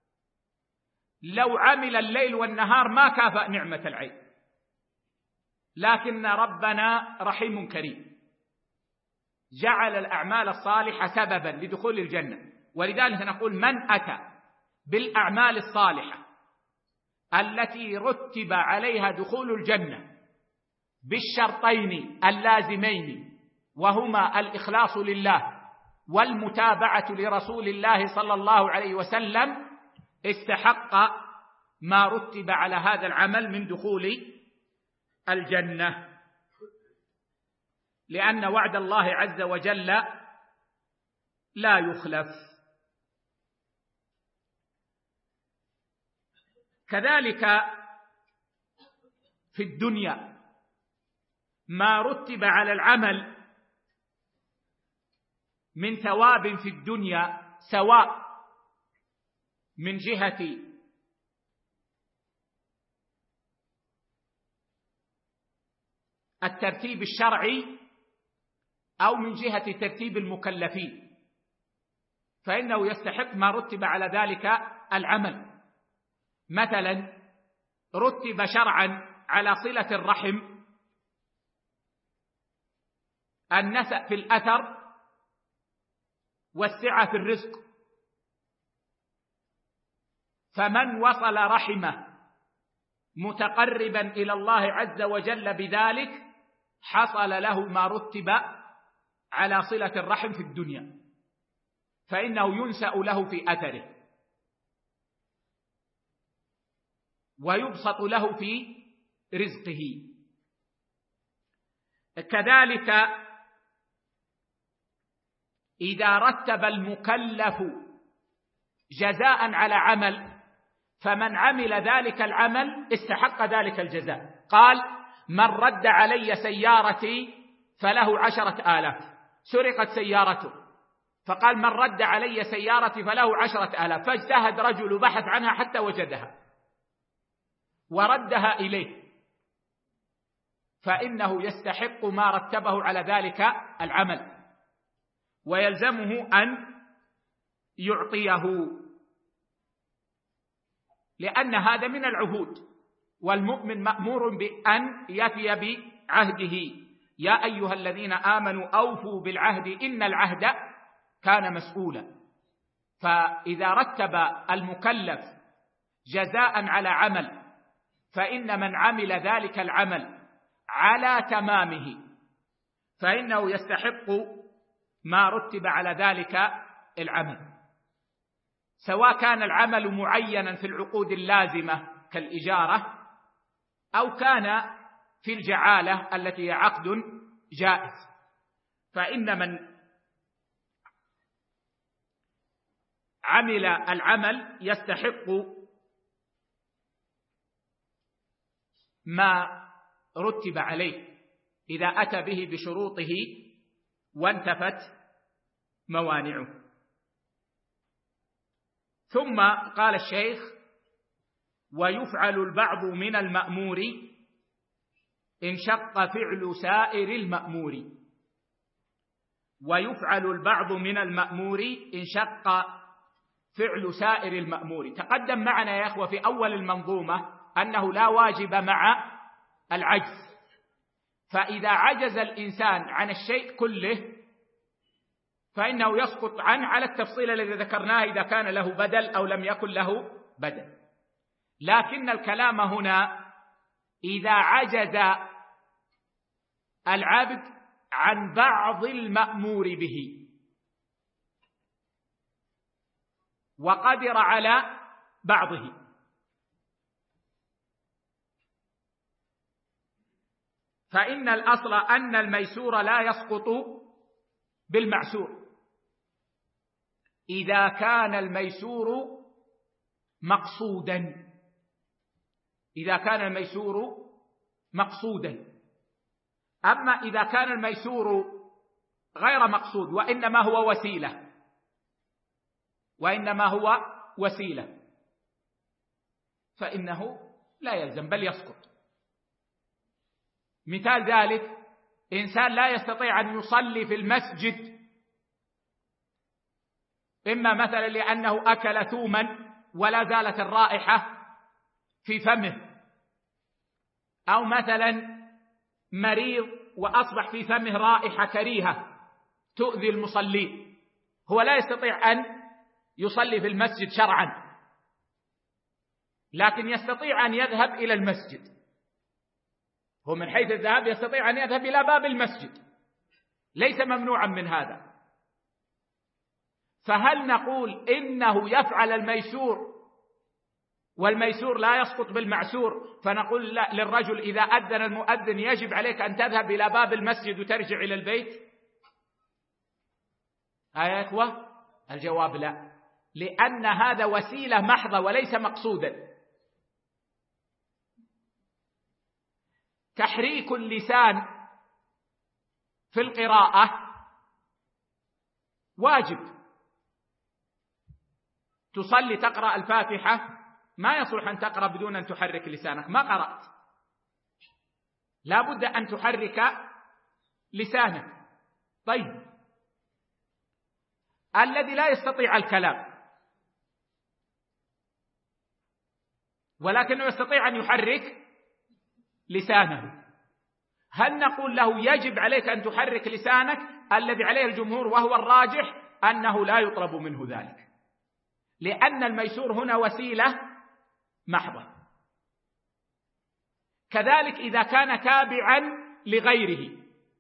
لو عمل الليل والنهار ما كافأ نعمة العين. لكن ربنا رحيم كريم جعل الأعمال الصالحة سببا لدخول الجنة، ولذلك نقول من أتى بالأعمال الصالحة التي رتب عليها دخول الجنة بالشرطين اللازمين وهما الإخلاص لله والمتابعة لرسول الله صلى الله عليه وسلم استحق ما رتب على هذا العمل من دخول الجنة، لأن وعد الله عز وجل لا يخلف. كذلك في الدنيا ما رتب على العمل من ثواب في الدنيا سواء من جهة الترتيب الشرعي أو من جهة ترتيب المكلفين، فإنه يستحق ما رتب على ذلك العمل. مثلا رتب شرعا على صلة الرحم النسأ في الأثر والسعة في الرزق، فمن وصل رحمه متقربا إلى الله عز وجل بذلك حصل له ما رتب على صلة الرحم في الدنيا، فإنه ينسأ له في أثره ويبسط له في رزقه. كذلك إذا رتب المكلف جزاء على عمل فمن عمل ذلك العمل استحق ذلك الجزاء. قال: من رد علي سيارتي فله 10,000. سرقت سيارته، فقال: من رد علي سيارتي فله 10,000. فاجتهد رجل بحث عنها حتى وجدها وردها إليه، فإنه يستحق ما رتبه على ذلك العمل ويلزمه أن يعطيه، لأن هذا من العهود، والمؤمن مأمور بأن يفي بعهده. يا أيها الذين آمنوا أوفوا بالعهد إن العهد كان مسؤولا. فإذا رتب المكلف جزاء على عمل فإن من عمل ذلك العمل على تمامه فإنه يستحق ما رتب على ذلك العمل، سواء كان العمل معينا في العقود اللازمة كالإجارة أو كان في الجعالة التي هي عقد جائز. فإن من عمل العمل يستحق ما رتب عليه إذا أتى به بشروطه وانتفت موانعه. ثم قال الشيخ: ويفعل البعض من المأمور إن شق فعل سائر المأمور. ويفعل البعض من المأمور إن شق فعل سائر المأمور. تقدم معنا يا أخوة في أول المنظومة أنه لا واجب مع العجز، فإذا عجز الإنسان عن الشيء كله فإنه يسقط عنه على التفصيل الذي ذكرناه إذا كان له بدل أو لم يكن له بدل. لكن الكلام هنا إذا عجز العبد عن بعض المأمور به وقدر على بعضه، فإن الأصل أن الميسور لا يسقط بالمعسور إذا كان الميسور مقصودا. إذا كان الميسور مقصودا. أما إذا كان الميسور غير مقصود وإنما هو وسيلة فإنه لا يلزم بل يسقط. مثال ذلك: إنسان لا يستطيع أن يصلي في المسجد، إما مثلا لأنه أكل ثوما ولا زالت الرائحة في فمه، أو مثلا مريض وأصبح في فمه رائحة كريهة تؤذي المصلين، هو لا يستطيع أن يصلي في المسجد شرعا، لكن يستطيع أن يذهب إلى المسجد. هو من حيث الذهاب يستطيع أن يذهب إلى باب المسجد، ليس ممنوعا من هذا. فهل نقول إنه يفعل الميسور والميسور لا يسقط بالمعسور، فنقول لا للرجل إذا أذن المؤذن يجب عليك أن تذهب إلى باب المسجد وترجع إلى البيت؟ يا إخوة الجواب لا، لأن هذا وسيلة محضة وليس مقصودا. تحريك اللسان في القراءة واجب. تصلي تقرأ الفاتحة ما يصلح أن تقرأ بدون أن تحرك لسانك، ما قرأت. لا بد أن تحرك لسانك. طيب الذي لا يستطيع الكلام ولكنه يستطيع أن يحرك لسانه، هل نقول له يجب عليك أن تحرك لسانك؟ الذي عليه الجمهور وهو الراجح أنه لا يطلب منه ذلك، لأن الميسور هنا وسيلة محضة. كذلك إذا كان تابعا لغيره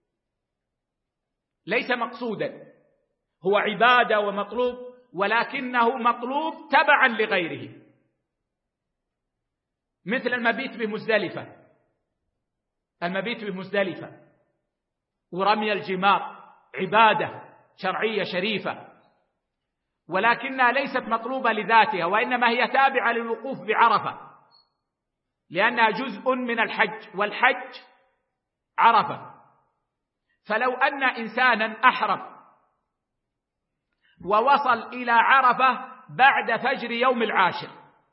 ليس مقصودا، هو عبادة ومطلوب ولكنه مطلوب تبعا لغيره، مثل المبيت بمزدلفة، المبيت بمزدلفة ورمي الجمار عبادة شرعية شريفة، ولكنها ليست مطلوبة لذاتها، وإنما هي تابعة للوقوف بعرفة، لأنها جزء من الحج، والحج عرفة. فلو أن إنسانا أحرم ووصل إلى عرفة بعد فجر يوم العاشر،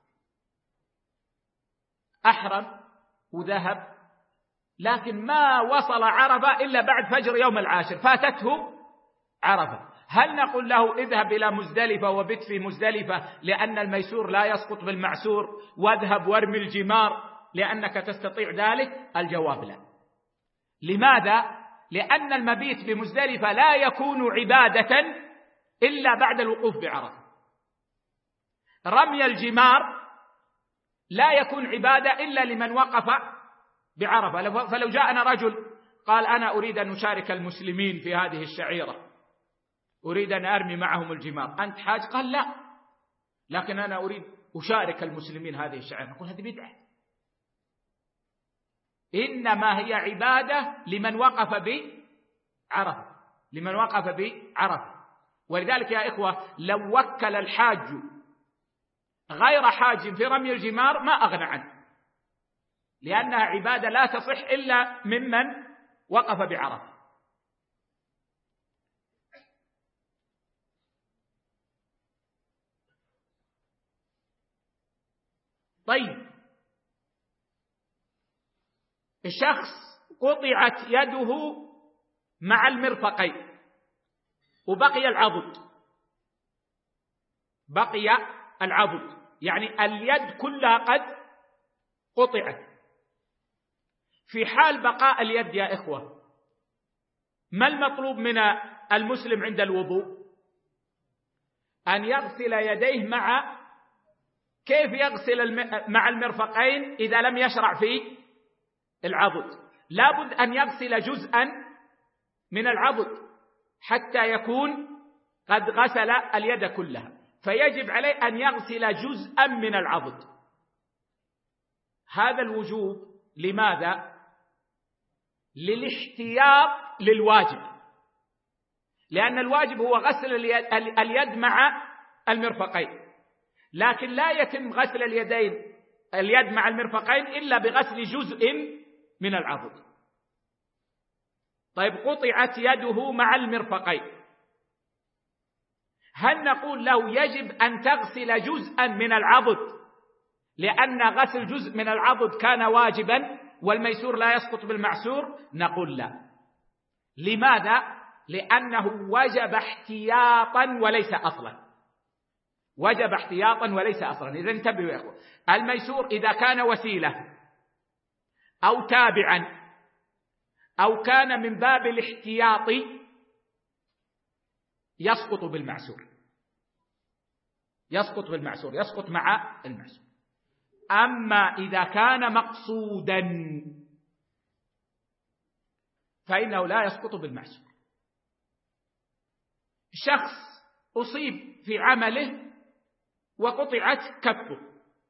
أحرم وذهب لكن ما وصل عرفة إلا بعد فجر يوم العاشر، فاتته عرفة، هل نقول له اذهب إلى مزدلفة وبت في مزدلفة لأن الميسور لا يسقط بالمعسور، واذهب وارمي الجمار لأنك تستطيع ذلك؟ الجواب لا. لماذا؟ لأن المبيت بمزدلفة لا يكون عبادة إلا بعد الوقوف بعرفة. رمي الجمار لا يكون عبادة إلا لمن وقف بعرفة. فلو جاءنا رجل قال أنا أريد أن أشارك المسلمين في هذه الشعيرة، أريد أن أرمي معهم الجمار، أنت حاج؟ قال لا، لكن أنا أريد أشارك المسلمين هذه الشعيرة، نقول هذه بدعة. إنما هي عبادة لمن وقف بعرفة، لمن وقف بعرفة. ولذلك يا إخوة لو وكل الحاج غير حاج في رمي الجمار ما أغنى عنه، لأنها عبادة لا تصح إلا ممن وقف بعرفة. طيب الشخص قطعت يده مع المرفقين وبقي العضد، بقي العضد يعني اليد كلها قد قطعت. في حال بقاء اليد يا إخوة ما المطلوب من المسلم عند الوضوء؟ أن يغسل يديه مع، كيف يغسل مع المرفقين إذا لم يشرع في العضد؟ لابد أن يغسل جزءا من العضد حتى يكون قد غسل اليد كلها، فيجب عليه أن يغسل جزءا من العضد. هذا الوجوب لماذا؟ للاحتياط للواجب، لأن الواجب هو غسل اليد مع المرفقين، لكن لا يتم غسل اليد مع المرفقين إلا بغسل جزء من العضد. طيب قطعت يده مع المرفقين، هل نقول له يجب أن تغسل جزءا من العضد لأن غسل جزء من العضد كان واجبا والميسور لا يسقط بالمعسور؟ نقول لا. لماذا؟ لأنه وجب احتياطا وليس أصلا، وجب احتياطا وليس أصلا. إذا انتبهوا يا أخوة، الميسور إذا كان وسيلة أو تابعا أو كان من باب الاحتياط يسقط بالمعسور، يسقط بالمعسور، يسقط مع المعسور. أما إذا كان مقصودا فإنه لا يسقط بالمعسور. شخص أصيب في عمله وقطعت كفه،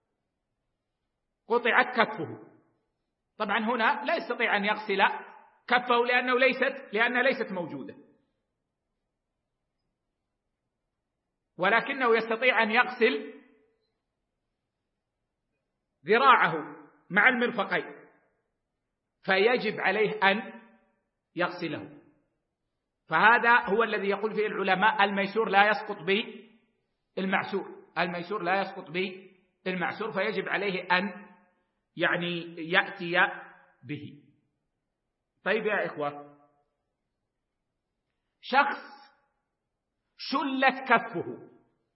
قطعت كفه، طبعا هنا لا يستطيع أن يغسل كفه لأنها ليست موجودة، ولكنه يستطيع أن يغسل ذراعه مع المرفقين، فيجب عليه أن يغسله. فهذا هو الذي يقول فيه العلماء الميسور لا يسقط بالمعسور، الميسور لا يسقط بالمعسور، فيجب عليه أن يأتي به. طيب يا إخوة، شخص شلت كفه،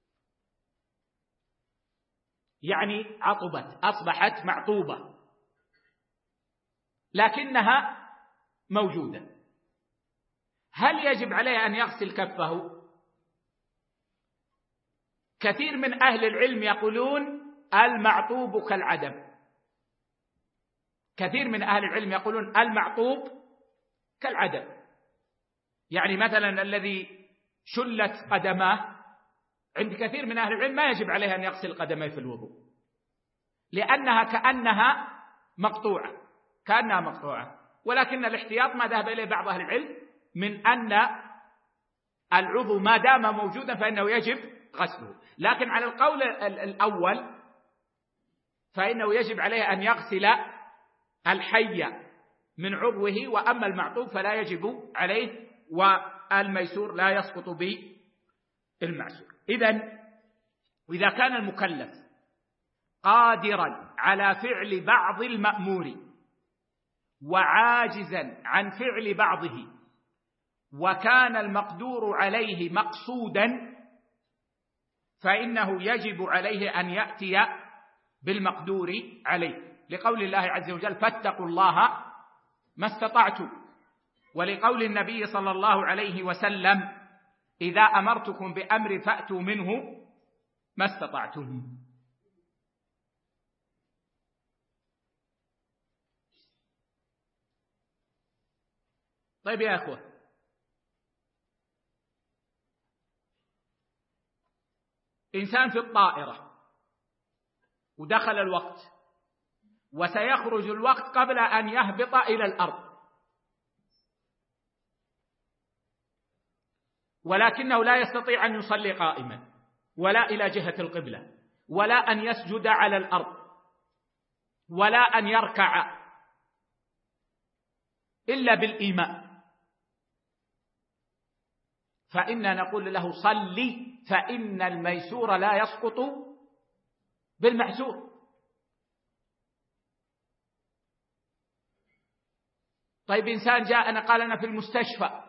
يعني عطبت، أصبحت معطوبة لكنها موجودة، هل يجب عليه أن يغسل كفه؟ كثير من أهل العلم يقولون المعطوب كالعدم. كثير من أهل العلم يقولون المعطوب كالعدم، يعني مثلا الذي شلت قدماه، عند كثير من أهل العلم ما يجب عليه أن يغسل قدميه في الوضوء، لأنها كأنها مقطوعة. ولكن الاحتياط ما ذهب إليه بعض أهل العلم من أن العضو ما دام موجودا فإنه يجب غسله، لكن على القول الأول فإنه يجب عليه أن يغسل الحي من عضوه، وأما المعطوب فلا يجب عليه، والميسور لا يسقط بالمعسور. إذا كان المكلف قادرا على فعل بعض المأمور وعاجزا عن فعل بعضه، وكان المقدور عليه مقصودا، فإنه يجب عليه أن يأتي بالمقدور عليه، لقول الله عز وجل فاتقوا الله ما استطعتم، ولقول النبي صلى الله عليه وسلم إذا أمرتكم بأمر فأتوا منه ما استطعتم. طيب يا أخوة، إنسان في الطائرة ودخل الوقت وسيخرج الوقت قبل أن يهبط إلى الأرض، ولكنه لا يستطيع أن يصلي قائما ولا إلى جهة القبلة ولا أن يسجد على الأرض ولا أن يركع إلا بالإيماء، فإننا نقول له صلي، فإن الميسور لا يسقط بالمعسور. طيب إنسان جاءنا قال أنا في المستشفى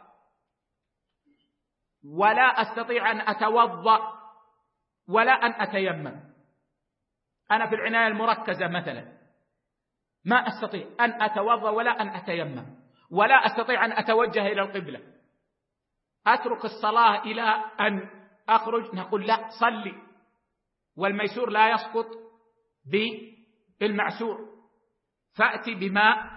ولا أستطيع أن أتوضأ ولا أن أتيمم، أنا في العناية المركزة مثلا ما أستطيع أن أتوضأ ولا أن أتيمم ولا أستطيع أن أتوجه إلى القبلة، أترك الصلاة إلى أن أخرج؟ نقول لا، صلي، والميسور لا يسقط بالمعسور، فأتي بما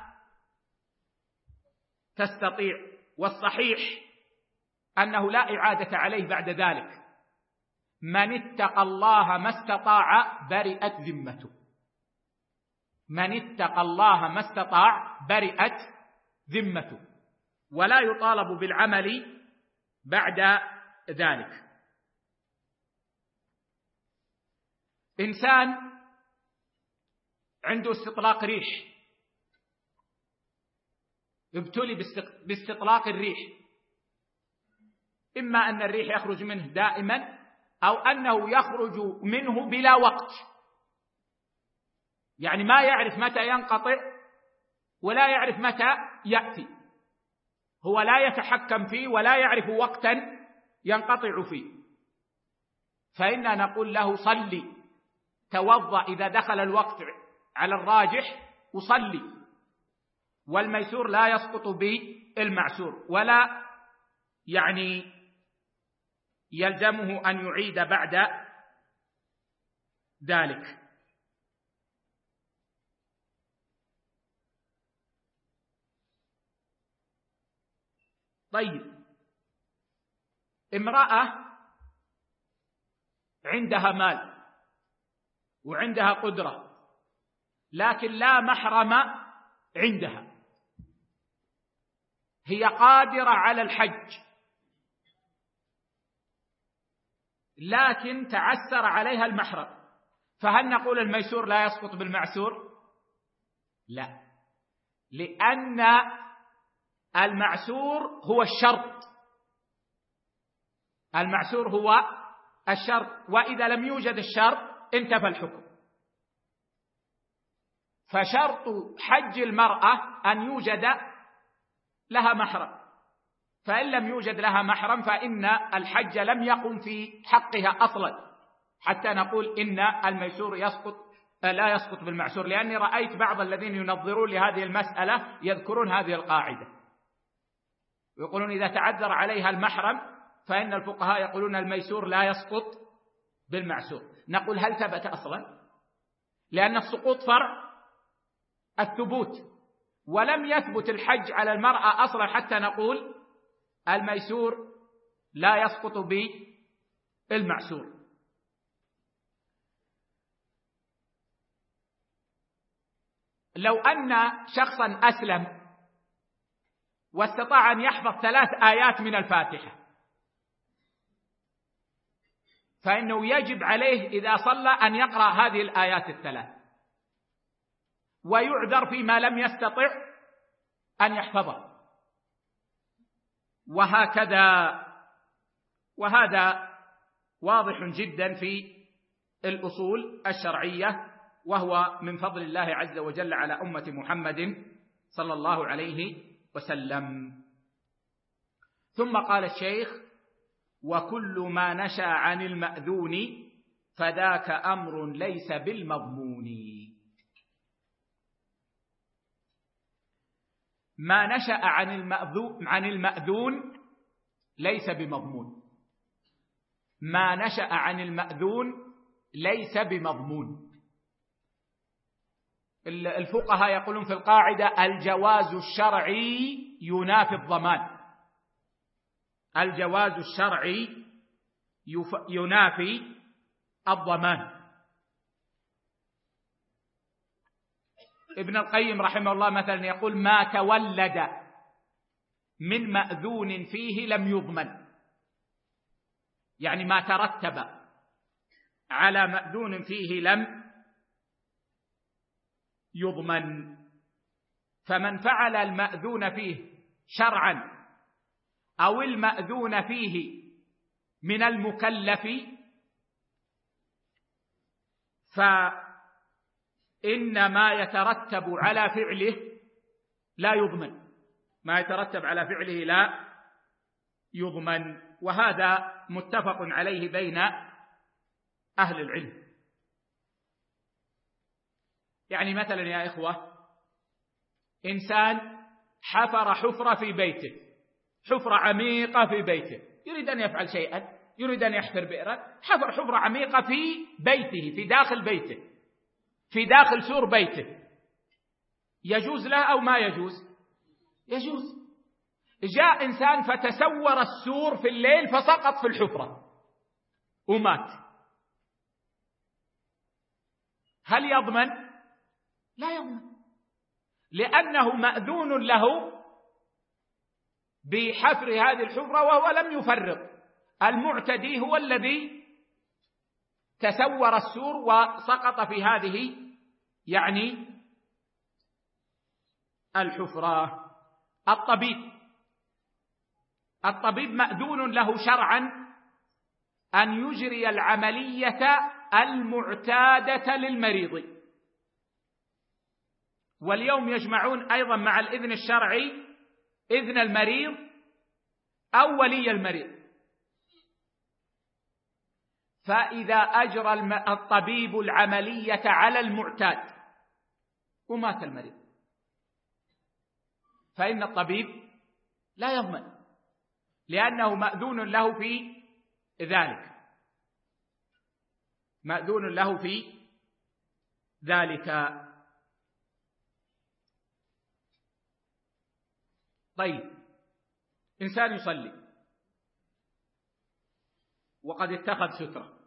تستطيع. والصحيح أنه لا إعادة عليه بعد ذلك، من اتقى الله ما استطاع برئت ذمته، من اتقى الله ما استطاع برئت ذمته، ولا يطالب بالعمل بعد ذلك. إنسان عنده استطلاق ريح، ابتلي باستطلاق الريح، إما أن الريح يخرج منه دائما أو أنه يخرج منه بلا وقت، يعني ما يعرف متى ينقطع ولا يعرف متى يأتي، هو لا يتحكم فيه ولا يعرف وقتا ينقطع فيه، فإننا نقول له صلي، توضأ إذا دخل الوقت على الراجح وصلي، والميسور لا يسقط بالمعسور، ولا يعني يلزمه أن يعيد بعد ذلك. طيب، امرأة عندها مال وعندها قدرة لكن لا محرم عندها، هي قادرة على الحج لكن تعسر عليها المحرم، فهل نقول الميسور لا يسقط بالمعسور؟ لا، لأن المعسور هو الشرط، المعسور هو الشرط، وإذا لم يوجد الشرط انتفى الحكم. فشرط حج المرأة أن يوجد لها محرم، فإن لم يوجد لها محرم فإن الحج لم يقم في حقها أصلا حتى نقول إن الميسور لا يسقط بالمعسور. لأني رأيت بعض الذين ينظرون لهذه المسألة يذكرون هذه القاعدة، ويقولون إذا تعذر عليها المحرم فإن الفقهاء يقولون الميسور لا يسقط بالمعسور. نقول هل ثبت أصلا؟ لأن السقوط فرع الثبوت، ولم يثبت الحج على المرأة أصلا حتى نقول الميسور لا يسقط بالمعسور. لو أن شخصا أسلم واستطاع أن يحفظ 3 آيات من الفاتحة فإنه يجب عليه إذا صلى أن يقرأ هذه الآيات ال3، ويعذر فيما لم يستطع أن يحفظه، وهذا واضح جدا في الأصول الشرعية، وهو من فضل الله عز وجل على أمة محمد صلى الله عليه وسلم. ثم قال الشيخ: وكل ما نشأ عن المأذون فذاك أمر ليس بالمضمون. ما نشأ عن المأذون ليس بمضمون. ما نشأ عن المأذون ليس بمضمون. الفقهاء يقولون في القاعدة: الجواز الشرعي ينافي الضمان. الجواز الشرعي ينافي الضمان. ابن القيم رحمه الله مثلا يقول: ما تولد من مأذون فيه لم يضمن، يعني ما ترتب على مأذون فيه لم يضمن. فمن فعل المأذون فيه شرعا أو المأذون فيه من المكلف فإن ما يترتب على فعله لا يضمن، ما يترتب على فعله لا يضمن. وهذا متفق عليه بين أهل العلم. يعني مثلا يا إخوة، إنسان حفر حفرة في بيته، حفرة عميقة في بيته، يريد أن يفعل شيئا، يريد أن يحفر بئرا، حفر حفرة عميقة في بيته، في داخل بيته، في داخل سور بيته، يجوز له أو ما يجوز؟ يجوز. جاء إنسان فتسور السور في الليل فسقط في الحفرة ومات، هل يضمن؟ لا يضمن، لأنه مأذون له بحفر هذه الحفرة وهو لم يفرط. المعتدي هو الذي تسور السور وسقط في هذه يعني الحفرة. الطبيب مأذون له شرعا أن يجري العملية المعتادة للمريض، واليوم يجمعون أيضا مع الإذن الشرعي إذن المريض أو ولي المريض. فإذا أجرى الطبيب العملية على المعتاد ومات المريض فإن الطبيب لا يضمن، لأنه مأذون له في ذلك، مأذون له في ذلك. طيب، إنسان يصلي وقد اتخذ سترة،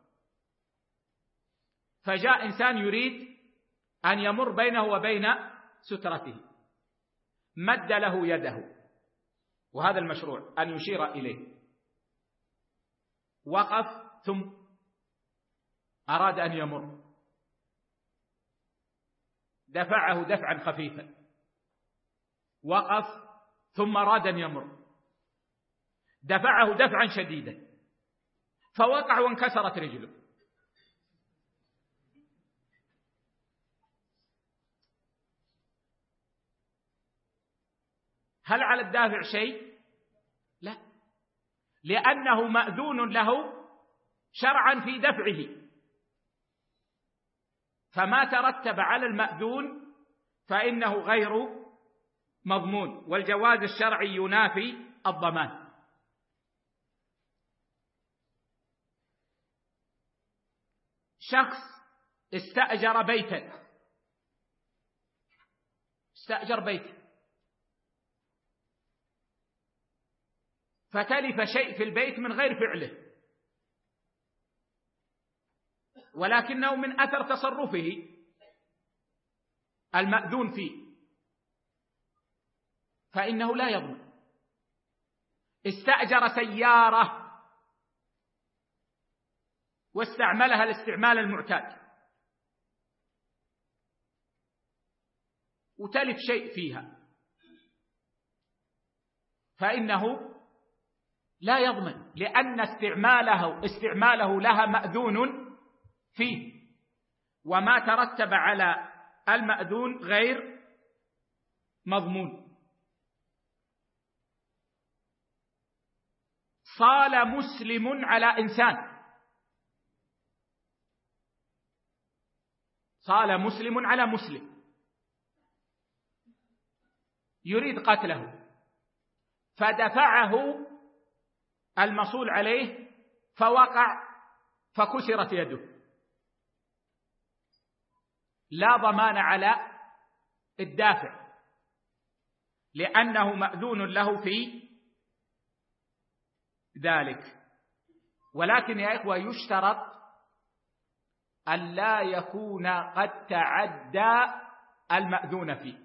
فجاء إنسان يريد أن يمر بينه وبين سترته، مد له يده، وهذا المشروع أن يشير إليه، وقف ثم أراد أن يمر، دفعه دفعا خفيفا، وقف ثم أراد أن يمر، دفعه دفعا شديدا، فوقع وانكسرت رجله. هل على الدافع شيء؟ لا، لأنه مأذون له شرعا في دفعه، فما ترتب على المأذون فإنه غير مضمون، والجواز الشرعي ينافي الضمان. شخص استأجر بيتا، فتلف شيء في البيت من غير فعله، ولكنه من أثر تصرفه المأذون فيه، فإنه لا يضمن. استأجر سيارة واستعملها الاستعمال المعتاد وتلف شيء فيها، فإنه لا يضمن، لأن استعماله لها مأذون فيه، وما ترتب على المأذون غير مضمون. صال مسلم على إنسان، صال مسلم على مسلم يريد قتله، فدفعه المصول عليه فوقع فكسرت يده، لا ضمان على الدافع لأنه مأذون له في ذلك. ولكن يا إخوة يشترط أن لا يكون قد تعدى المأذون فيه،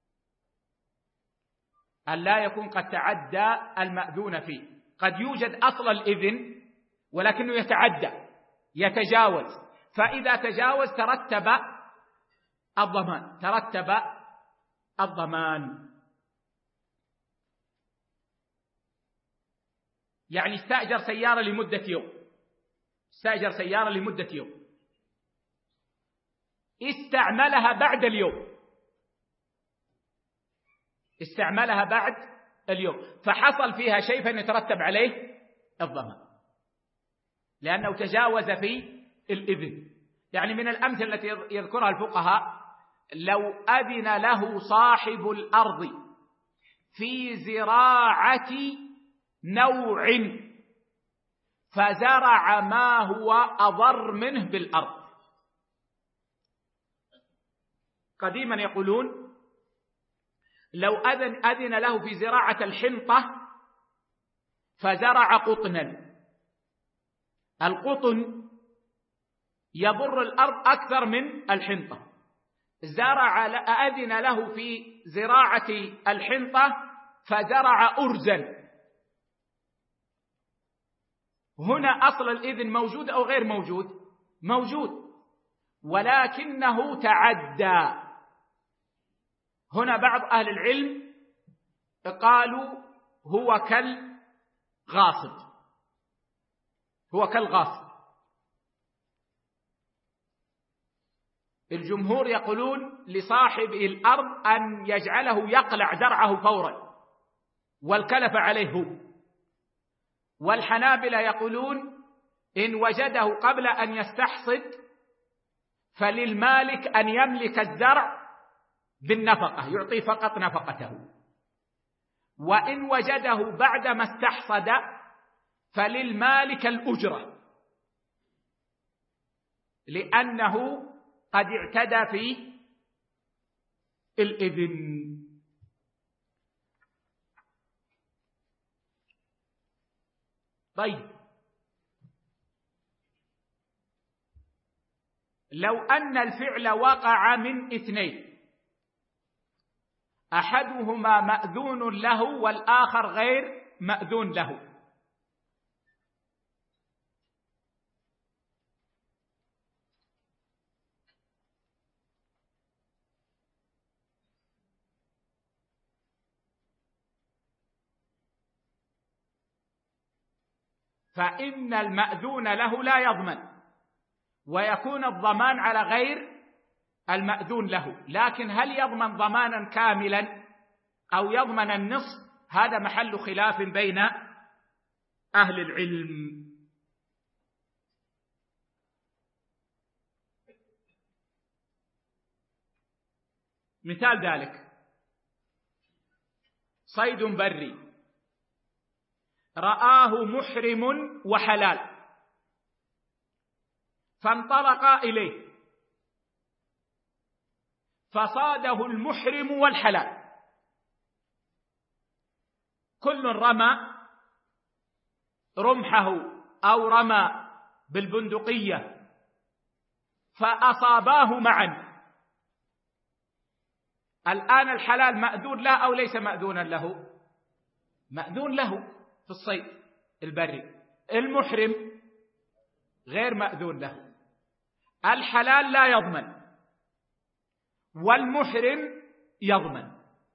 أن لا يكون قد تعدى المأذون فيه. قد يوجد أصل الإذن ولكنه يتعدى يتجاوز، فإذا تجاوز ترتب الضمان. يعني استأجر سيارة لمدة يوم، استعملها بعد اليوم، فحصل فيها شيء فيترتب عليه الضمان لأنه تجاوز في الإذن. يعني من الأمثلة التي يذكرها الفقهاء: لو أذن له صاحب الأرض في زراعة نوع فزرع ما هو أضر منه بالأرض. قديما يقولون لو أذن له في زراعة الحنطة فزرع قطنا، القطن يضر الأرض أكثر من الحنطة، أذن له في زراعة الحنطة فزرع أرزا. هنا أصل الإذن موجود أو غير موجود؟ موجود، ولكنه تعدى. هنا بعض أهل العلم قالوا هو كالغاصب. الجمهور يقولون لصاحب الأرض أن يجعله يقلع زرعه فورا والكلف عليه هو. والحنابلة يقولون إن وجده قبل أن يستحصد فللمالك أن يملك الزرع بالنفقة، يعطي فقط نفقته. وإن وجده بعدما استحصد فللمالك الأجرة، لأنه قد اعتدى في الإذن. طيب، لو أن الفعل وقع من اثنين، أحدهما مأذون له والآخر غير مأذون له، فإن المأذون له لا يضمن، ويكون الضمان على غير المأذون له. لكن هل يضمن ضمانا كاملا أو يضمن النصف، هذا محل خلاف بين أهل العلم. مثال ذلك صيد بري رآه محرم وحلال فانطلق إليه فصاده المحرم والحلال، كل رمى رمحه أو رمى بالبندقية فأصاباه معا. الآن الحلال مأذون له أو ليس مأذونا له؟ مأذون له في الصيد البري. المحرم غير مأذون له. الحلال لا يضمن والمحرم يضمن،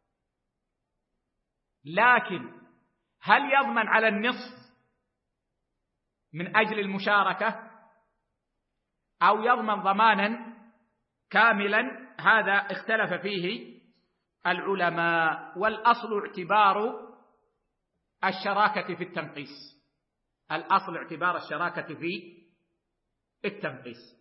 لكن هل يضمن على النصف من أجل المشاركة أو يضمن ضمانا كاملا؟ هذا اختلف فيه العلماء، والأصل اعتبار الشراكة في التنقيس. الأصل اعتبار الشراكة في التنقيس.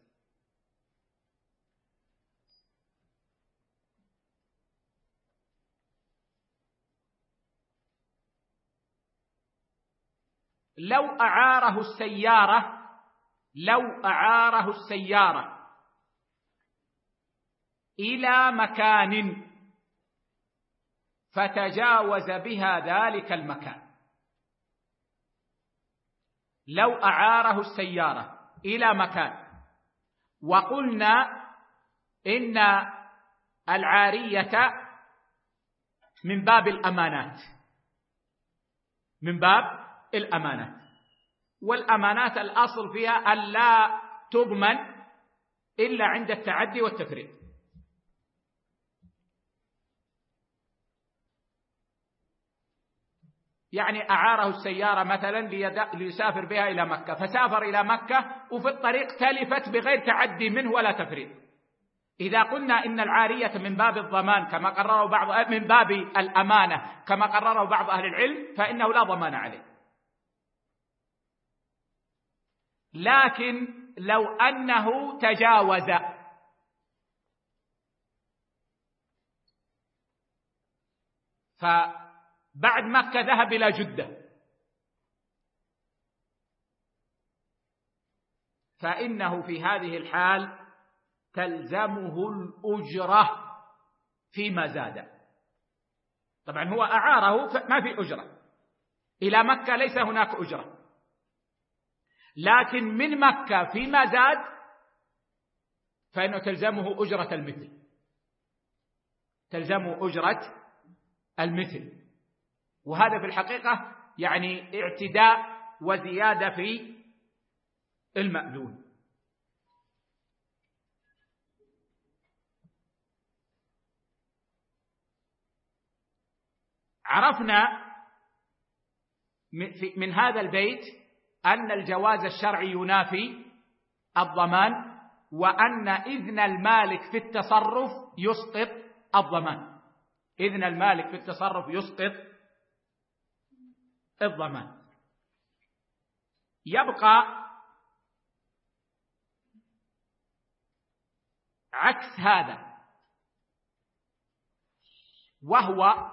لو أعاره السيارة إلى مكان فتجاوز بها ذلك المكان، لو أعاره السيارة إلى مكان وقلنا إن العارية من باب الأمانات، من باب الأمانات، والأمانات الأصل فيها ألا تضمن إلا عند التعدي والتفريط. يعني أعاره السيارة مثلا ليسافر بها إلى مكة، فسافر إلى مكة وفي الطريق تلفت بغير تعدي منه ولا تفريط. إذا قلنا إن العارية من باب الضمان كما قرره بعض، من باب الأمانة كما قرره بعض أهل العلم، فإنه لا ضمان عليه. لكن لو أنه تجاوز فبعد مكة ذهب إلى جدة، فإنه في هذه الحال تلزمه الأجرة فيما زاد. طبعا هو أعاره ما في أجرة، إلى مكة ليس هناك أجرة، لكن من مكة فيما زاد فإنه تلزمه أجرة المثل، تلزمه أجرة المثل. وهذا في الحقيقة يعني اعتداء وزيادة في المأذون. عرفنا من هذا البيت أن الجواز الشرعي ينافي الضمان، وأن إذن المالك في التصرف يسقط الضمان، إذن المالك في التصرف يسقط الضمان. يبقى عكس هذا، وهو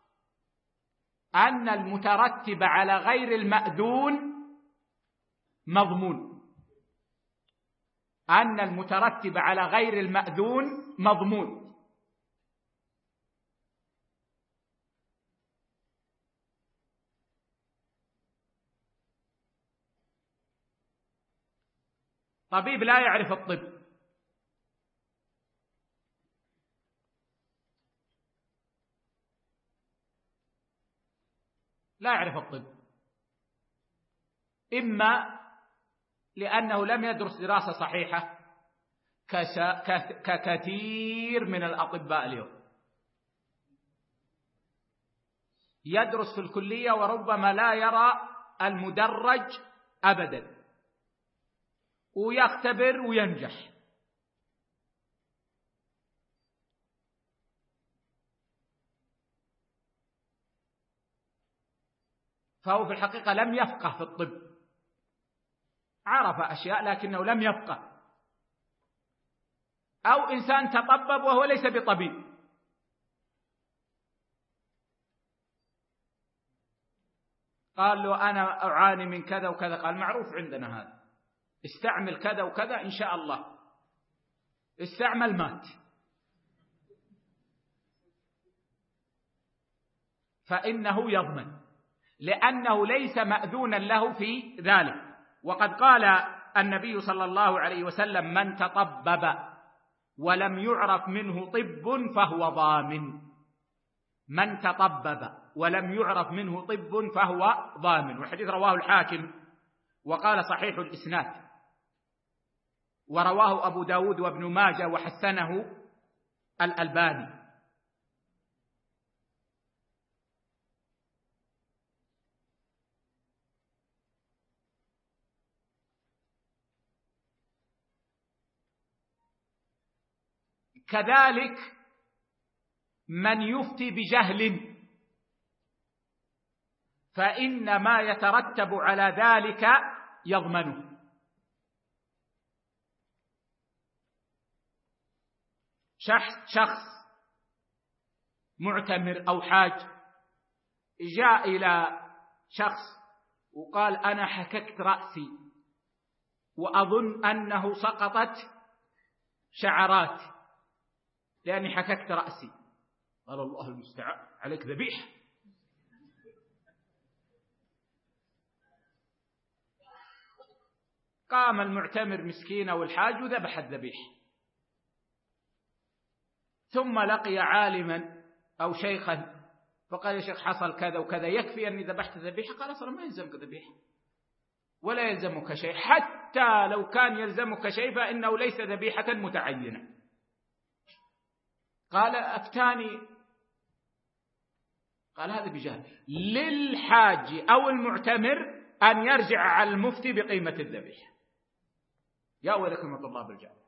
أن المترتب على غير المأذون مضمون، أن المترتب على غير المأذون مضمون. طبيب لا يعرف الطب، لا يعرف الطب، إما لأنه لم يدرس دراسة صحيحة ككثير من الأطباء اليوم، يدرس في الكلية وربما لا يرى المدرج أبدا ويختبر وينجح. فهو في الحقيقة لم يفقه في الطب، عرف أشياء لكنه لم يفقه، أو إنسان تطبب وهو ليس بطبيب. قال له أنا أعاني من كذا وكذا، قال معروف عندنا هذا، استعمل كذا وكذا إن شاء الله. استعمل مات. فإنه يضمن، لأنه ليس مأذونا له في ذلك. وقد قال النبي صلى الله عليه وسلم: من تطبب ولم يعرف منه طب فهو ضامن. من تطبب ولم يعرف منه طب فهو ضامن. والحديث رواه الحاكم وقال صحيح الإسناد، ورواه أبو داود وابن ماجه وحسنه الألباني. كذلك من يفتي بجهل فإن ما يترتب على ذلك يضمنه. شخص معتمر أو حاج جاء إلى شخص وقال: أنا حككت رأسي وأظن أنه سقطت شعرات لأني حككت رأسي. قال: الله المستعان، عليك ذبيحة. قام المعتمر مسكين أو الحاج وذبح الذبيحة، ثم لقي عالما أو شيخا فقال: يا شيخ حصل كذا وكذا، يكفي أني ذبحت ذبيحة؟ قال: أصلا ما يلزمك ذبيحة ولا يلزمك شيء، حتى لو كان يلزمك شيء فإنه ليس ذبيحة متعينة. قال: أفتاني. قال: هذا بجهل. للحاج أو المعتمر أن يرجع على المفتي بقيمة الذبيحة. يا ويلكم من طلاب الجامعة.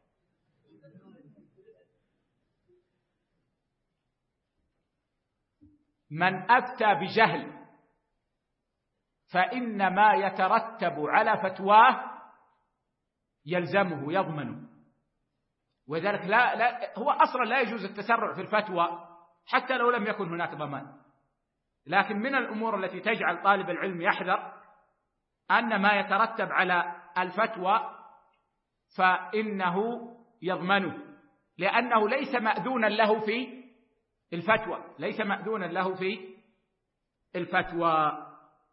من أفتى بجهل فإن ما يترتب على فتواه يلزمه، يضمنه. وذلك هو أصلا لا يجوز التسرع في الفتوى حتى لو لم يكن هناك ضمان، لكن من الأمور التي تجعل طالب العلم يحذر أن ما يترتب على الفتوى فإنه يضمنه، لأنه ليس مأذونا له في الفتوى، ليس مأذونا له في الفتوى.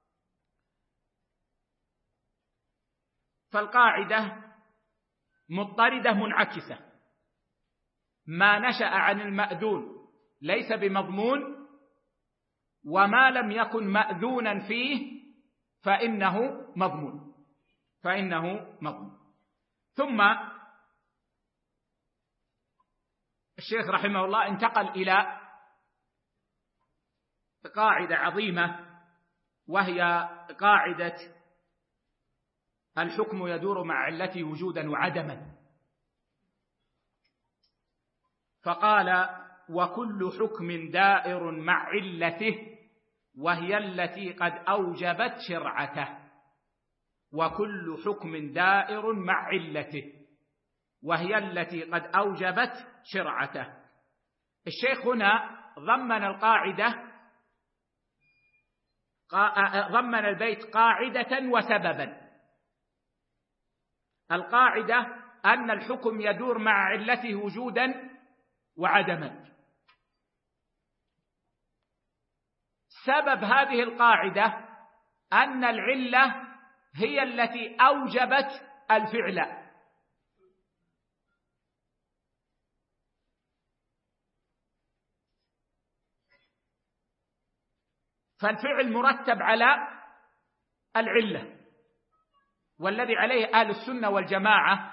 فالقاعدة مضطردة منعكسة: ما نشأ عن المأذون ليس بمضمون، وما لم يكن مأذونا فيه فإنه مضمون، فإنه مضمون. ثم الشيخ رحمه الله انتقل إلى قاعدة عظيمة، وهي قاعدة الحكم يدور مع علته وجودا وعدما. فقال: وكل حكم دائر مع علته وهي التي قد أوجبت شرعته. وكل حكم دائر مع علته وهي التي قد أوجبت شرعته. الشيخ هنا ضمن القاعدة، ضمن البيت قاعدة وسببا. القاعدة أن الحكم يدور مع علته وجودا وعدما. سبب هذه القاعدة أن العلة هي التي أوجبت الفعل، فالفعل مرتب على العلة. والذي عليه أهل السنة والجماعة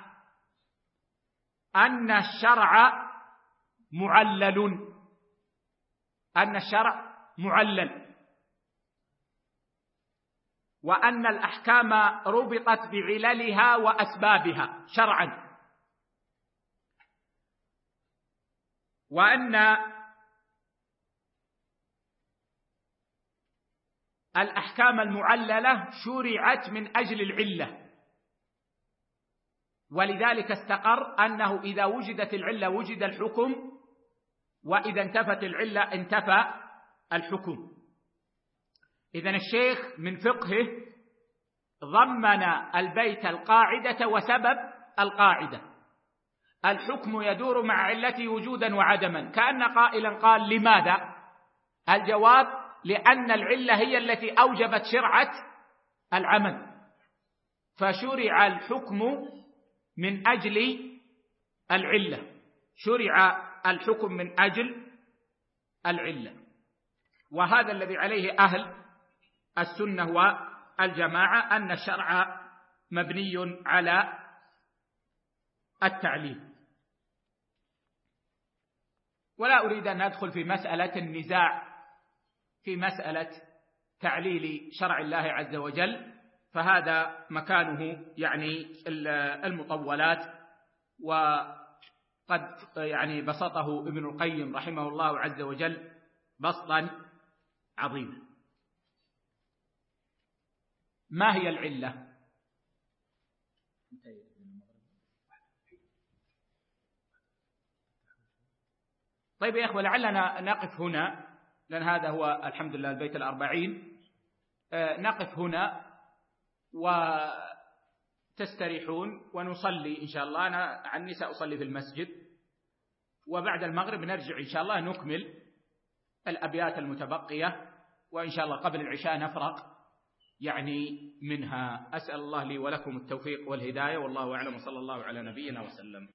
أن الشرع معلل، أن الشرع معلل، وأن الأحكام ربطت بعللها وأسبابها شرعا، وأن الأحكام المعللة شرعت من أجل العلة، ولذلك استقر أنه إذا وجدت العلة وجد الحكم، وإذا انتفت العلة انتفى الحكم. إذن الشيخ من فقهه ضمن البيت القاعدة وسبب القاعدة. الحكم يدور مع علته وجودا وعدما، كأن قائلا قال لماذا؟ الجواب: لأن العلة هي التي أوجبت شرعة العمل، فشرع الحكم من أجل العلة، شرع الحكم من أجل العلة. وهذا الذي عليه أهل السنة والجماعة، أن الشرع مبني على التعليل. ولا أريد أن أدخل في مسألة النزاع في مسألة تعليل شرع الله عز وجل، فهذا مكانه يعني المطولات، وقد يعني بسطه ابن القيم رحمه الله عز وجل بسطا عظيما. ما هي العلة؟ طيب يا إخوة، لعلنا نقف هنا، لأن هذا هو الحمد لله البيت 40. نقف هنا وتستريحون ونصلي إن شاء الله. أنا عني سأصلي في المسجد، وبعد المغرب نرجع إن شاء الله نكمل الأبيات المتبقية، وإن شاء الله قبل العشاء نفرق يعني منها. أسأل الله لي ولكم التوفيق والهداية، والله أعلم، وصلى الله على نبينا وسلم.